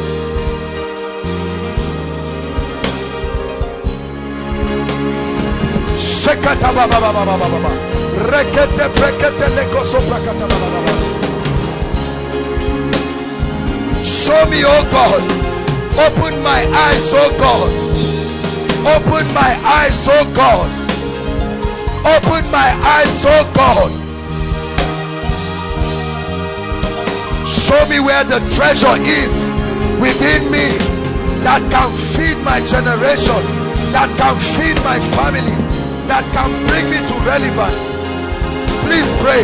[SPEAKER 3] Show me, oh God. Open my eyes, oh God. Open my eyes, oh God. Open my eyes, oh God. Show me where the treasure is within me that can feed my generation, that can feed my family, that can bring me to relevance. Please pray.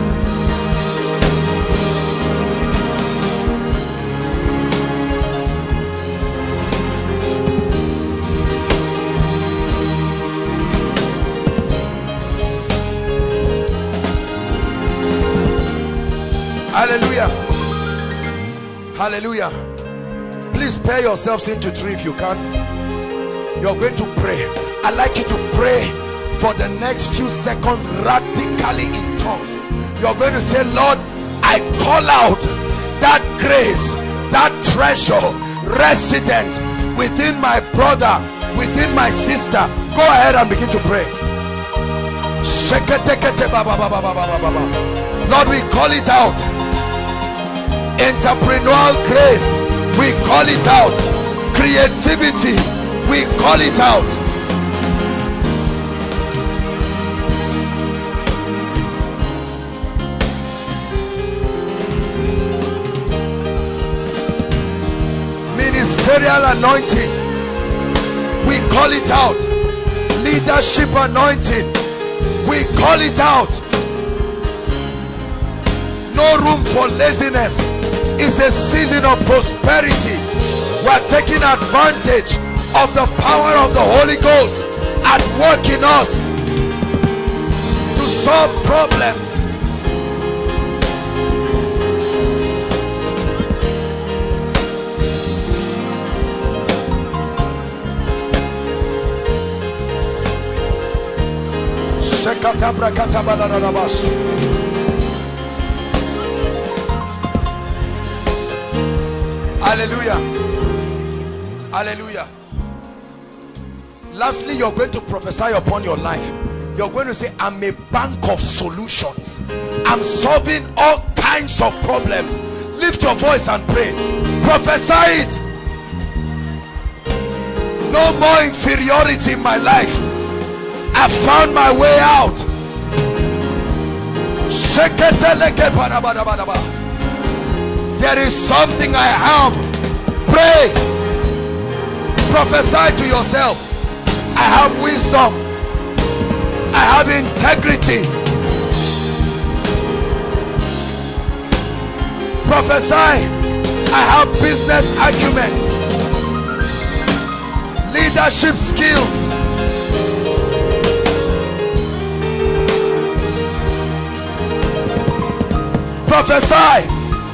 [SPEAKER 3] Hallelujah. Hallelujah. Please pair yourselves into three if you can. You're going to pray. I'd like you to pray for the next few seconds radically in tongues. You're going to say, Lord, I call out that grace, that treasure resident within my brother, within my sister. Go ahead and begin to pray. Lord, we call it out. Entrepreneurial grace, we call it out. Creativity, we call it out. Ministerial anointing, we call it out. Leadership anointing, we call it out. No room for laziness. It's a season of prosperity. We are taking advantage of the power of the Holy Ghost at work in us to solve problems. Hallelujah. Hallelujah. Lastly, you're going to prophesy upon your life. You're going to say, I'm a bank of solutions. I'm solving all kinds of problems. Lift your voice and pray. Prophesy it. No more inferiority in my life. I found my way out. There is something I have. Pray. Prophesy to yourself. I have wisdom. I have integrity. Prophesy. I have business acumen, leadership skills. Prophesy.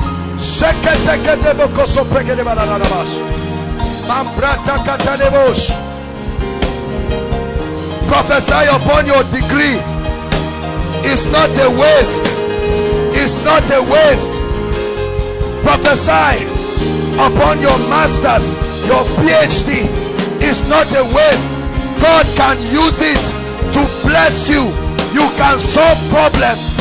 [SPEAKER 3] Prophesy upon your degree. It's not a waste. It's not a waste. Prophesy. upon your masters, your PhD is not a waste. God can use it to bless you. You can solve problems.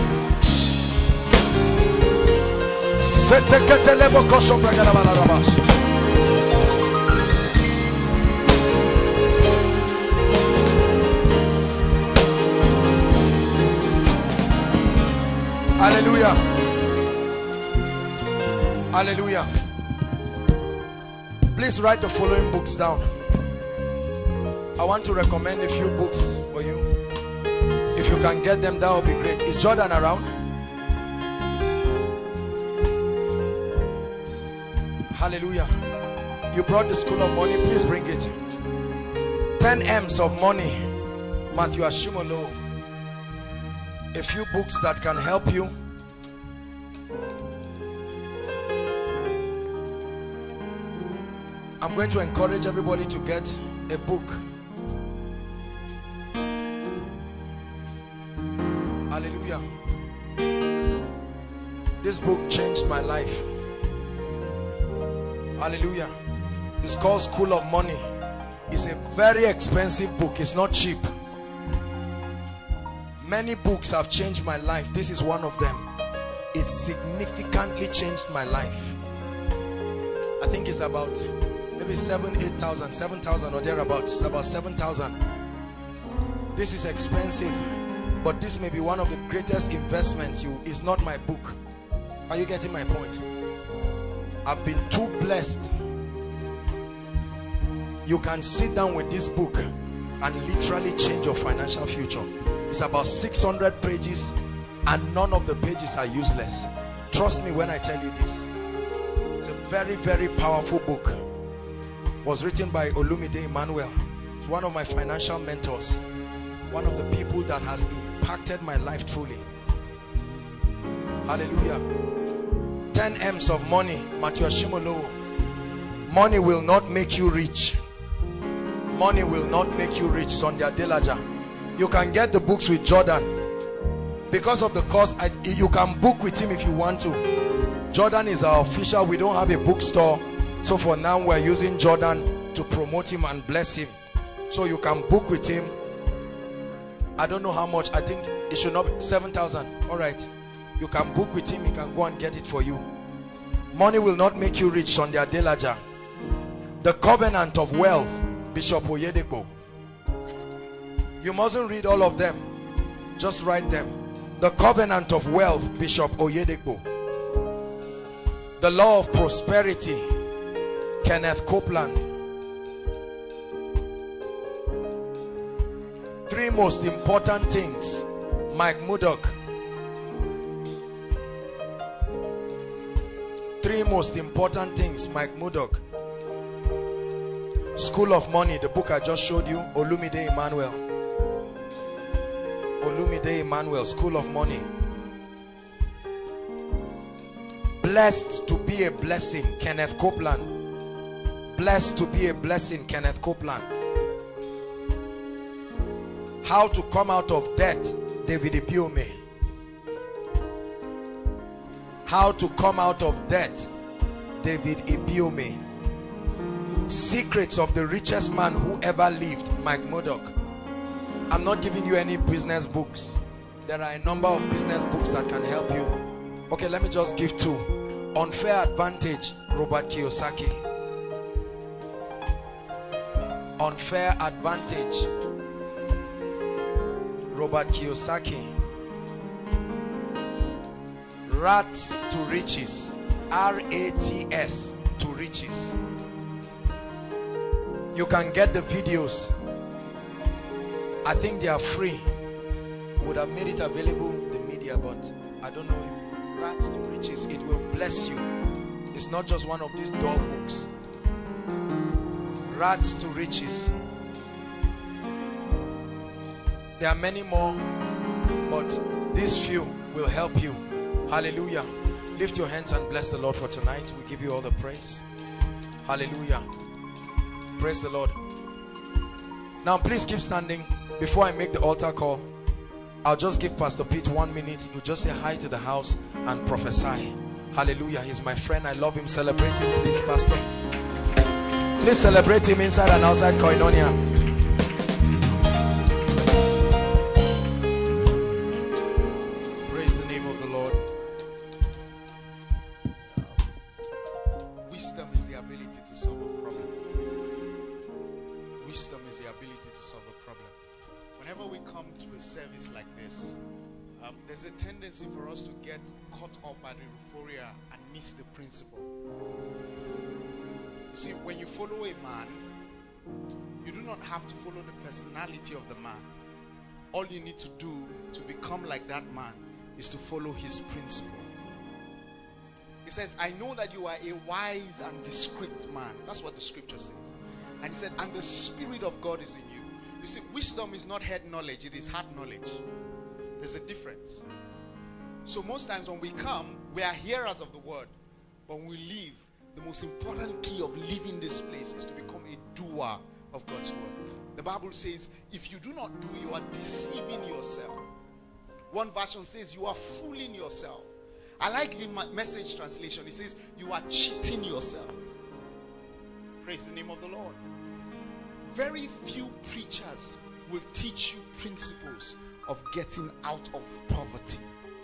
[SPEAKER 3] Hallelujah. Hallelujah. Please write the following books down. I want to recommend a few books for you. If you can get them, that would be great. Is Jordan around? Hallelujah. You brought the School of Money. Please bring it. 10 M's of Money. Matthew Ashimolo. A few books that can help you. I'm going to encourage everybody to get a book. Hallelujah. This book changed my life. Hallelujah. It's called School of Money. It's a very expensive book. It's not cheap. Many books have changed my life. This is one of them. It significantly changed my life. I think it's about maybe 8,000, 7,000 or thereabouts. It's about 7,000. This is expensive, but this may be one of the greatest investments. It's not my book. Are you getting my point? I've been too blessed. You can sit down with this book and literally change your financial future. It's about 600 pages and none of the pages are useless. Trust me when I tell you this. It's a very, very powerful book. It was written by Olumide Emmanuel. It's one of my financial mentors. One of the people that has impacted my life truly. Hallelujah. 10 M's of Money. Matthew Ashimolo. Money will not make you rich. Money will not make you rich. Sunday Adelaja. You can get the books with Jordan. Because of the cost, you can book with him if you want to. Jordan is our official. We don't have a bookstore. So for now, we're using Jordan to promote him and bless him. So you can book with him. I don't know how much. I think it should not be 7,000. All right. You can book with him. He can go and get it for you. Money will not make you rich. Sunday Adelaja. The Covenant of Wealth. Bishop Oyedepo. You mustn't read all of them. Just write them. The Covenant of Wealth, Bishop Oyedepo. The Law of Prosperity, Kenneth Copeland. 3 most important things, Mike Murdock. 3 most important things, Mike Murdock. School of Money, the book I just showed you, Olumide Emmanuel. Olumide Emmanuel, School of Money. Blessed to be a Blessing, Kenneth Copeland. Blessed to be a Blessing, Kenneth Copeland. How to Come Out of Debt, David Ibiome. How to Come Out of Debt, David Ibiome. Secrets of the Richest Man Who Ever Lived, Mike Murdock. I'm not giving you any business books. There are a number of business books that can help you. Okay, let me just give 2. Unfair Advantage, Robert Kiyosaki. Unfair Advantage, Robert Kiyosaki. Rats to Riches, R-A-T-S to Riches. You can get the videos. I think they are free. Would have made it available in the media, but I don't know if Rats to Riches, it will bless you. It's not just one of these dog books. Rats to Riches. There are many more, but these few will help you. Hallelujah. Lift your hands and bless the Lord for tonight. We give you all the praise. Hallelujah. Praise the Lord. Now please keep standing. Before I make the altar call, I'll just give Pastor Pete 1 minute. You just say hi to the house and prophesy.
[SPEAKER 2] Hallelujah. He's my friend. I love him. Celebrate him, please, Pastor. Please celebrate him inside and outside Koinonia.
[SPEAKER 5] Praise the name of the Lord. Wisdom is the ability to solve a problem. Wisdom is the ability to solve a problem. Whenever we come to a service like this, there's a tendency for us to get caught up by the euphoria and miss the principle. You see, when you follow a man, you do not have to follow the personality of the man. All you need to do to become like that man is to follow his principle. He says, I know that you are a wise and discreet man. That's what the scripture says. And he said, and the Spirit of God is in you. You see, wisdom is not head knowledge, it is heart knowledge. There's a difference. So most times when we come, we are hearers of the word. But when we leave, the most important key of leaving this place is to become a doer of God's word. The Bible says, if you do not do, you are deceiving yourself. One version says, you are fooling yourself. I like the Message translation. It says, you are cheating yourself. Praise the name of the Lord. Very few preachers will teach you principles of getting out of poverty.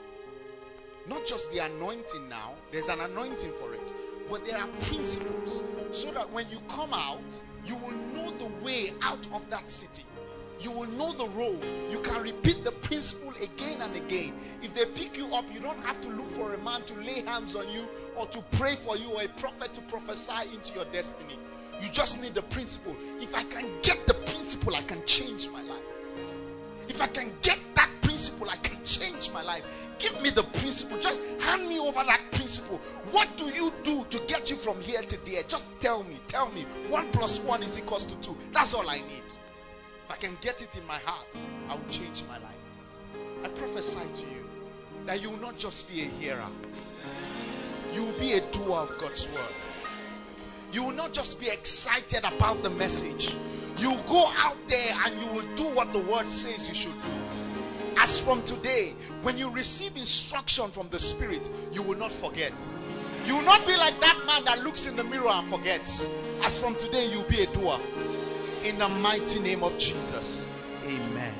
[SPEAKER 5] Not just the anointing now, there's an anointing for it, but there are principles so that when you come out, you will know the way out of that city. You will know the road. You can repeat the principle again and again. If they pick you up, you don't have to look for a man to lay hands on you or to pray for you or a prophet to prophesy into your destiny. You just need the principle. If I can get the principle, I can change my life. If I can get that principle, I can change my life. Give me the principle. Just hand me over that principle. What do you do to get you from here to there? Just tell me. Tell me. 1 + 1 is equals to 2. That's all I need. If I can get it in my heart, I will change my life. I prophesy to you that you will not just be a hearer. You will be a doer of God's word. You will not just be excited about the message. You will go out there and you will do what the word says you should do. As from today, when you receive instruction from the Spirit, you will not forget. You will not be like that man that looks in the mirror and forgets. As from today, you will be a doer. In the mighty name of Jesus. Amen.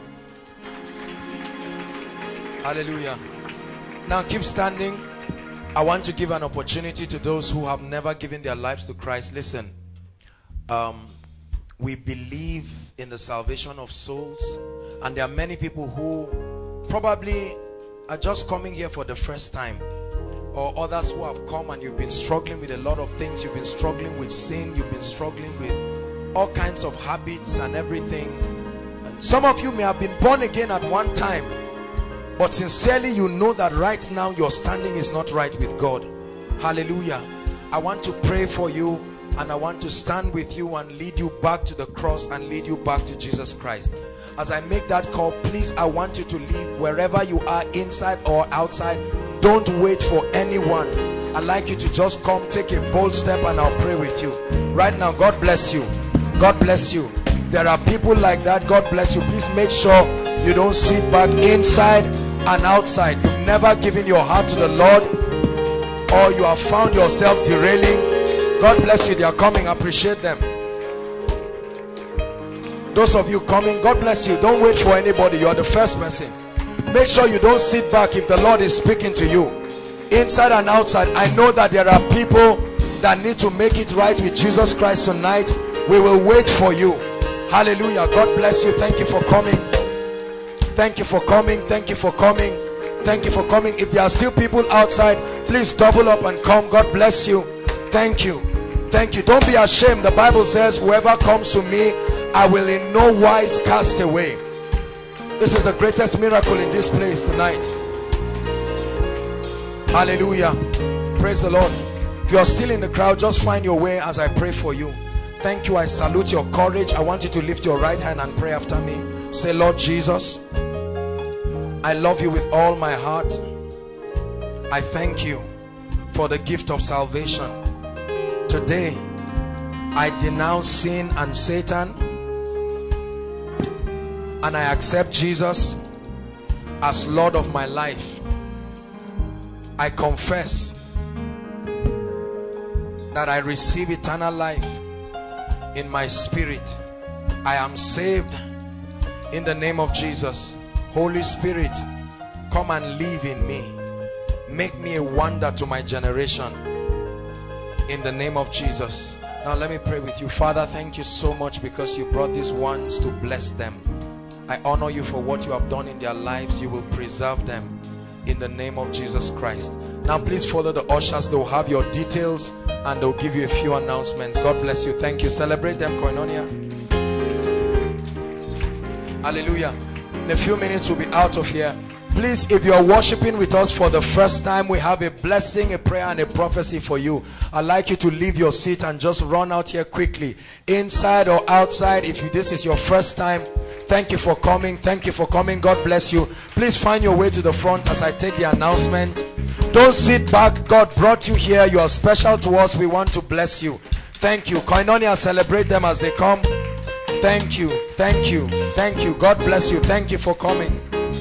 [SPEAKER 2] Hallelujah. Now keep standing. I want to give an opportunity to those who have never given their lives to Christ. Listen, we believe in the salvation of souls, and there are many people who probably are just coming here for the first time, or others who have come and you've been struggling with a lot of things. You've been struggling with sin, you've been struggling with all kinds of habits and everything. And some of you may have been born again at one time, but sincerely you know that right now your standing is not right with God. Hallelujah. I want to pray for you, and I want to stand with you and lead you back to the cross and lead you back to Jesus Christ. As I make that call, please, I want you to leave wherever you are, inside or outside. Don't wait for anyone. I'd like you to just come, take a bold step, and I'll pray with you right now. God bless you. God bless you. There are people like that. God bless you. Please make sure you don't sit back, inside and outside. You've never given your heart to the Lord, or you have found yourself derailing. God bless you. They are coming. Appreciate them. Those of you coming, God bless you. Don't wait for anybody. You are the first person. Make sure you don't sit back if the Lord is speaking to you. Inside and outside. I know that there are people that need to make it right with Jesus Christ tonight. We will wait for you. Hallelujah. God bless you. Thank you for coming. Thank you for coming. Thank you for coming. Thank you for coming. If there are still people outside, please double up and come. God bless you. Thank you. Thank you. Don't be ashamed. The Bible says, whoever comes to me, I will in no wise cast away. This is the greatest miracle in this place tonight. Hallelujah. Praise the Lord. If you are still in the crowd, just find your way as I pray for you. Thank you. I salute your courage. I want you to lift your right hand and pray after me. Say, Lord Jesus, I love you with all my heart. I thank you for the gift of salvation. Today, I denounce sin and Satan, and I accept Jesus as Lord of my life. I confess that I receive eternal life in my spirit. I am saved in the name of Jesus. Holy Spirit, come and live in me. Make me a wonder to my generation in the name of Jesus. Now let me pray with you. Father, thank you so much because you brought these ones to bless them. I honor you for what you have done in their lives. You will preserve them in the name of Jesus Christ. Now please follow the ushers. They will have your details and they'll give you a few announcements. God bless you. Thank you. Celebrate them, Koinonia. Hallelujah. In a few minutes we'll be out of here. Please, if you are worshiping with us for the first time, we have a blessing, a prayer and a prophecy for you. I'd like you to leave your seat and just run out here quickly, inside or outside. If this is your first time, thank you for coming. Thank you for coming. God bless you. Please find your way to the front as I take the announcement. Don't sit back. God brought you here. You are special to us. We want to bless you. Thank you. Koinonia, celebrate them as they come. Thank you. Thank you. Thank you. God bless you. Thank you for coming.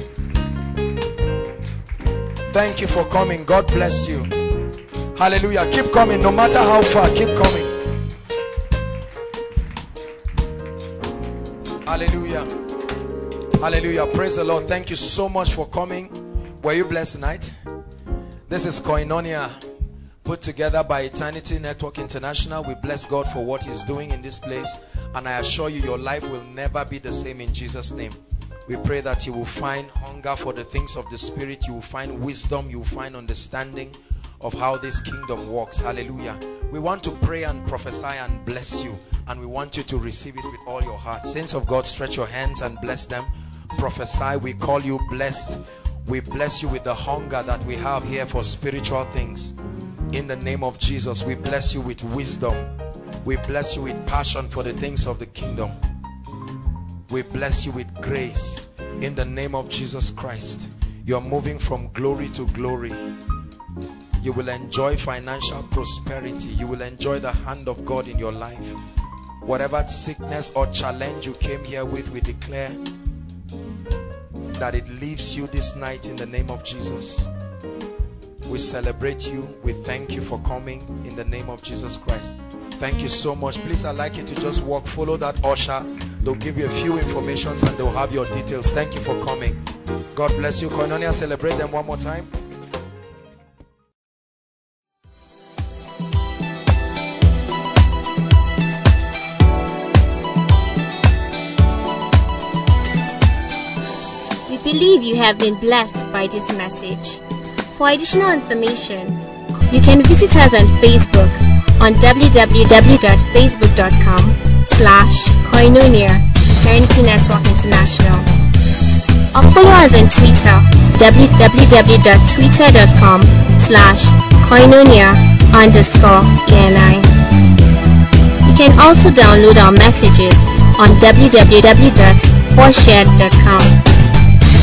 [SPEAKER 2] Thank you for coming. God bless you. Hallelujah. Keep coming no matter how far. Keep coming. Hallelujah. Hallelujah. Praise the Lord. Thank you so much for coming. Were you blessed tonight? This is Koinonia, put together by Eternity Network International. We bless God for what he's doing in this place, and I assure you your life will never be the same in Jesus' name. We pray that you will find hunger for the things of the Spirit. You will find wisdom. You will find understanding of how this kingdom works. Hallelujah. We want to pray and prophesy and bless you, and we want you to receive it with all your heart. Saints of God, stretch your hands and bless them. Prophesy. We call you blessed. We bless you with the hunger that we have here for spiritual things. In the name of Jesus, we bless you with wisdom. We bless you with passion for the things of the kingdom. We bless you with grace in the name of Jesus Christ. You are moving from glory to glory. You will enjoy financial prosperity. You will enjoy the hand of God in your life. Whatever sickness or challenge you came here with, we declare that it leaves you this night in the name of Jesus. We celebrate you. We thank you for coming in the name of Jesus Christ. Thank you so much. Please, I'd like you to just walk, follow that usher. They'll give you a few informations and they'll have your details. Thank you for coming. God bless you. Koinonia, celebrate them one more time.
[SPEAKER 1] We believe you have been blessed by this message. For additional information, you can visit us on Facebook on www.facebook.com/Koinonia Eternity Network International, or follow us on Twitter www.twitter.com/Koinonia_ENI. You can also download our messages on www.4shared.com.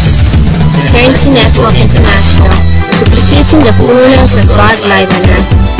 [SPEAKER 1] Eternity Network International, duplicating the fullness of God's life on earth.